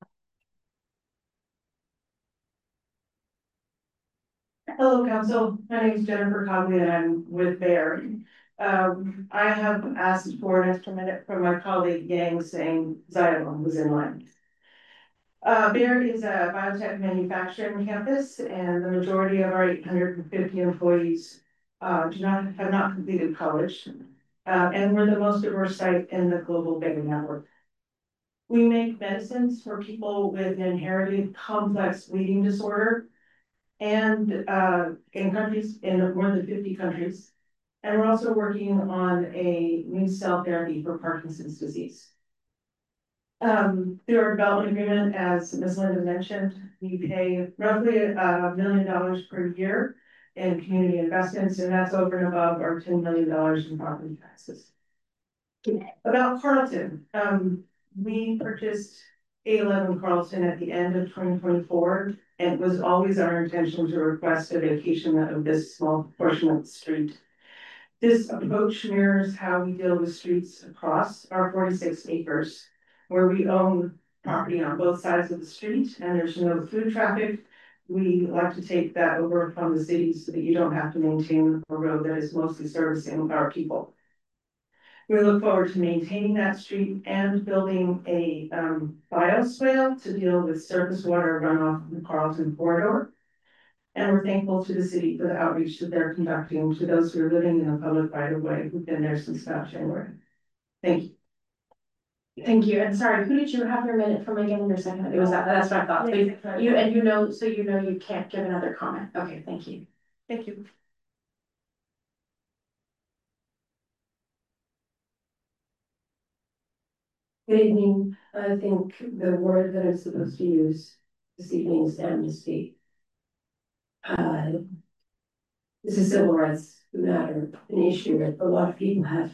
Hello, Council. My name is Jennifer Cogley and I'm with Bear. Um, I have asked for an extra minute from my colleague Yang saying Xylem was in line. Uh, Bear is a biotech manufacturing campus and the majority of our eight hundred fifty employees uh, do not have not completed college. Uh, and we're the most diverse site in the global Bay network. We make medicines for people with inherited complex bleeding disorder and uh, in countries, in more than fifty countries. And we're also working on a new cell therapy for Parkinson's disease. Um, through our development agreement, as Miz Linda mentioned, we pay roughly a million dollars per year in community investments, and that's over and above our ten million dollars in property taxes. About Carlton, um, we purchased eight eleven Carlton at the end of twenty twenty-four, and it was always our intention to request a vacation of this small portion of the street. This approach mirrors how we deal with streets across our forty-six acres, where we own property on both sides of the street and there's no through traffic. We like to take that over from the city so that you don't have to maintain a road that is mostly servicing our people. We look forward to maintaining that street and building a um, bioswale to deal with surface water runoff in the Carlton corridor. And we're thankful to the city for the outreach that they're conducting to those who are living in the public right of way who've been there since last January. Thank you. Thank you. And sorry, who did you have your minute from again in your second? It was that, that's what I thought. So you, and you know, so you know you can't give another comment. Okay, thank you. Thank you. Good evening. I think the word that I'm supposed to use this evening is amnesty. Uh, this is civil rights matter, an issue that a lot of people have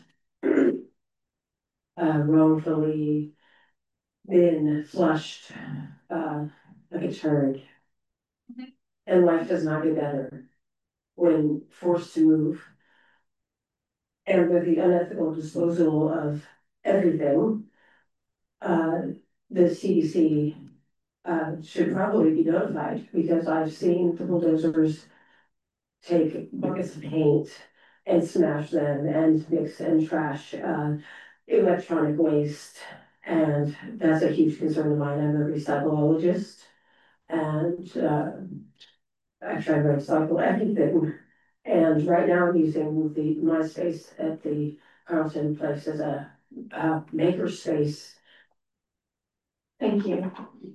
uh, wrongfully been flushed uh, like a turd. And life does not get better when forced to move. And with the unethical disposal of everything, uh, the C D C uh, should probably be notified, because I've seen the bulldozers take buckets of paint and smash them and mix and trash uh, electronic waste. And that's a huge concern of mine. I'm a recyclologist and uh, I try to recycle everything. And right now I'm using the my space at the Carlton place as a, a maker space. Thank you.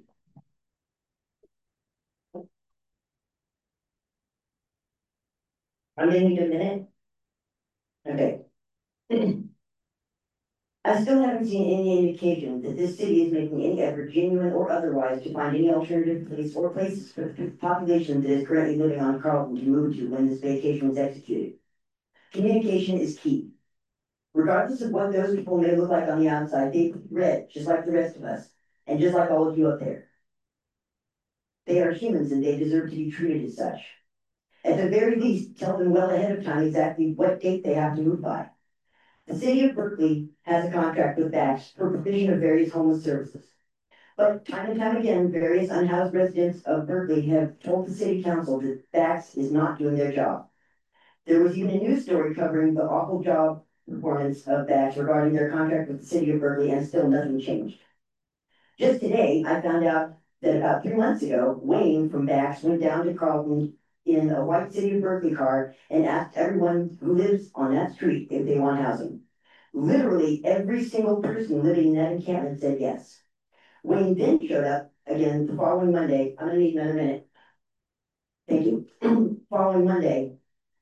I'm gonna need a minute. Okay. I still haven't seen any indication that this city is making any effort, genuine or otherwise, to find any alternative place or places for the population that is currently living on Carlton to move to when this vacation is executed. Communication is key. Regardless of what those people may look like on the outside, they read just like the rest of us, and just like all of you up there. They are humans and they deserve to be treated as such. At the very least, tell them well ahead of time exactly what date they have to move by. The city of Berkeley has a contract with BACS for provision of various homeless services. But time and time again, various unhoused residents of Berkeley have told the city council that BACS is not doing their job. There was even a news story covering the awful job performance of BACS regarding their contract with the city of Berkeley, and still nothing changed. Just today, I found out that about three months ago, Wayne from BACS went down to Carlton in a white City of Berkeley car and asked everyone who lives on that street if they want housing. Literally every single person living in that encampment said yes. Wayne then showed up again the following Monday. I'm gonna need another minute. Thank you. Following Monday,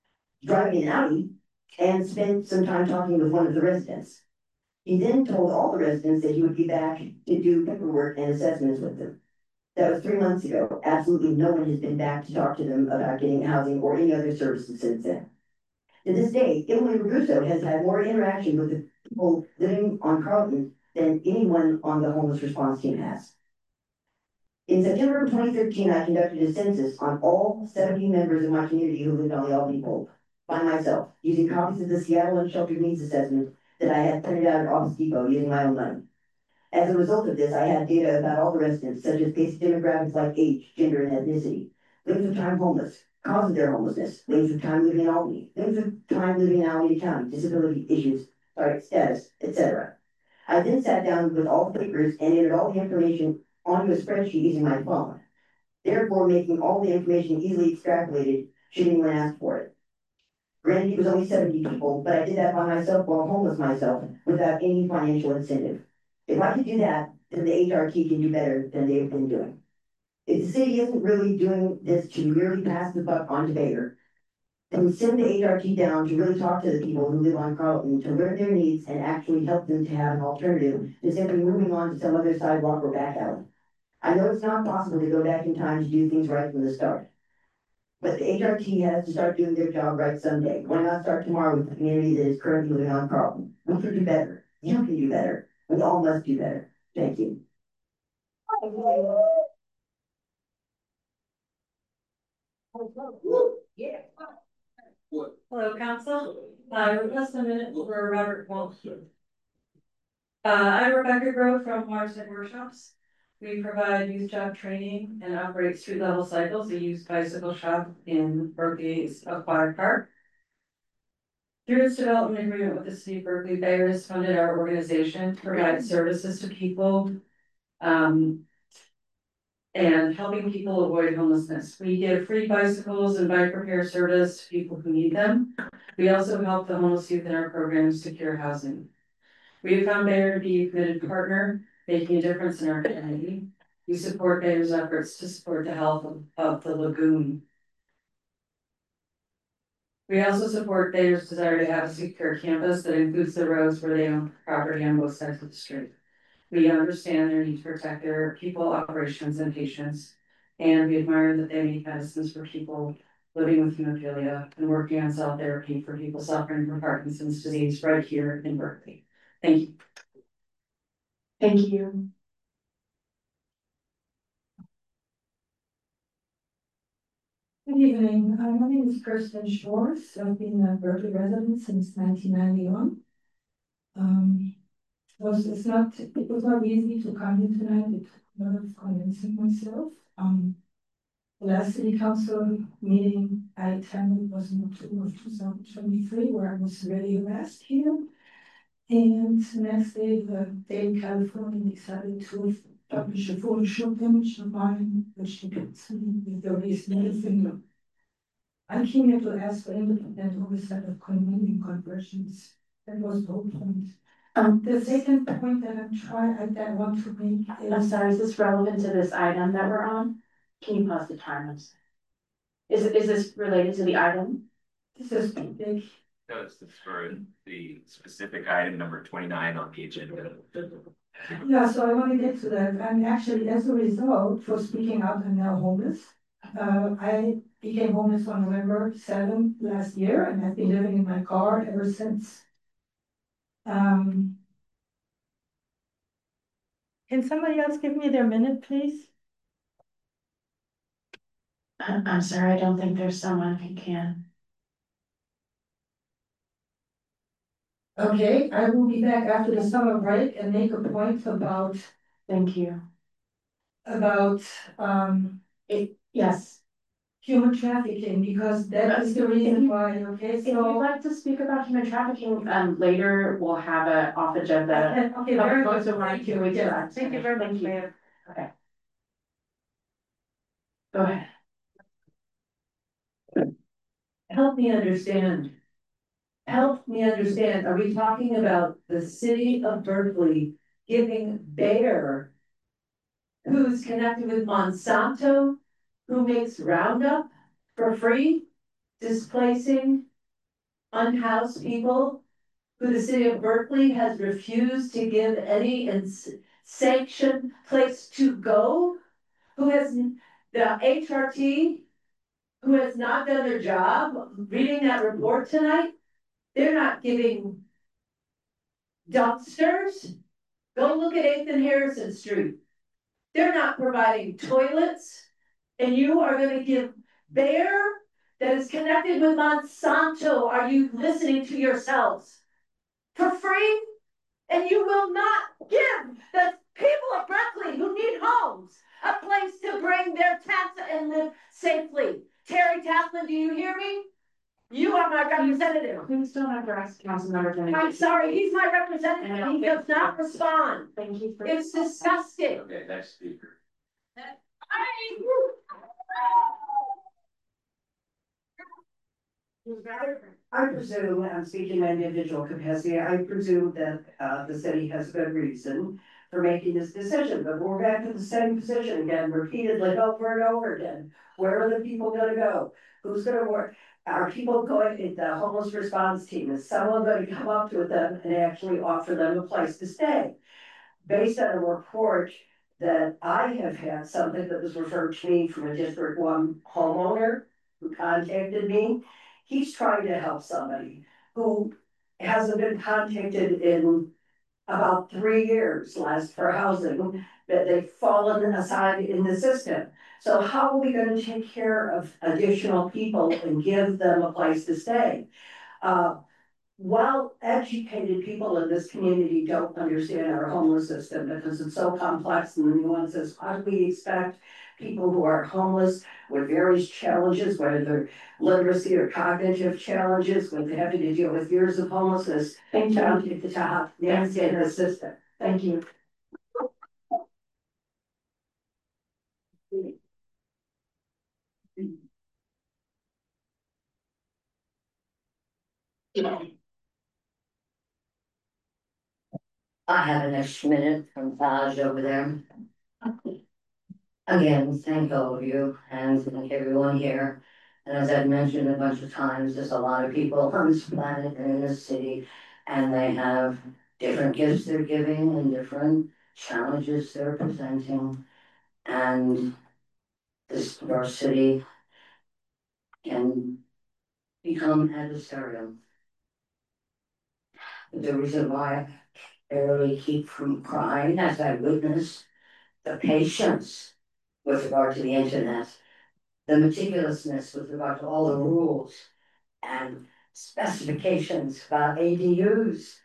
driving an Audi and spent some time talking with one of the residents. He then told all the residents that he would be back to do paperwork and assessments with them. That was three months ago. Absolutely no one has been back to talk to them about getting housing or any other services since then. To this day, Emily Russo has had more interaction with the people living on Carlton than anyone on the homeless response team has. In September of twenty thirteen, I conducted a census on all seventy members of my community who lived on the Albany Pole by myself, using copies of the Seattle Unsheltered Needs Assessment that I had printed out at Office Depot using my own money. As a result of this, I had data about all the residents, such as basic demographics like age, gender, and ethnicity, length of time homeless, cause of their homelessness, length of time living in Albany, length of time living in Alameda County, disability issues, sorry, status, et cetera. I then sat down with all the papers and entered all the information onto a spreadsheet using my phone, therefore making all the information easily extrapolated should anyone ask for it. Granted, it was only seventy people, but I did that by myself while homeless myself without any financial incentive. If I could do that, then the H R T can do better than they've been doing. If the city isn't really doing this to merely pass the buck on to Bayer, then send the H R T down to really talk to the people who live on Carlton, to learn their needs and actually help them to have an alternative to simply moving on to some other sidewalk or back alley. I know it's not possible to go back in time to do things right from the start, but the H R T has to start doing their job right someday. Why not start tomorrow with the community that is currently living on Carlton? We can do better. You can do better. We all must do better. Thank you. Hello, council. I request a minute for Robert Walsh. Uh, I'm Rebecca Grove from Marsden Workshops. We provide youth job training and operate street level cycles, a used bicycle shop in Berkeley's Aquatic Park. Through its development agreement with the city of Berkeley, Bayer has funded our organization to provide services to people um, and helping people avoid homelessness. We give free bicycles and bike repair service to people who need them. We also help the homeless youth in our programs secure housing. We have found Bayer to be a committed partner, making a difference in our community. We support Bayer's efforts to support the health of, of the lagoon. We also support Bayer's desire to have a secure campus that includes the roads where they own property on both sides of the street. We understand their need to protect their people, operations, and patients, and we admire that they make medicines for people living with hemophilia and working on cell therapy for people suffering from Parkinson's disease right here in Berkeley. Thank you. Thank you. Good evening. Uh, my name is Kirsten Schwartz. I've been a Berkeley resident since nineteen ninety-one. Um, it was it's not it was not easy to come here tonight. It took a lot of convincing myself. Um, the last city council meeting I attended was in October of two thousand twenty-three, where I was really harassed here. And the next day, the day in California decided to publish a Photoshop image of mine, which depicts me with the raised middle finger. I came here to ask for independent oversight of condominium conversions. That was the whole point. Um, the second point that I'm trying, I, that I want to make is... I'm sorry, is this relevant to this item that we're on? Can you pause the timers? Is, is this related to the item? This is big. No, it's for the specific item number twenty-nine on the agenda. Yeah, so I want to get to that. And actually, as a result, for speaking out, I'm now homeless. Uh, I became homeless on November seventh last year, and I've been living in my car ever since. Um, can somebody else give me their minute, please? I'm, I'm sorry, I don't think there's someone who can. Okay, I will be back after the summer break and make a point about. Thank you. About um it, yes. Human trafficking, because that is the reason why, okay, so. If you'd like to speak about human trafficking, um, later we'll have a off agenda. Okay, okay, very good. So Thank you. Yes, thank you very much, Mayor. Okay. Go ahead. Help me understand. Help me understand, are we talking about the city of Berkeley giving Bayer, who's connected with Monsanto, who makes Roundup for free, displacing unhoused people who the city of Berkeley has refused to give any ins- sanctioned place to go, who has the H R T, who has not done their job, reading that report tonight, they're not giving dumpsters. Go look at eighth and Harrison Street. They're not providing toilets, and you are gonna give Bayer that is connected with Monsanto, are you listening to yourselves? For free? And you will not give the people of Berkeley who need homes a place to bring their tents and live safely. Terry Taplin, do you hear me? You are my representative. Please don't address Councilmember Kennedy. I'm sorry, he's my representative. He does not respond. Thank you for. It's disgusting. Okay, next speaker. I presume, I'm speaking in individual capacity, I presume that uh the city has good reason for making this decision, but we're back to the same position again, repeatedly over and over again. Where are the people gonna go? Who's gonna work? Are people going, the homeless response team, is someone gonna come up to them and actually offer them a place to stay? Based on a report that I have had, something that was referred to me from a District One homeowner who contacted me. He's trying to help somebody who hasn't been contacted in about three years, last for housing, that they've fallen aside in the system. So how are we gonna take care of additional people and give them a place to stay? Uh, well-educated people in this community don't understand our homeless system because it's so complex and the nuances. How do we expect people who are homeless with various challenges, whether they're literacy or cognitive challenges, with having to deal with years of homelessness, and down to the top, navigate the system? Thank you. I have an extra minute from Taj over there. Again, thank all of you and thank everyone here. And as I've mentioned a bunch of times, there's a lot of people on this planet and in this city, and they have different gifts they're giving and different challenges they're presenting. And this diversity can become adversarial. The reason why I barely keep from crying as I witness the patience with regard to the internet, the meticulousness with regard to all the rules and specifications about A D Us.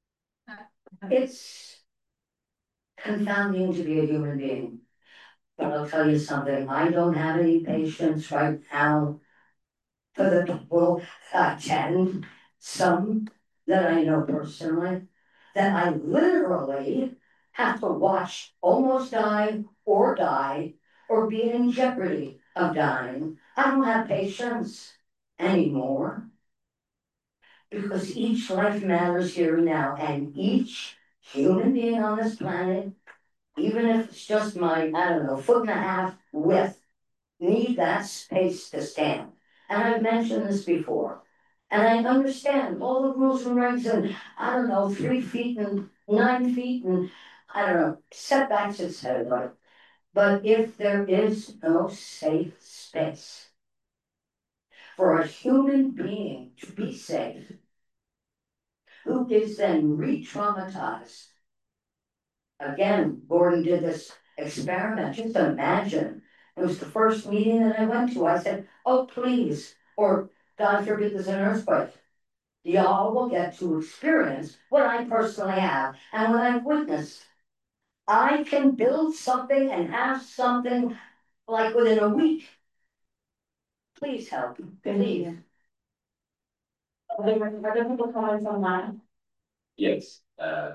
It's confounding to be a human being. But I'll tell you something, I don't have any patience right now for the people that attend, some that I know personally, that I literally have to watch almost die or die or be in jeopardy of dying. I don't have patience anymore because each life matters here and now, and each human being on this planet, even if it's just my, I don't know, foot and a half width, need that space to stand. And I've mentioned this before. And I understand all the rules and regs and, I don't know, three feet and nine feet and, I don't know, setbacks, et cetera. But if there is no safe space for a human being to be safe, who is then re-traumatized. Again, Gordon did this experiment. Just imagine. It was the first meeting that I went to. I said, oh, please, or God forbid there's an earthquake. Y'all will get to experience what I personally have and what I've witnessed. I can build something and have something like within a week. Please help. Please. Are there, are there people comments online? Yes, uh.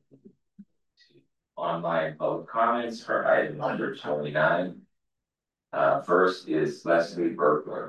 Online public comments for item number twenty-nine. Uh, first is Leslie Berkler.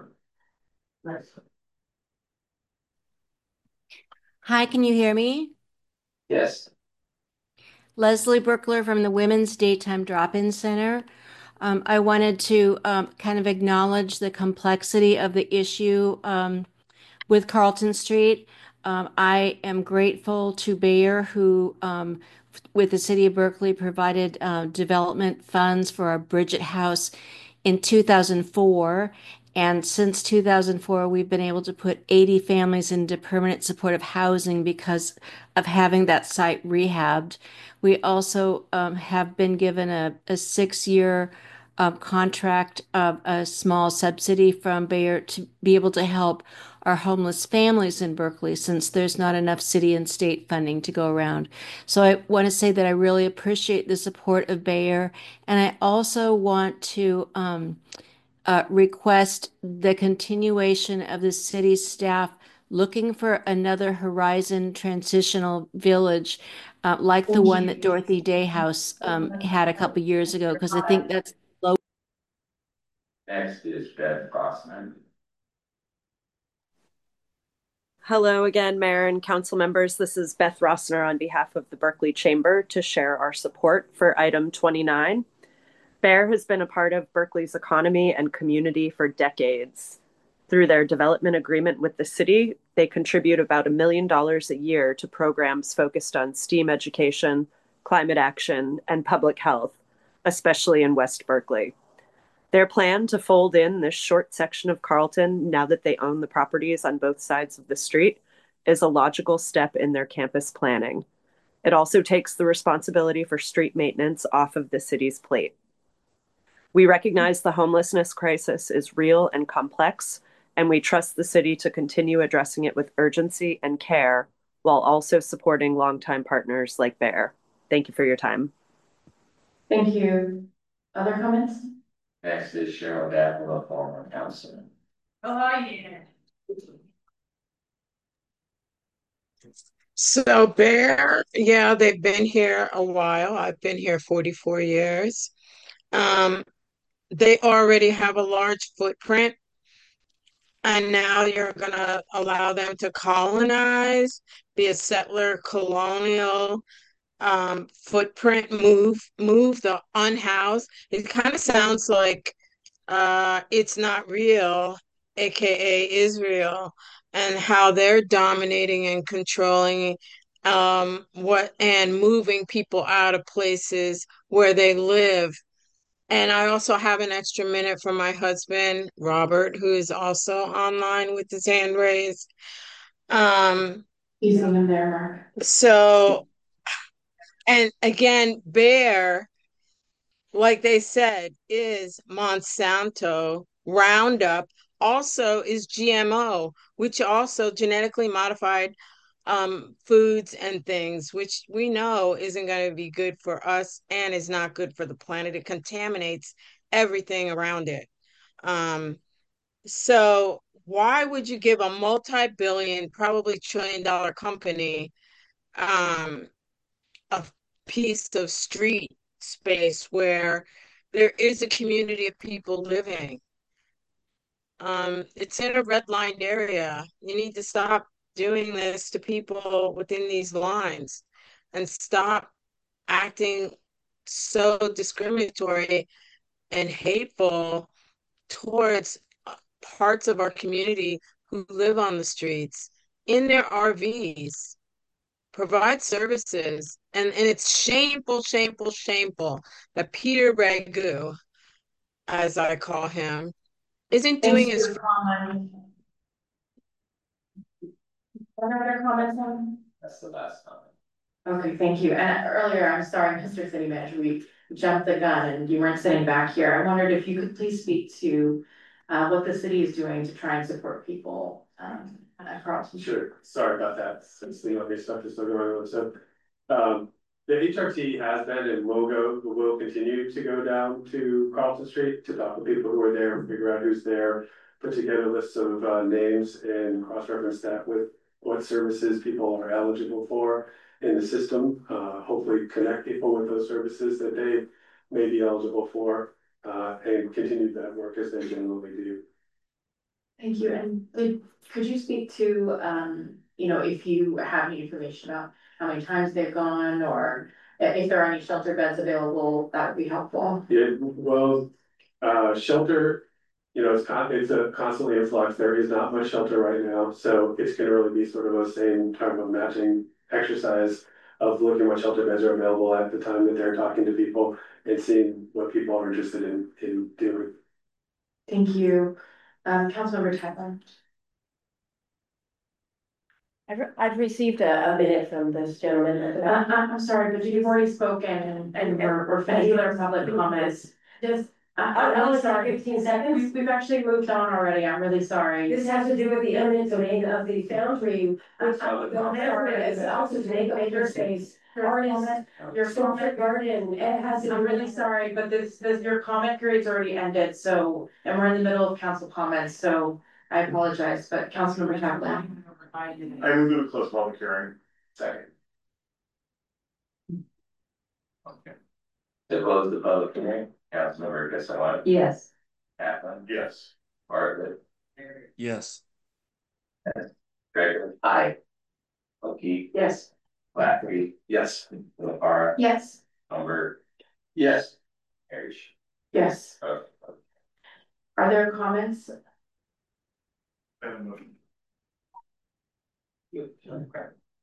Hi, can you hear me? Yes. Leslie Berkler from the Women's Daytime Drop-In Center. Um, I wanted to um, kind of acknowledge the complexity of the issue um, with Carlton Street. Um, I am grateful to Bayer, who, um, with the city of Berkeley, provided uh, development funds for our Bridget House in two thousand four. And since two thousand four, we've been able to put eighty families into permanent supportive housing because of having that site rehabbed. We also um, have been given a, a six-year um, contract of a small subsidy from Bayer to be able to help our homeless families in Berkeley, since there's not enough city and state funding to go around. So I want to say that I really appreciate the support of Bayer, and I also want to um, uh, request the continuation of the city staff looking for another Horizon transitional village, uh, like the one that Dorothy Day House um, had a couple years ago, because I think that's low. Next is Beth Crossman. Hello again, Mayor and Council members. This is Beth Rossner on behalf of the Berkeley Chamber to share our support for item twenty-nine. Bayer has been a part of Berkeley's economy and community for decades. Through their development agreement with the city, they contribute about a million dollars a year to programs focused on STEAM education, climate action, and public health, especially in West Berkeley. Their plan to fold in this short section of Carlton, now that they own the properties on both sides of the street, is a logical step in their campus planning. It also takes the responsibility for street maintenance off of the city's plate. We recognize the homelessness crisis is real and complex, and we trust the city to continue addressing it with urgency and care while also supporting longtime partners like Bayer. Thank you for your time. Thank you. Other comments? Next is Cheryl Davenport, former councilor. Oh, yeah. So Bayer, yeah, they've been here a while. I've been here forty-four years. Um, they already have a large footprint, and now you're gonna allow them to colonize, be a settler colonial um footprint, move move the unhoused. It kind of sounds like uh It's Not Real, aka Israel, and how they're dominating and controlling um what and moving people out of places where they live. And I also have an extra minute from my husband Robert, who is also online with his hand raised. um You see him there, Mark. so and again, Bayer, like they said, is Monsanto. Roundup also is G M O, which also genetically modified um, foods and things, which we know isn't going to be good for us and is not good for the planet. It contaminates everything around it. Um, so why would you give a multi-billion, probably trillion dollar company um, a piece of street space where there is a community of people living? Um, it's in a redlined area. You need to stop doing this to people within these lines and stop acting so discriminatory and hateful towards uh, parts of our community who live on the streets in their R Vs. Provide services. And, and it's shameful, shameful, shameful that Peter Ragu, as I call him, isn't Thanks doing for his your comment. Other comments on? That's the last comment. Okay, thank you. And earlier, I'm sorry, Mister City Manager, we jumped the gun and you weren't sitting back here. I wondered if you could please speak to uh, what the city is doing to try and support people um, at Carlton. Sure, sorry about that, since the other stuff is still going on. So, um, the H R T has been and will go, will continue to go down to Carlton Street to talk to people who are there, figure out who's there, put together lists of uh, names and cross-reference that with what services people are eligible for in the system. Uh, hopefully connect people with those services that they may be eligible for, uh, and continue that work as they generally do. Thank you. And could, could you speak to, um, you know, if you have any information about how many times they've gone, or if there are any shelter beds available, that would be helpful. Yeah, well, uh, shelter you know, it's con, it's a constantly in flux. There is not much shelter right now, so it's gonna really be sort of a same type of matching exercise of looking what shelter beds are available at the time that they're talking to people and seeing what people are interested in, in doing. Thank you. Um, Councilmember Tappan. I've, I've received a, a minute from this gentleman. Uh, I'm, I'm sorry, but you've already spoken and, and we're, we're finished with our public comments. Just, I, I I'm only sorry. fifteen seconds. We've, we've actually moved on already. I'm really sorry. This has to do with the eminent domain of the foundry, which I'm the landlord is also to make a maker space. Artist, your Stormfront garden, it has to. I'm really sorry, but this, this, your comment period's already ended, so, and we're in the middle of council comments, so I apologize, but Councilmember Tappan. I move to a close public hearing. Second. Okay. To close the public hearing, Councilmember Casella. Yes. Kaplan. Yes. Bartlett. Yes. Gregor. Aye. O'Keefe. Yes. Lafferty. Yes. LaPara. Yes. Humbert. Yes. Parrish. Yes. Oh, Are there comments? And okay.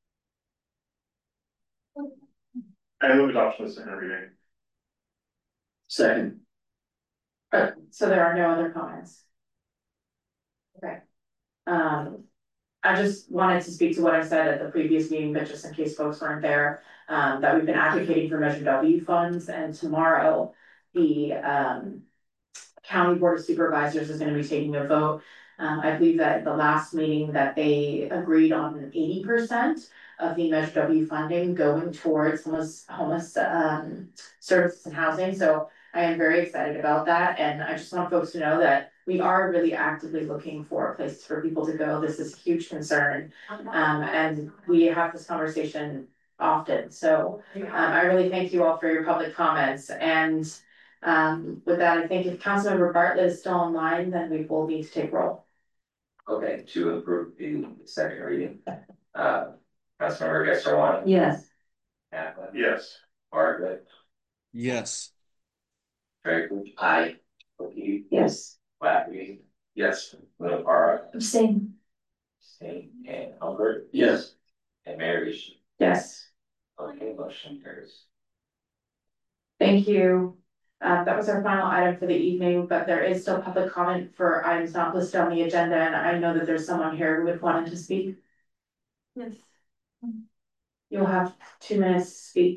I move adoption of the second reading. Second. Uh, so there are no other comments? Okay. Um, I just wanted to speak to what I said at the previous meeting, but just in case folks weren't there, um, that we've been advocating for Measure W funds, and tomorrow the um County Board of Supervisors is gonna be taking a vote. Um, I believe that at the last meeting that they agreed on eighty percent of the Measure W funding going towards homeless, homeless, um, services and housing, so I am very excited about that, and I just want folks to know that we are really actively looking for places for people to go. This is a huge concern, um, and we have this conversation often, so um, I really thank you all for your public comments, and um, with that, I think if Councilmember Bartlett is still online, then we will need to take roll. Okay, to approve the second reading. Uh, Councilmember Casella. Yes. Kaplan. Yes. Bartlett. Yes. Gregor. Aye. O'Keefe. Yes. Lafferty. Yes. LaPara. Abstain. Abstain. And Humbert. Yes. And Parrish. Yes. Okay, motion carries. Thank you. Uh, that was our final item for the evening, but there is still public comment for items not listed on the agenda, and I know that there's someone here who would wanted to speak. Yes. You'll have two minutes to speak.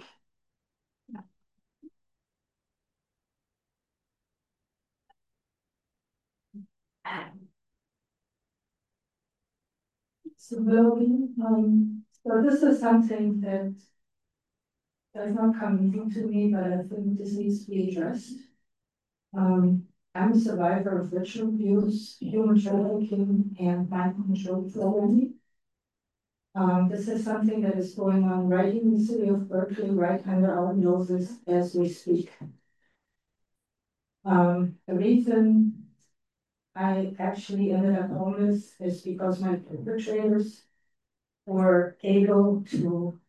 So building, um, so this is something that does not come easy to me, but I think this needs to be addressed. Um, I'm a survivor of ritual abuse, human trafficking, and mind control programming. Um, this is something that is going on right in the city of Berkeley, right under our noses as we speak. Um, the reason I actually ended up homeless is because my perpetrators were able to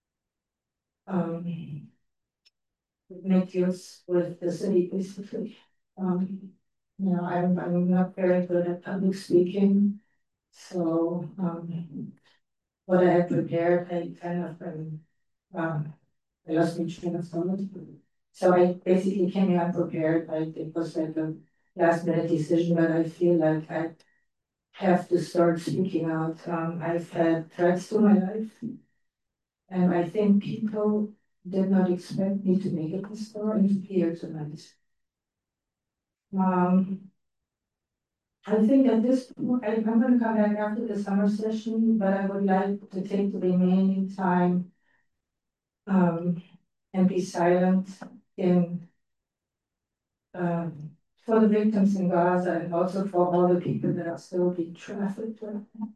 um, make deals with the city, basically. Um, you know, I'm, I'm not very good at public speaking, so um, what I had prepared, I kind of um, um, I lost my train of thought. So I basically came here unprepared. I, it was like a last minute decision, but I feel like I have to start speaking out. Um, I've had threats to my life, and I think people did not expect me to make it this far and here tonight. Um, I think at this point, I, I'm going to come back after the summer session, but I would like to take the remaining time um, and be silent in um, for the victims in Gaza and also for all the people that are still being trafficked. Right now.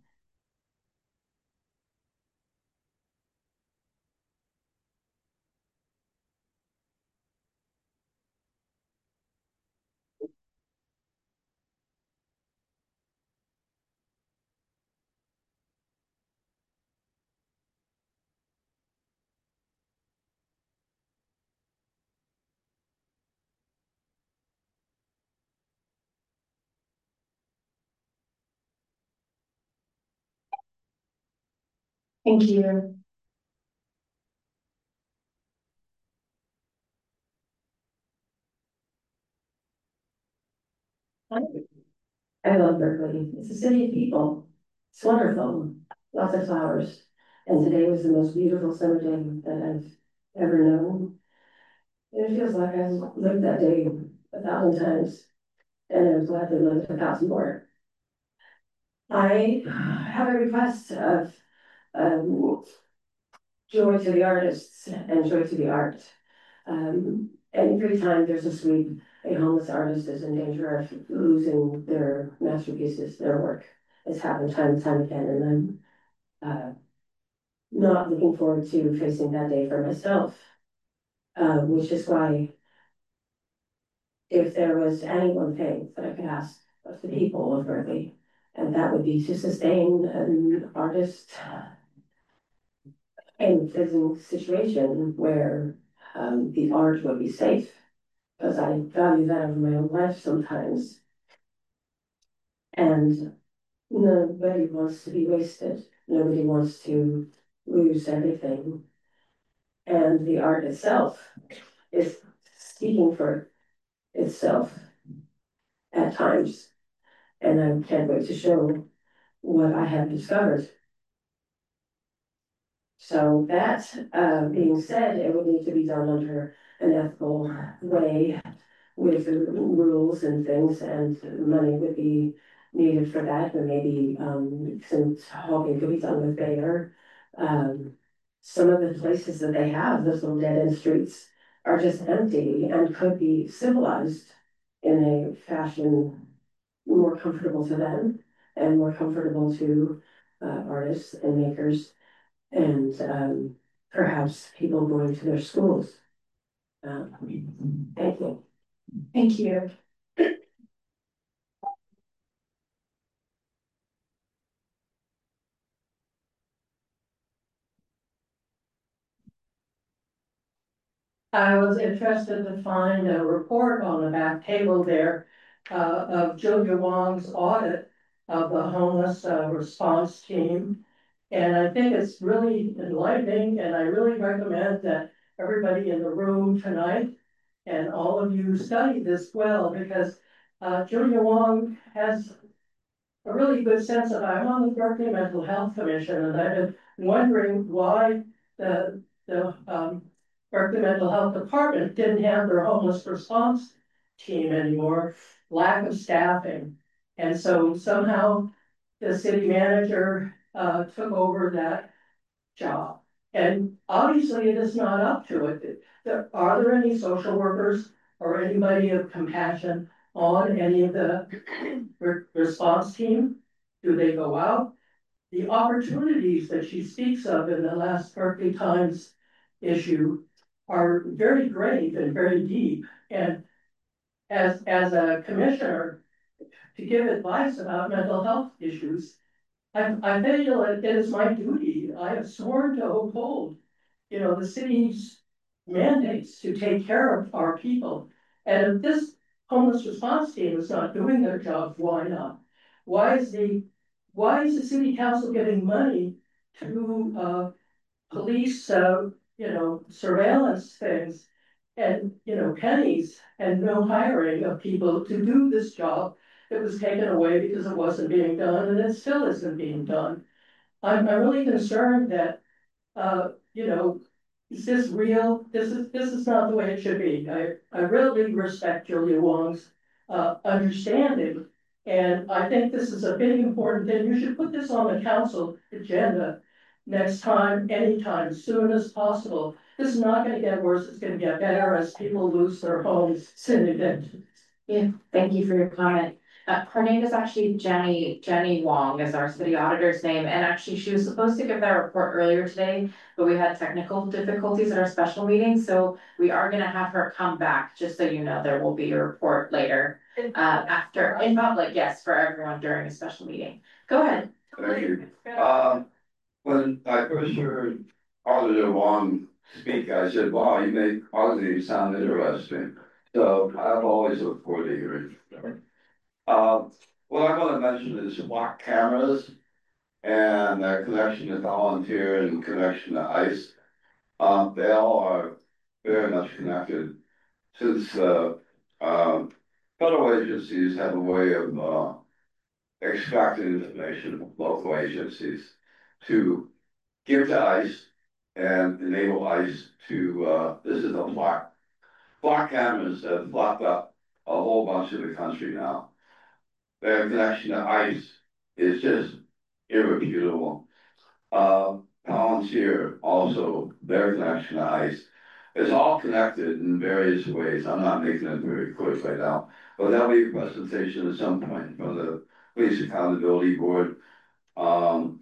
Thank you. I love Berkeley. It's a city of people. It's wonderful. Lots of flowers. And today was the most beautiful summer day that I've ever known. And it feels like I've lived that day a thousand times. And I'm glad to live a thousand more. I have a request of um, joy to the artists and joy to the art. Um, every time there's a sweep, a homeless artist is in danger of losing their masterpieces, their work. It's happened time and time again, and I'm uh, not looking forward to facing that day for myself, uh, which is why if there was any one thing that I could ask of the people of Berkeley, and that would be to sustain an artist in a situation where um, the art would be safe, because I value that over my own life sometimes. And nobody wants to be wasted. Nobody wants to lose everything. And the art itself is speaking for itself at times. And I can't wait to show what I have discovered. So that uh, being said, it would need to be done under an ethical way with rules and things, and money would be needed for that. And maybe um, some talking could be done with Bayer. Um, some of the places that they have, those little dead end streets, are just empty and could be civilized in a fashion more comfortable to them and more comfortable to uh, artists and makers and um, perhaps people going to their schools. Um, thank you. Thank you. I was interested to find a report on the back table there uh, of Julia Wong's audit of the homeless uh, response team. And I think it's really enlightening, and I really recommend that everybody in the room tonight and all of you study this well, because uh, Julia Wong has a really good sense of, I'm on the Berkeley Mental Health Commission, and I've been wondering why the, the um, Berkeley Mental Health Department didn't have their homeless response team anymore, lack of staffing. And so somehow the city manager uh, took over that job. And obviously it is not up to it. There, are there any social workers or anybody of compassion on any of the re response team? Do they go out? The opportunities that she speaks of in the last Berkeley Times issue are very grave and very deep. And as, as a commissioner, to give advice about mental health issues, I, I feel it is my duty. I have sworn to uphold, you know, the city's mandates to take care of our people. And if this homeless response team is not doing their job, why not? Why is the, why is the city council getting money to uh, police, uh, you know, surveillance things and, you know, pennies and no hiring of people to do this job? It was taken away because it wasn't being done, and it still isn't being done. I'm, I'm really concerned that, uh, you know, is this real? This is, this is not the way it should be. I, I really respect Julia Wong's, uh, understanding. And I think this is a big important thing. You should put this on the council agenda next time, anytime, soon as possible. This is not gonna get worse, it's gonna get better as people lose their homes in evictions. Yeah, thank you for your comment. Uh, her name is actually Jenny, Jenny Wong is our city auditor's name, and actually she was supposed to give that report earlier today, but we had technical difficulties at our special meeting, so we are gonna have her come back, just so you know, there will be a report later. Uh, after, in public, yes, for everyone during a special meeting. Go ahead. Thank you. Um, when I first heard Auditor Wong speak, I said, wow, you make auditing sound interesting. So I've always looked forward to hearing. Uh, what I want to mention is SWAT cameras and their connection to volunteer and connection to ICE. Um, they all are very much connected since, uh, um, federal agencies have a way of, uh, extracting information from local agencies to give to ICE and enable ICE to, uh, this is a block. Block cameras have blocked up a whole bunch of the country now. Their connection to ICE is just irrefutable. Uh, Palantir also, their connection to ICE. It's all connected in various ways. I'm not making it very quick right now, but there'll be a presentation at some point from the Police Accountability Board um,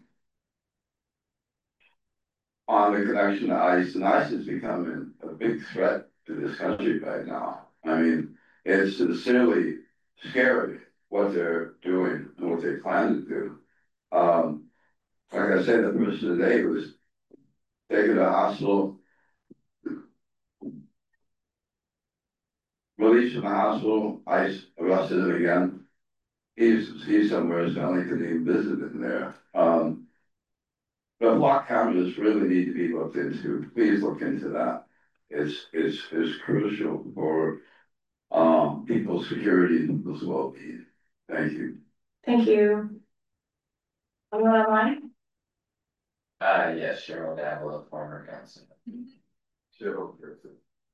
on the connection to ICE. And ICE is becoming a big threat to this country right now. I mean, it's sincerely scary what they're doing and what they plan to do. Um, like I said, the person today was taken to the hospital, released from the hospital, ICE arrested him again. He's he's somewhere, so I only could even visit him there. Um, but block cameras really need to be looked into. Please look into that. It's it's it's crucial for um people's security and people's well-being. Thank you. Thank you. Anyone online? Uh, yes, Cheryl Davila, former council. Cheryl Griffin.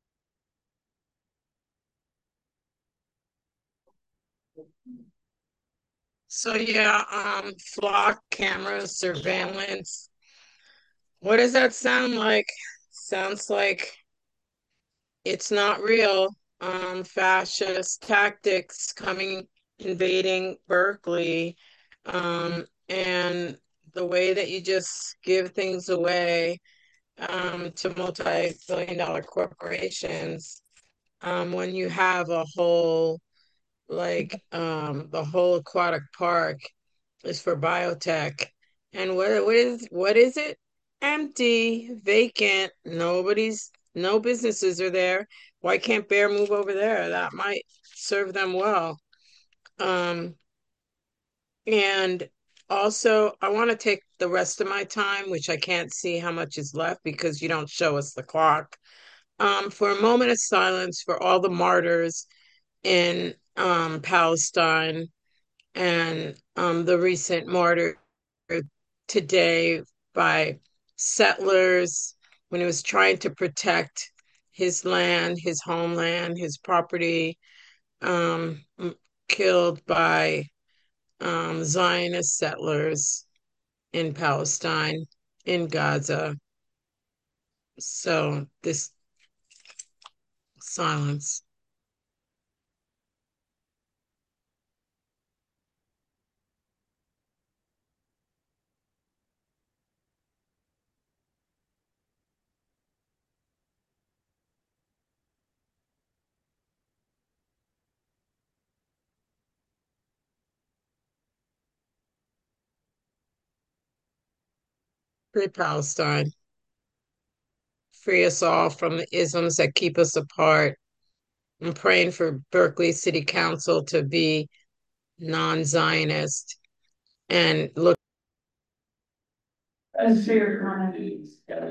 So yeah, um, flock cameras, surveillance. What does that sound like? Sounds like it's not real. Um, fascist tactics coming, invading Berkeley, um, and the way that you just give things away um, to multi-billion dollar corporations um, when you have a whole, like um, the whole aquatic park is for biotech. And what what is what is it? Empty, vacant, nobody's no businesses are there. Why can't Bear move over there? That might serve them well. Um, and also I want to take the rest of my time, which I can't see how much is left because you don't show us the clock. Um, for a moment of silence for all the martyrs in um Palestine and um the recent martyr today by settlers when he was trying to protect his land, his homeland, his property, um, killed by um, Zionist settlers in Palestine, in Gaza. So this silence. Free Palestine. Free us all from the isms that keep us apart. I'm praying for Berkeley City Council to be non-Zionist and look. Thanks for your comment.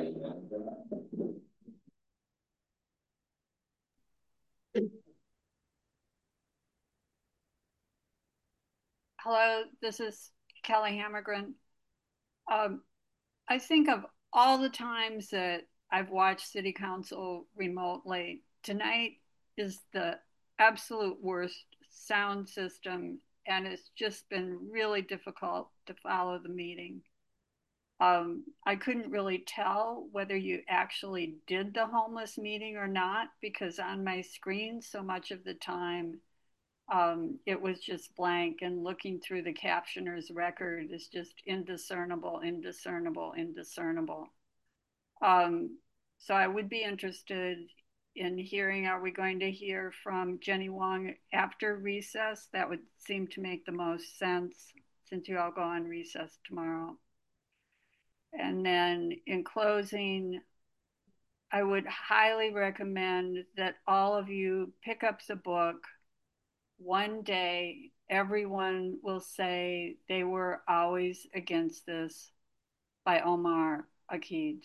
Hello, this is Kelly Hammergren. Um, I think of all the times that I've watched City Council remotely, tonight is the absolute worst sound system, and it's just been really difficult to follow the meeting. Um, I couldn't really tell whether you actually did the homeless meeting or not, because on my screen, so much of the time, um, it was just blank, and looking through the captioner's record is just indiscernible, indiscernible, indiscernible. Um, so I would be interested in hearing, are we going to hear from Jenny Wong after recess? That would seem to make the most sense since you all go on recess tomorrow. And then in closing, I would highly recommend that all of you pick up the book one day everyone will say they were always against this by Omar Akid.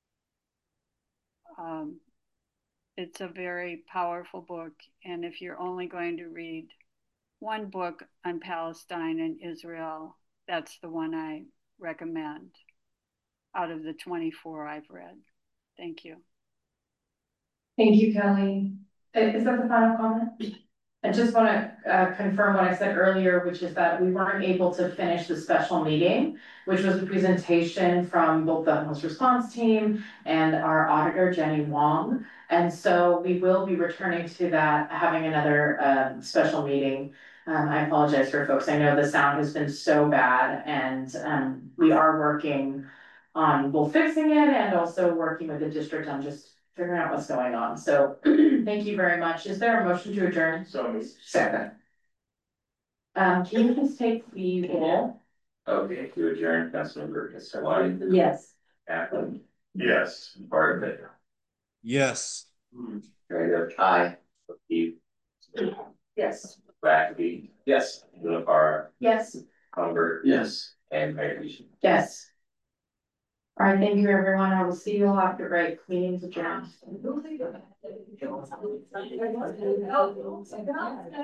Um, it's a very powerful book, and if you're only going to read one book on Palestine and Israel, that's the one I recommend out of the twenty-four I've read. Thank you. Thank you, Kelly. Is that the final comment? I just want to uh, confirm what I said earlier, which is that we weren't able to finish the special meeting, which was a presentation from both the host response team and our auditor, Jenny Wong. And so we will be returning to that, having another um, special meeting. Um, I apologize for folks. I know the sound has been so bad, and um, we are working on both fixing it and also working with the district on just figuring out what's going on. So thank you very much. Is there a motion to adjourn? So. Second. Um, can you please take the roll? Okay, to adjourn, Councilmember Kisawati. Yes. Kaplan. Yes. Bartlett. Yes. Trader. Aye. Keith. Yes. Blackaby. Yes. Lunapara. Yes. Humbert. Yes. And Mayor Beecham. Yes. All right, thank you, everyone. I will see you all after break. Meeting's adjourned.